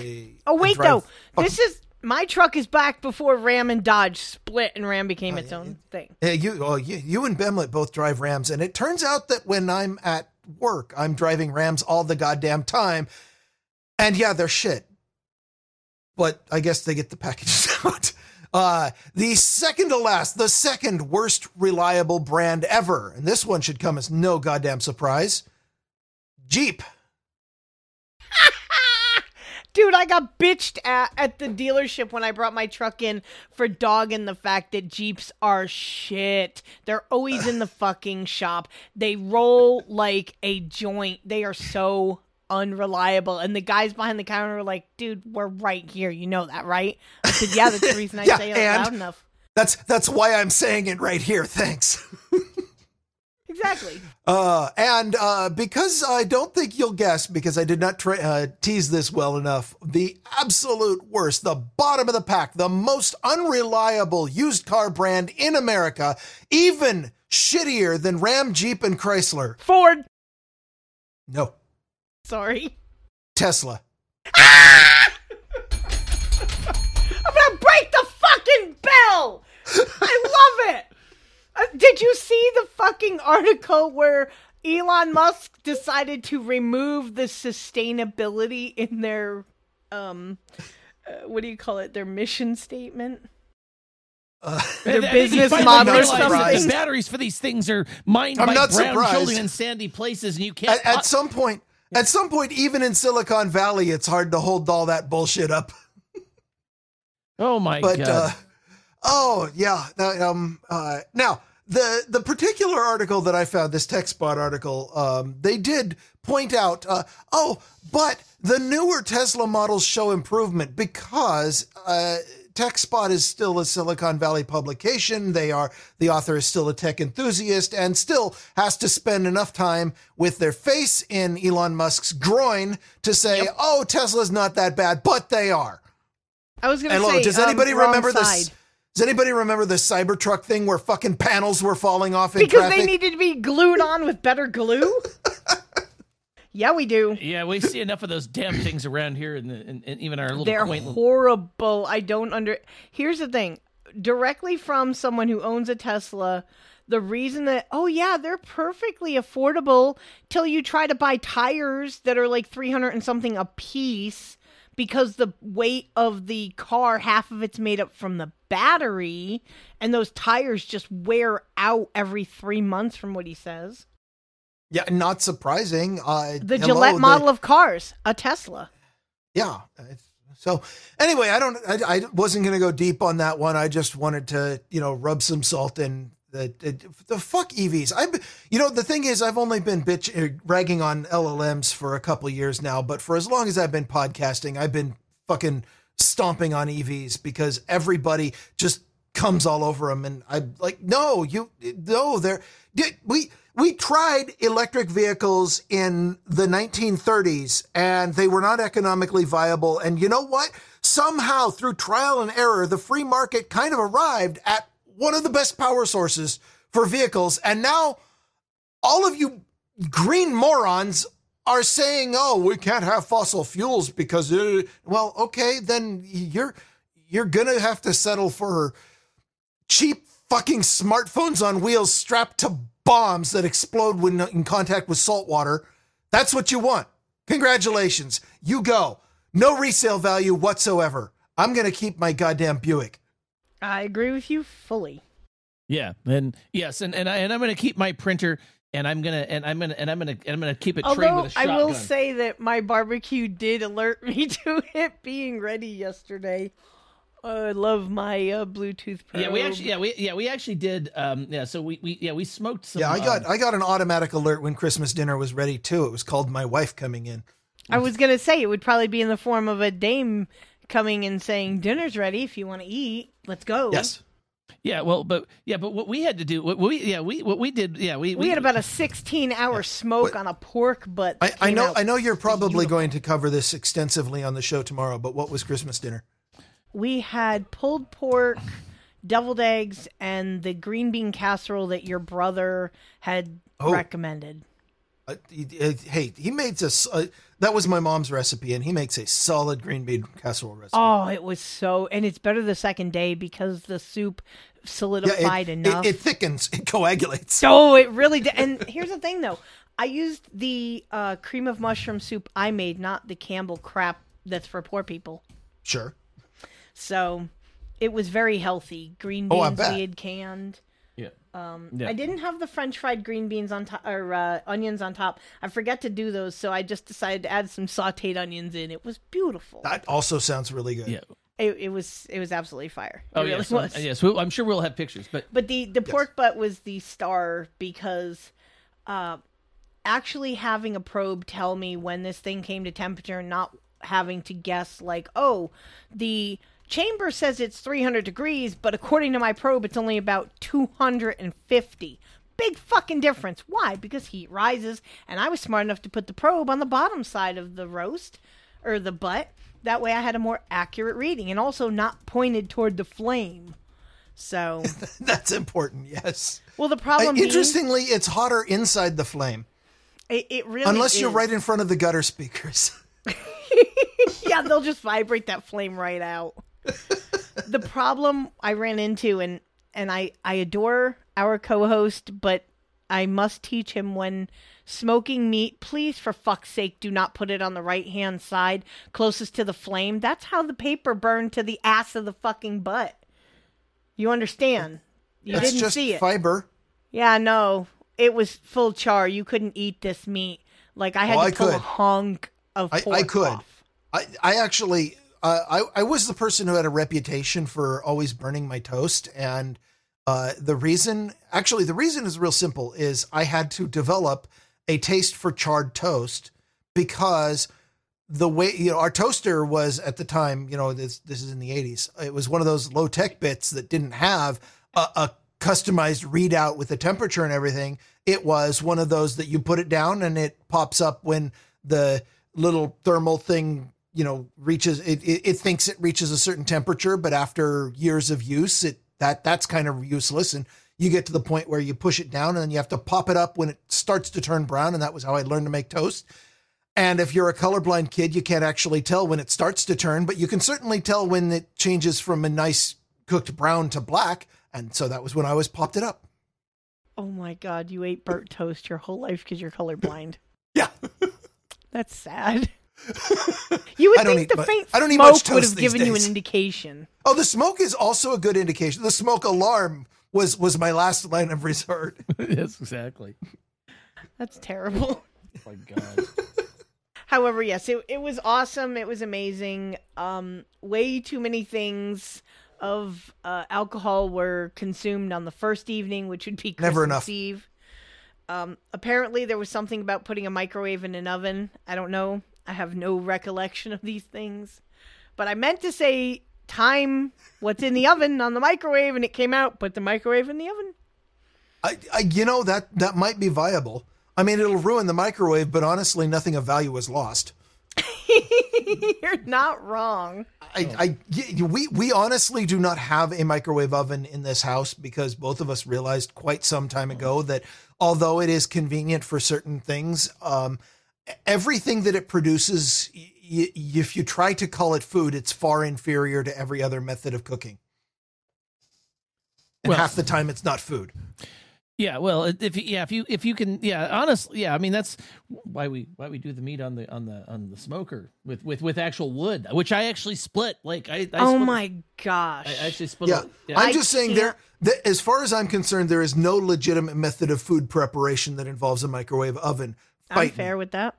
My truck is back before Ram and Dodge split and Ram became its own thing. You and Bemlet both drive Rams, and it turns out that when I'm at work, I'm driving Rams all the goddamn time. And yeah, they're shit. But I guess they get the packages out. The second to last, the second worst reliable brand ever, and this one should come as no goddamn surprise, Jeep. Dude, I got bitched at the dealership when I brought my truck in for dogging the fact that Jeeps are shit. They're always in the fucking shop. They roll like a joint. They are so unreliable. And the guys behind the counter were like, dude, we're right here. You know that, right? I said, yeah, that's the reason I say it loud enough. That's why I'm saying it right here. Thanks. Exactly. And because I don't think you'll guess, because I did not tease this well enough, the absolute worst, the bottom of the pack, the most unreliable used car brand in America, even shittier than Ram, Jeep, and Chrysler. Ford. No. Sorry. Tesla. Ah! I'm gonna break the fucking bell! I love it! Did you see the fucking article where Elon Musk decided to remove the sustainability in their, what do you call it? Their mission statement? Their business model or something? Batteries for these things are mined by brown children in sandy places, and you can't... At some point, even in Silicon Valley, it's hard to hold all that bullshit up. Oh my God. Oh, yeah. Now, the particular article that I found, this TechSpot article, they did point out, but the newer Tesla models show improvement because TechSpot is still a Silicon Valley publication. The author is still a tech enthusiast and still has to spend enough time with their face in Elon Musk's groin to say, oh, Tesla's not that bad, but they are. I was going to say, does anybody wrong remember side. this? Does anybody remember the Cybertruck thing where fucking panels were falling off in Because traffic? they needed to be glued on with better glue? Yeah, we do. Yeah, we see enough of those damn things around here in even our little They're quaint little... horrible. Here's the thing. Directly from someone who owns a Tesla, the reason that, they're perfectly affordable till you try to buy tires that are like 300 and something a piece because the weight of the car, half of it's made up from the battery, and those tires just wear out every 3 months from what he says. Yeah, not surprising. Gillette model of cars, a Tesla. Yeah. So anyway, I wasn't going to go deep on that one. I just wanted to, rub some salt in the fuck EVs. The thing is, I've only been ragging on LLMs for a couple of years now, but for as long as I've been podcasting, I've been fucking stomping on EVs because everybody just comes all over them. And I'm like, we tried electric vehicles in the 1930s and they were not economically viable. And you know what? Somehow through trial and error, the free market kind of arrived at one of the best power sources for vehicles. And now all of you green morons are saying, oh, we can't have fossil fuels because, okay, then you're going to have to settle for cheap fucking smartphones on wheels strapped to bombs that explode when in contact with salt water. That's what you want. Congratulations. You go. No resale value whatsoever. I'm going to keep my goddamn Buick. I agree with you fully. Yeah, and yes, and I'm going to keep my printer, and I'm going to keep it trained with a shotgun. I will say that my barbecue did alert me to it being ready yesterday. I love my Bluetooth probe. Yeah, we actually did. So we smoked some. Yeah, I got an automatic alert when Christmas dinner was ready too. It was called my wife coming in. I was gonna say it would probably be in the form of a dame coming and saying dinner's ready. If you want to eat, let's go. Yes. Yeah. Well, but what we had to do, we had about a 16-hour smoke on a pork butt. I know you're probably going to cover this extensively on the show tomorrow. But what was Christmas dinner? We had pulled pork, deviled eggs, and the green bean casserole that your brother had recommended. Hey, he made this. That was my mom's recipe, and he makes a solid green bean casserole recipe. Oh, it was and it's better the second day because the soup solidified enough. It thickens, it coagulates. Oh, it really did. And here's the thing, though. I used the cream of mushroom soup I made, not the Campbell crap that's for poor people. Sure. So it was very healthy. Green beans we had canned. Yeah. I didn't have the French fried green beans on top or onions on top. I forgot to do those, so I just decided to add some sautéed onions in. It was beautiful. That also sounds really good. Yeah. It was absolutely fire. It really was. Yes, I'm sure we'll have pictures. But the pork butt was the star because actually having a probe tell me when this thing came to temperature and not having to guess like, oh, the chamber says it's 300 degrees, but according to my probe, it's only about 250. Big fucking difference. Why? Because heat rises, and I was smart enough to put the probe on the bottom side of the roast, or the butt. That way I had a more accurate reading, and also not pointed toward the flame. So... That's important, yes. Well, the problem interestingly, it's hotter inside the flame. It really Unless is. You're right in front of the gutter speakers. Yeah, they'll just vibrate that flame right out. The problem I ran into, and I adore our co-host, but I must teach him when smoking meat, please, for fuck's sake, do not put it on the right-hand side closest to the flame. That's how the paper burned to the ass of the fucking butt. You understand? You That's didn't just see it. Fiber. Yeah, no. It was full char. You couldn't eat this meat. Like, I had to pull a hunk of pork I could. off. I actually... I was the person who had a reputation for always burning my toast. And the reason is real simple, is I had to develop a taste for charred toast because the way, our toaster was at the time, this is in the 80s. It was one of those low tech bits that didn't have a customized readout with the temperature and everything. It was one of those that you put it down and it pops up when the little thermal thing, reaches, it thinks it reaches a certain temperature, but after years of use, that's kind of useless. And you get to the point where you push it down and then you have to pop it up when it starts to turn brown. And that was how I learned to make toast. And if you're a colorblind kid, you can't actually tell when it starts to turn, but you can certainly tell when it changes from a nice cooked brown to black. And so that was when I always popped it up. Oh my God, you ate burnt toast your whole life because you're colorblind. Yeah. That's sad. You would think the faint smoke would have given you an indication. Oh, the smoke is also a good indication. The smoke alarm was my last line of resort. Yes, exactly. That's terrible. Oh my God. However, yes, it was awesome. It was amazing. Way too many things of alcohol were consumed on the first evening, which would be Christmas Eve. Apparently, there was something about putting a microwave in an oven. I don't know. I have no recollection of these things. But I meant to say time what's in the oven on the microwave, and it came out, put the microwave in the oven. That might be viable. I mean, it'll ruin the microwave, but honestly, nothing of value was lost. You're not wrong. We honestly do not have a microwave oven in this house because both of us realized quite some time ago that although it is convenient for certain things, everything that it produces, if you try to call it food, it's far inferior to every other method of cooking. And half the time it's not food. Yeah, well, if you can, honestly, I mean that's why we do the meat on the smoker with actual wood, which I actually split. My gosh! I actually split. Yeah, I'm just saying as far as I'm concerned, there is no legitimate method of food preparation that involves a microwave oven. I'm fair with that.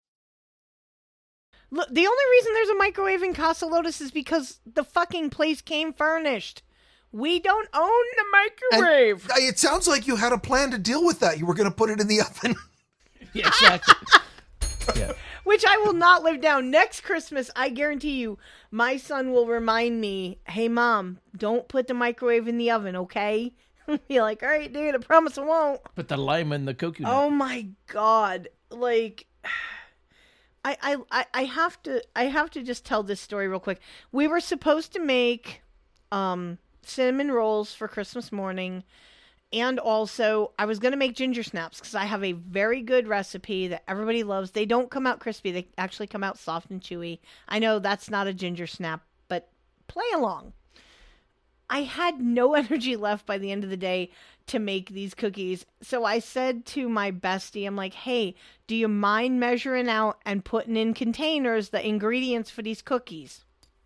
Look, the only reason there's a microwave in Casa Lotus is because the fucking place came furnished. We don't own the microwave. And it sounds like you had a plan to deal with that. You were going to put it in the oven. Yeah, exactly. Yeah. Which I will not live down. Next Christmas, I guarantee you, my son will remind me, hey, Mom, don't put the microwave in the oven, okay? Be like, all right, dude, I promise I won't. Put the lime in the coconut. Oh, my God. Like, I have to just tell this story real quick. We were supposed to make cinnamon rolls for Christmas morning, and also I was going to make ginger snaps because I have a very good recipe that everybody loves. They don't come out crispy. They actually come out soft and chewy. I know that's not a ginger snap, but play along. I had no energy left by the end of the day to make these cookies. So I said to my bestie, I'm like, hey, do you mind measuring out and putting in containers the ingredients for these cookies?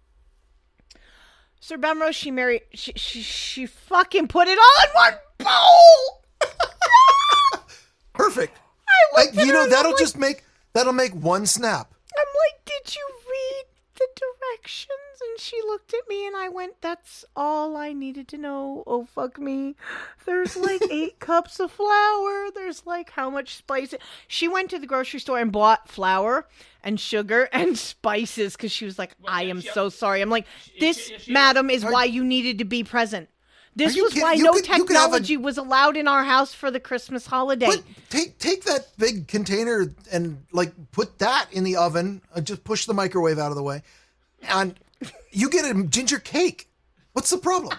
Sir Bemrose, she fucking put it all in one bowl. Perfect. That'll make one snap. I'm like, did you read the directions? And she looked at me and I went, that's all I needed to know. Oh, fuck me. There's like 8 cups of flour. There's like how much spice. She went to the grocery store and bought flour and sugar and spices because she was like, I am so sorry. I'm like, this, madam, is why you needed to be present. This was why no technology was allowed in our house for the Christmas holiday. Take that big container and put that in the oven. Just push the microwave out of the way. And you get a ginger cake. What's the problem?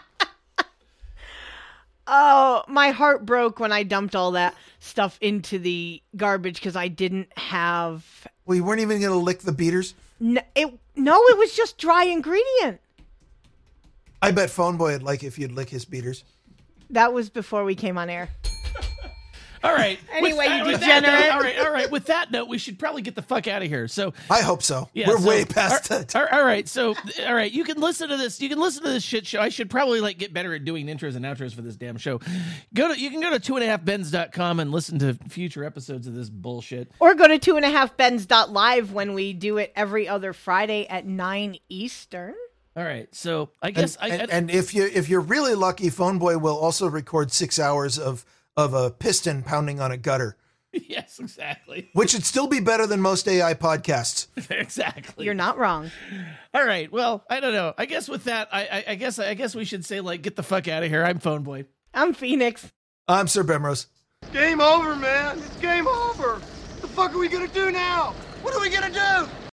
Oh, my heart broke when I dumped all that stuff into the garbage because I didn't have... Well, you weren't even going to lick the beaters? No, it was just dry ingredient. I bet Phone Boy would like if you'd lick his beaters. That was before we came on air. All right. Anyway, you with that degenerate. note, all right. With that note, we should probably get the fuck out of here. So I hope so. yeah, We're way past it. All right. So all right, you can listen to this. You can listen to this shit show. I should probably like get better at doing intros and outros for this damn show. You can go to 2.5bens.com and listen to future episodes of this bullshit. Or go to 2.5bens.live when we do it every other Friday at 9 Eastern. All right. So I guess And if you're really lucky, Phone Boy will also record 6 hours of a piston pounding on a gutter, yes, exactly. which would still be better than most AI podcasts. Exactly. You're not wrong. All right. Well, I don't know. I guess with that, I guess we should say like, get the fuck out of here. I'm Phone Boy. I'm Phoenix. I'm Sir Bemrose. Game over, man. It's game over. What the fuck are we gonna do now? What are we gonna do?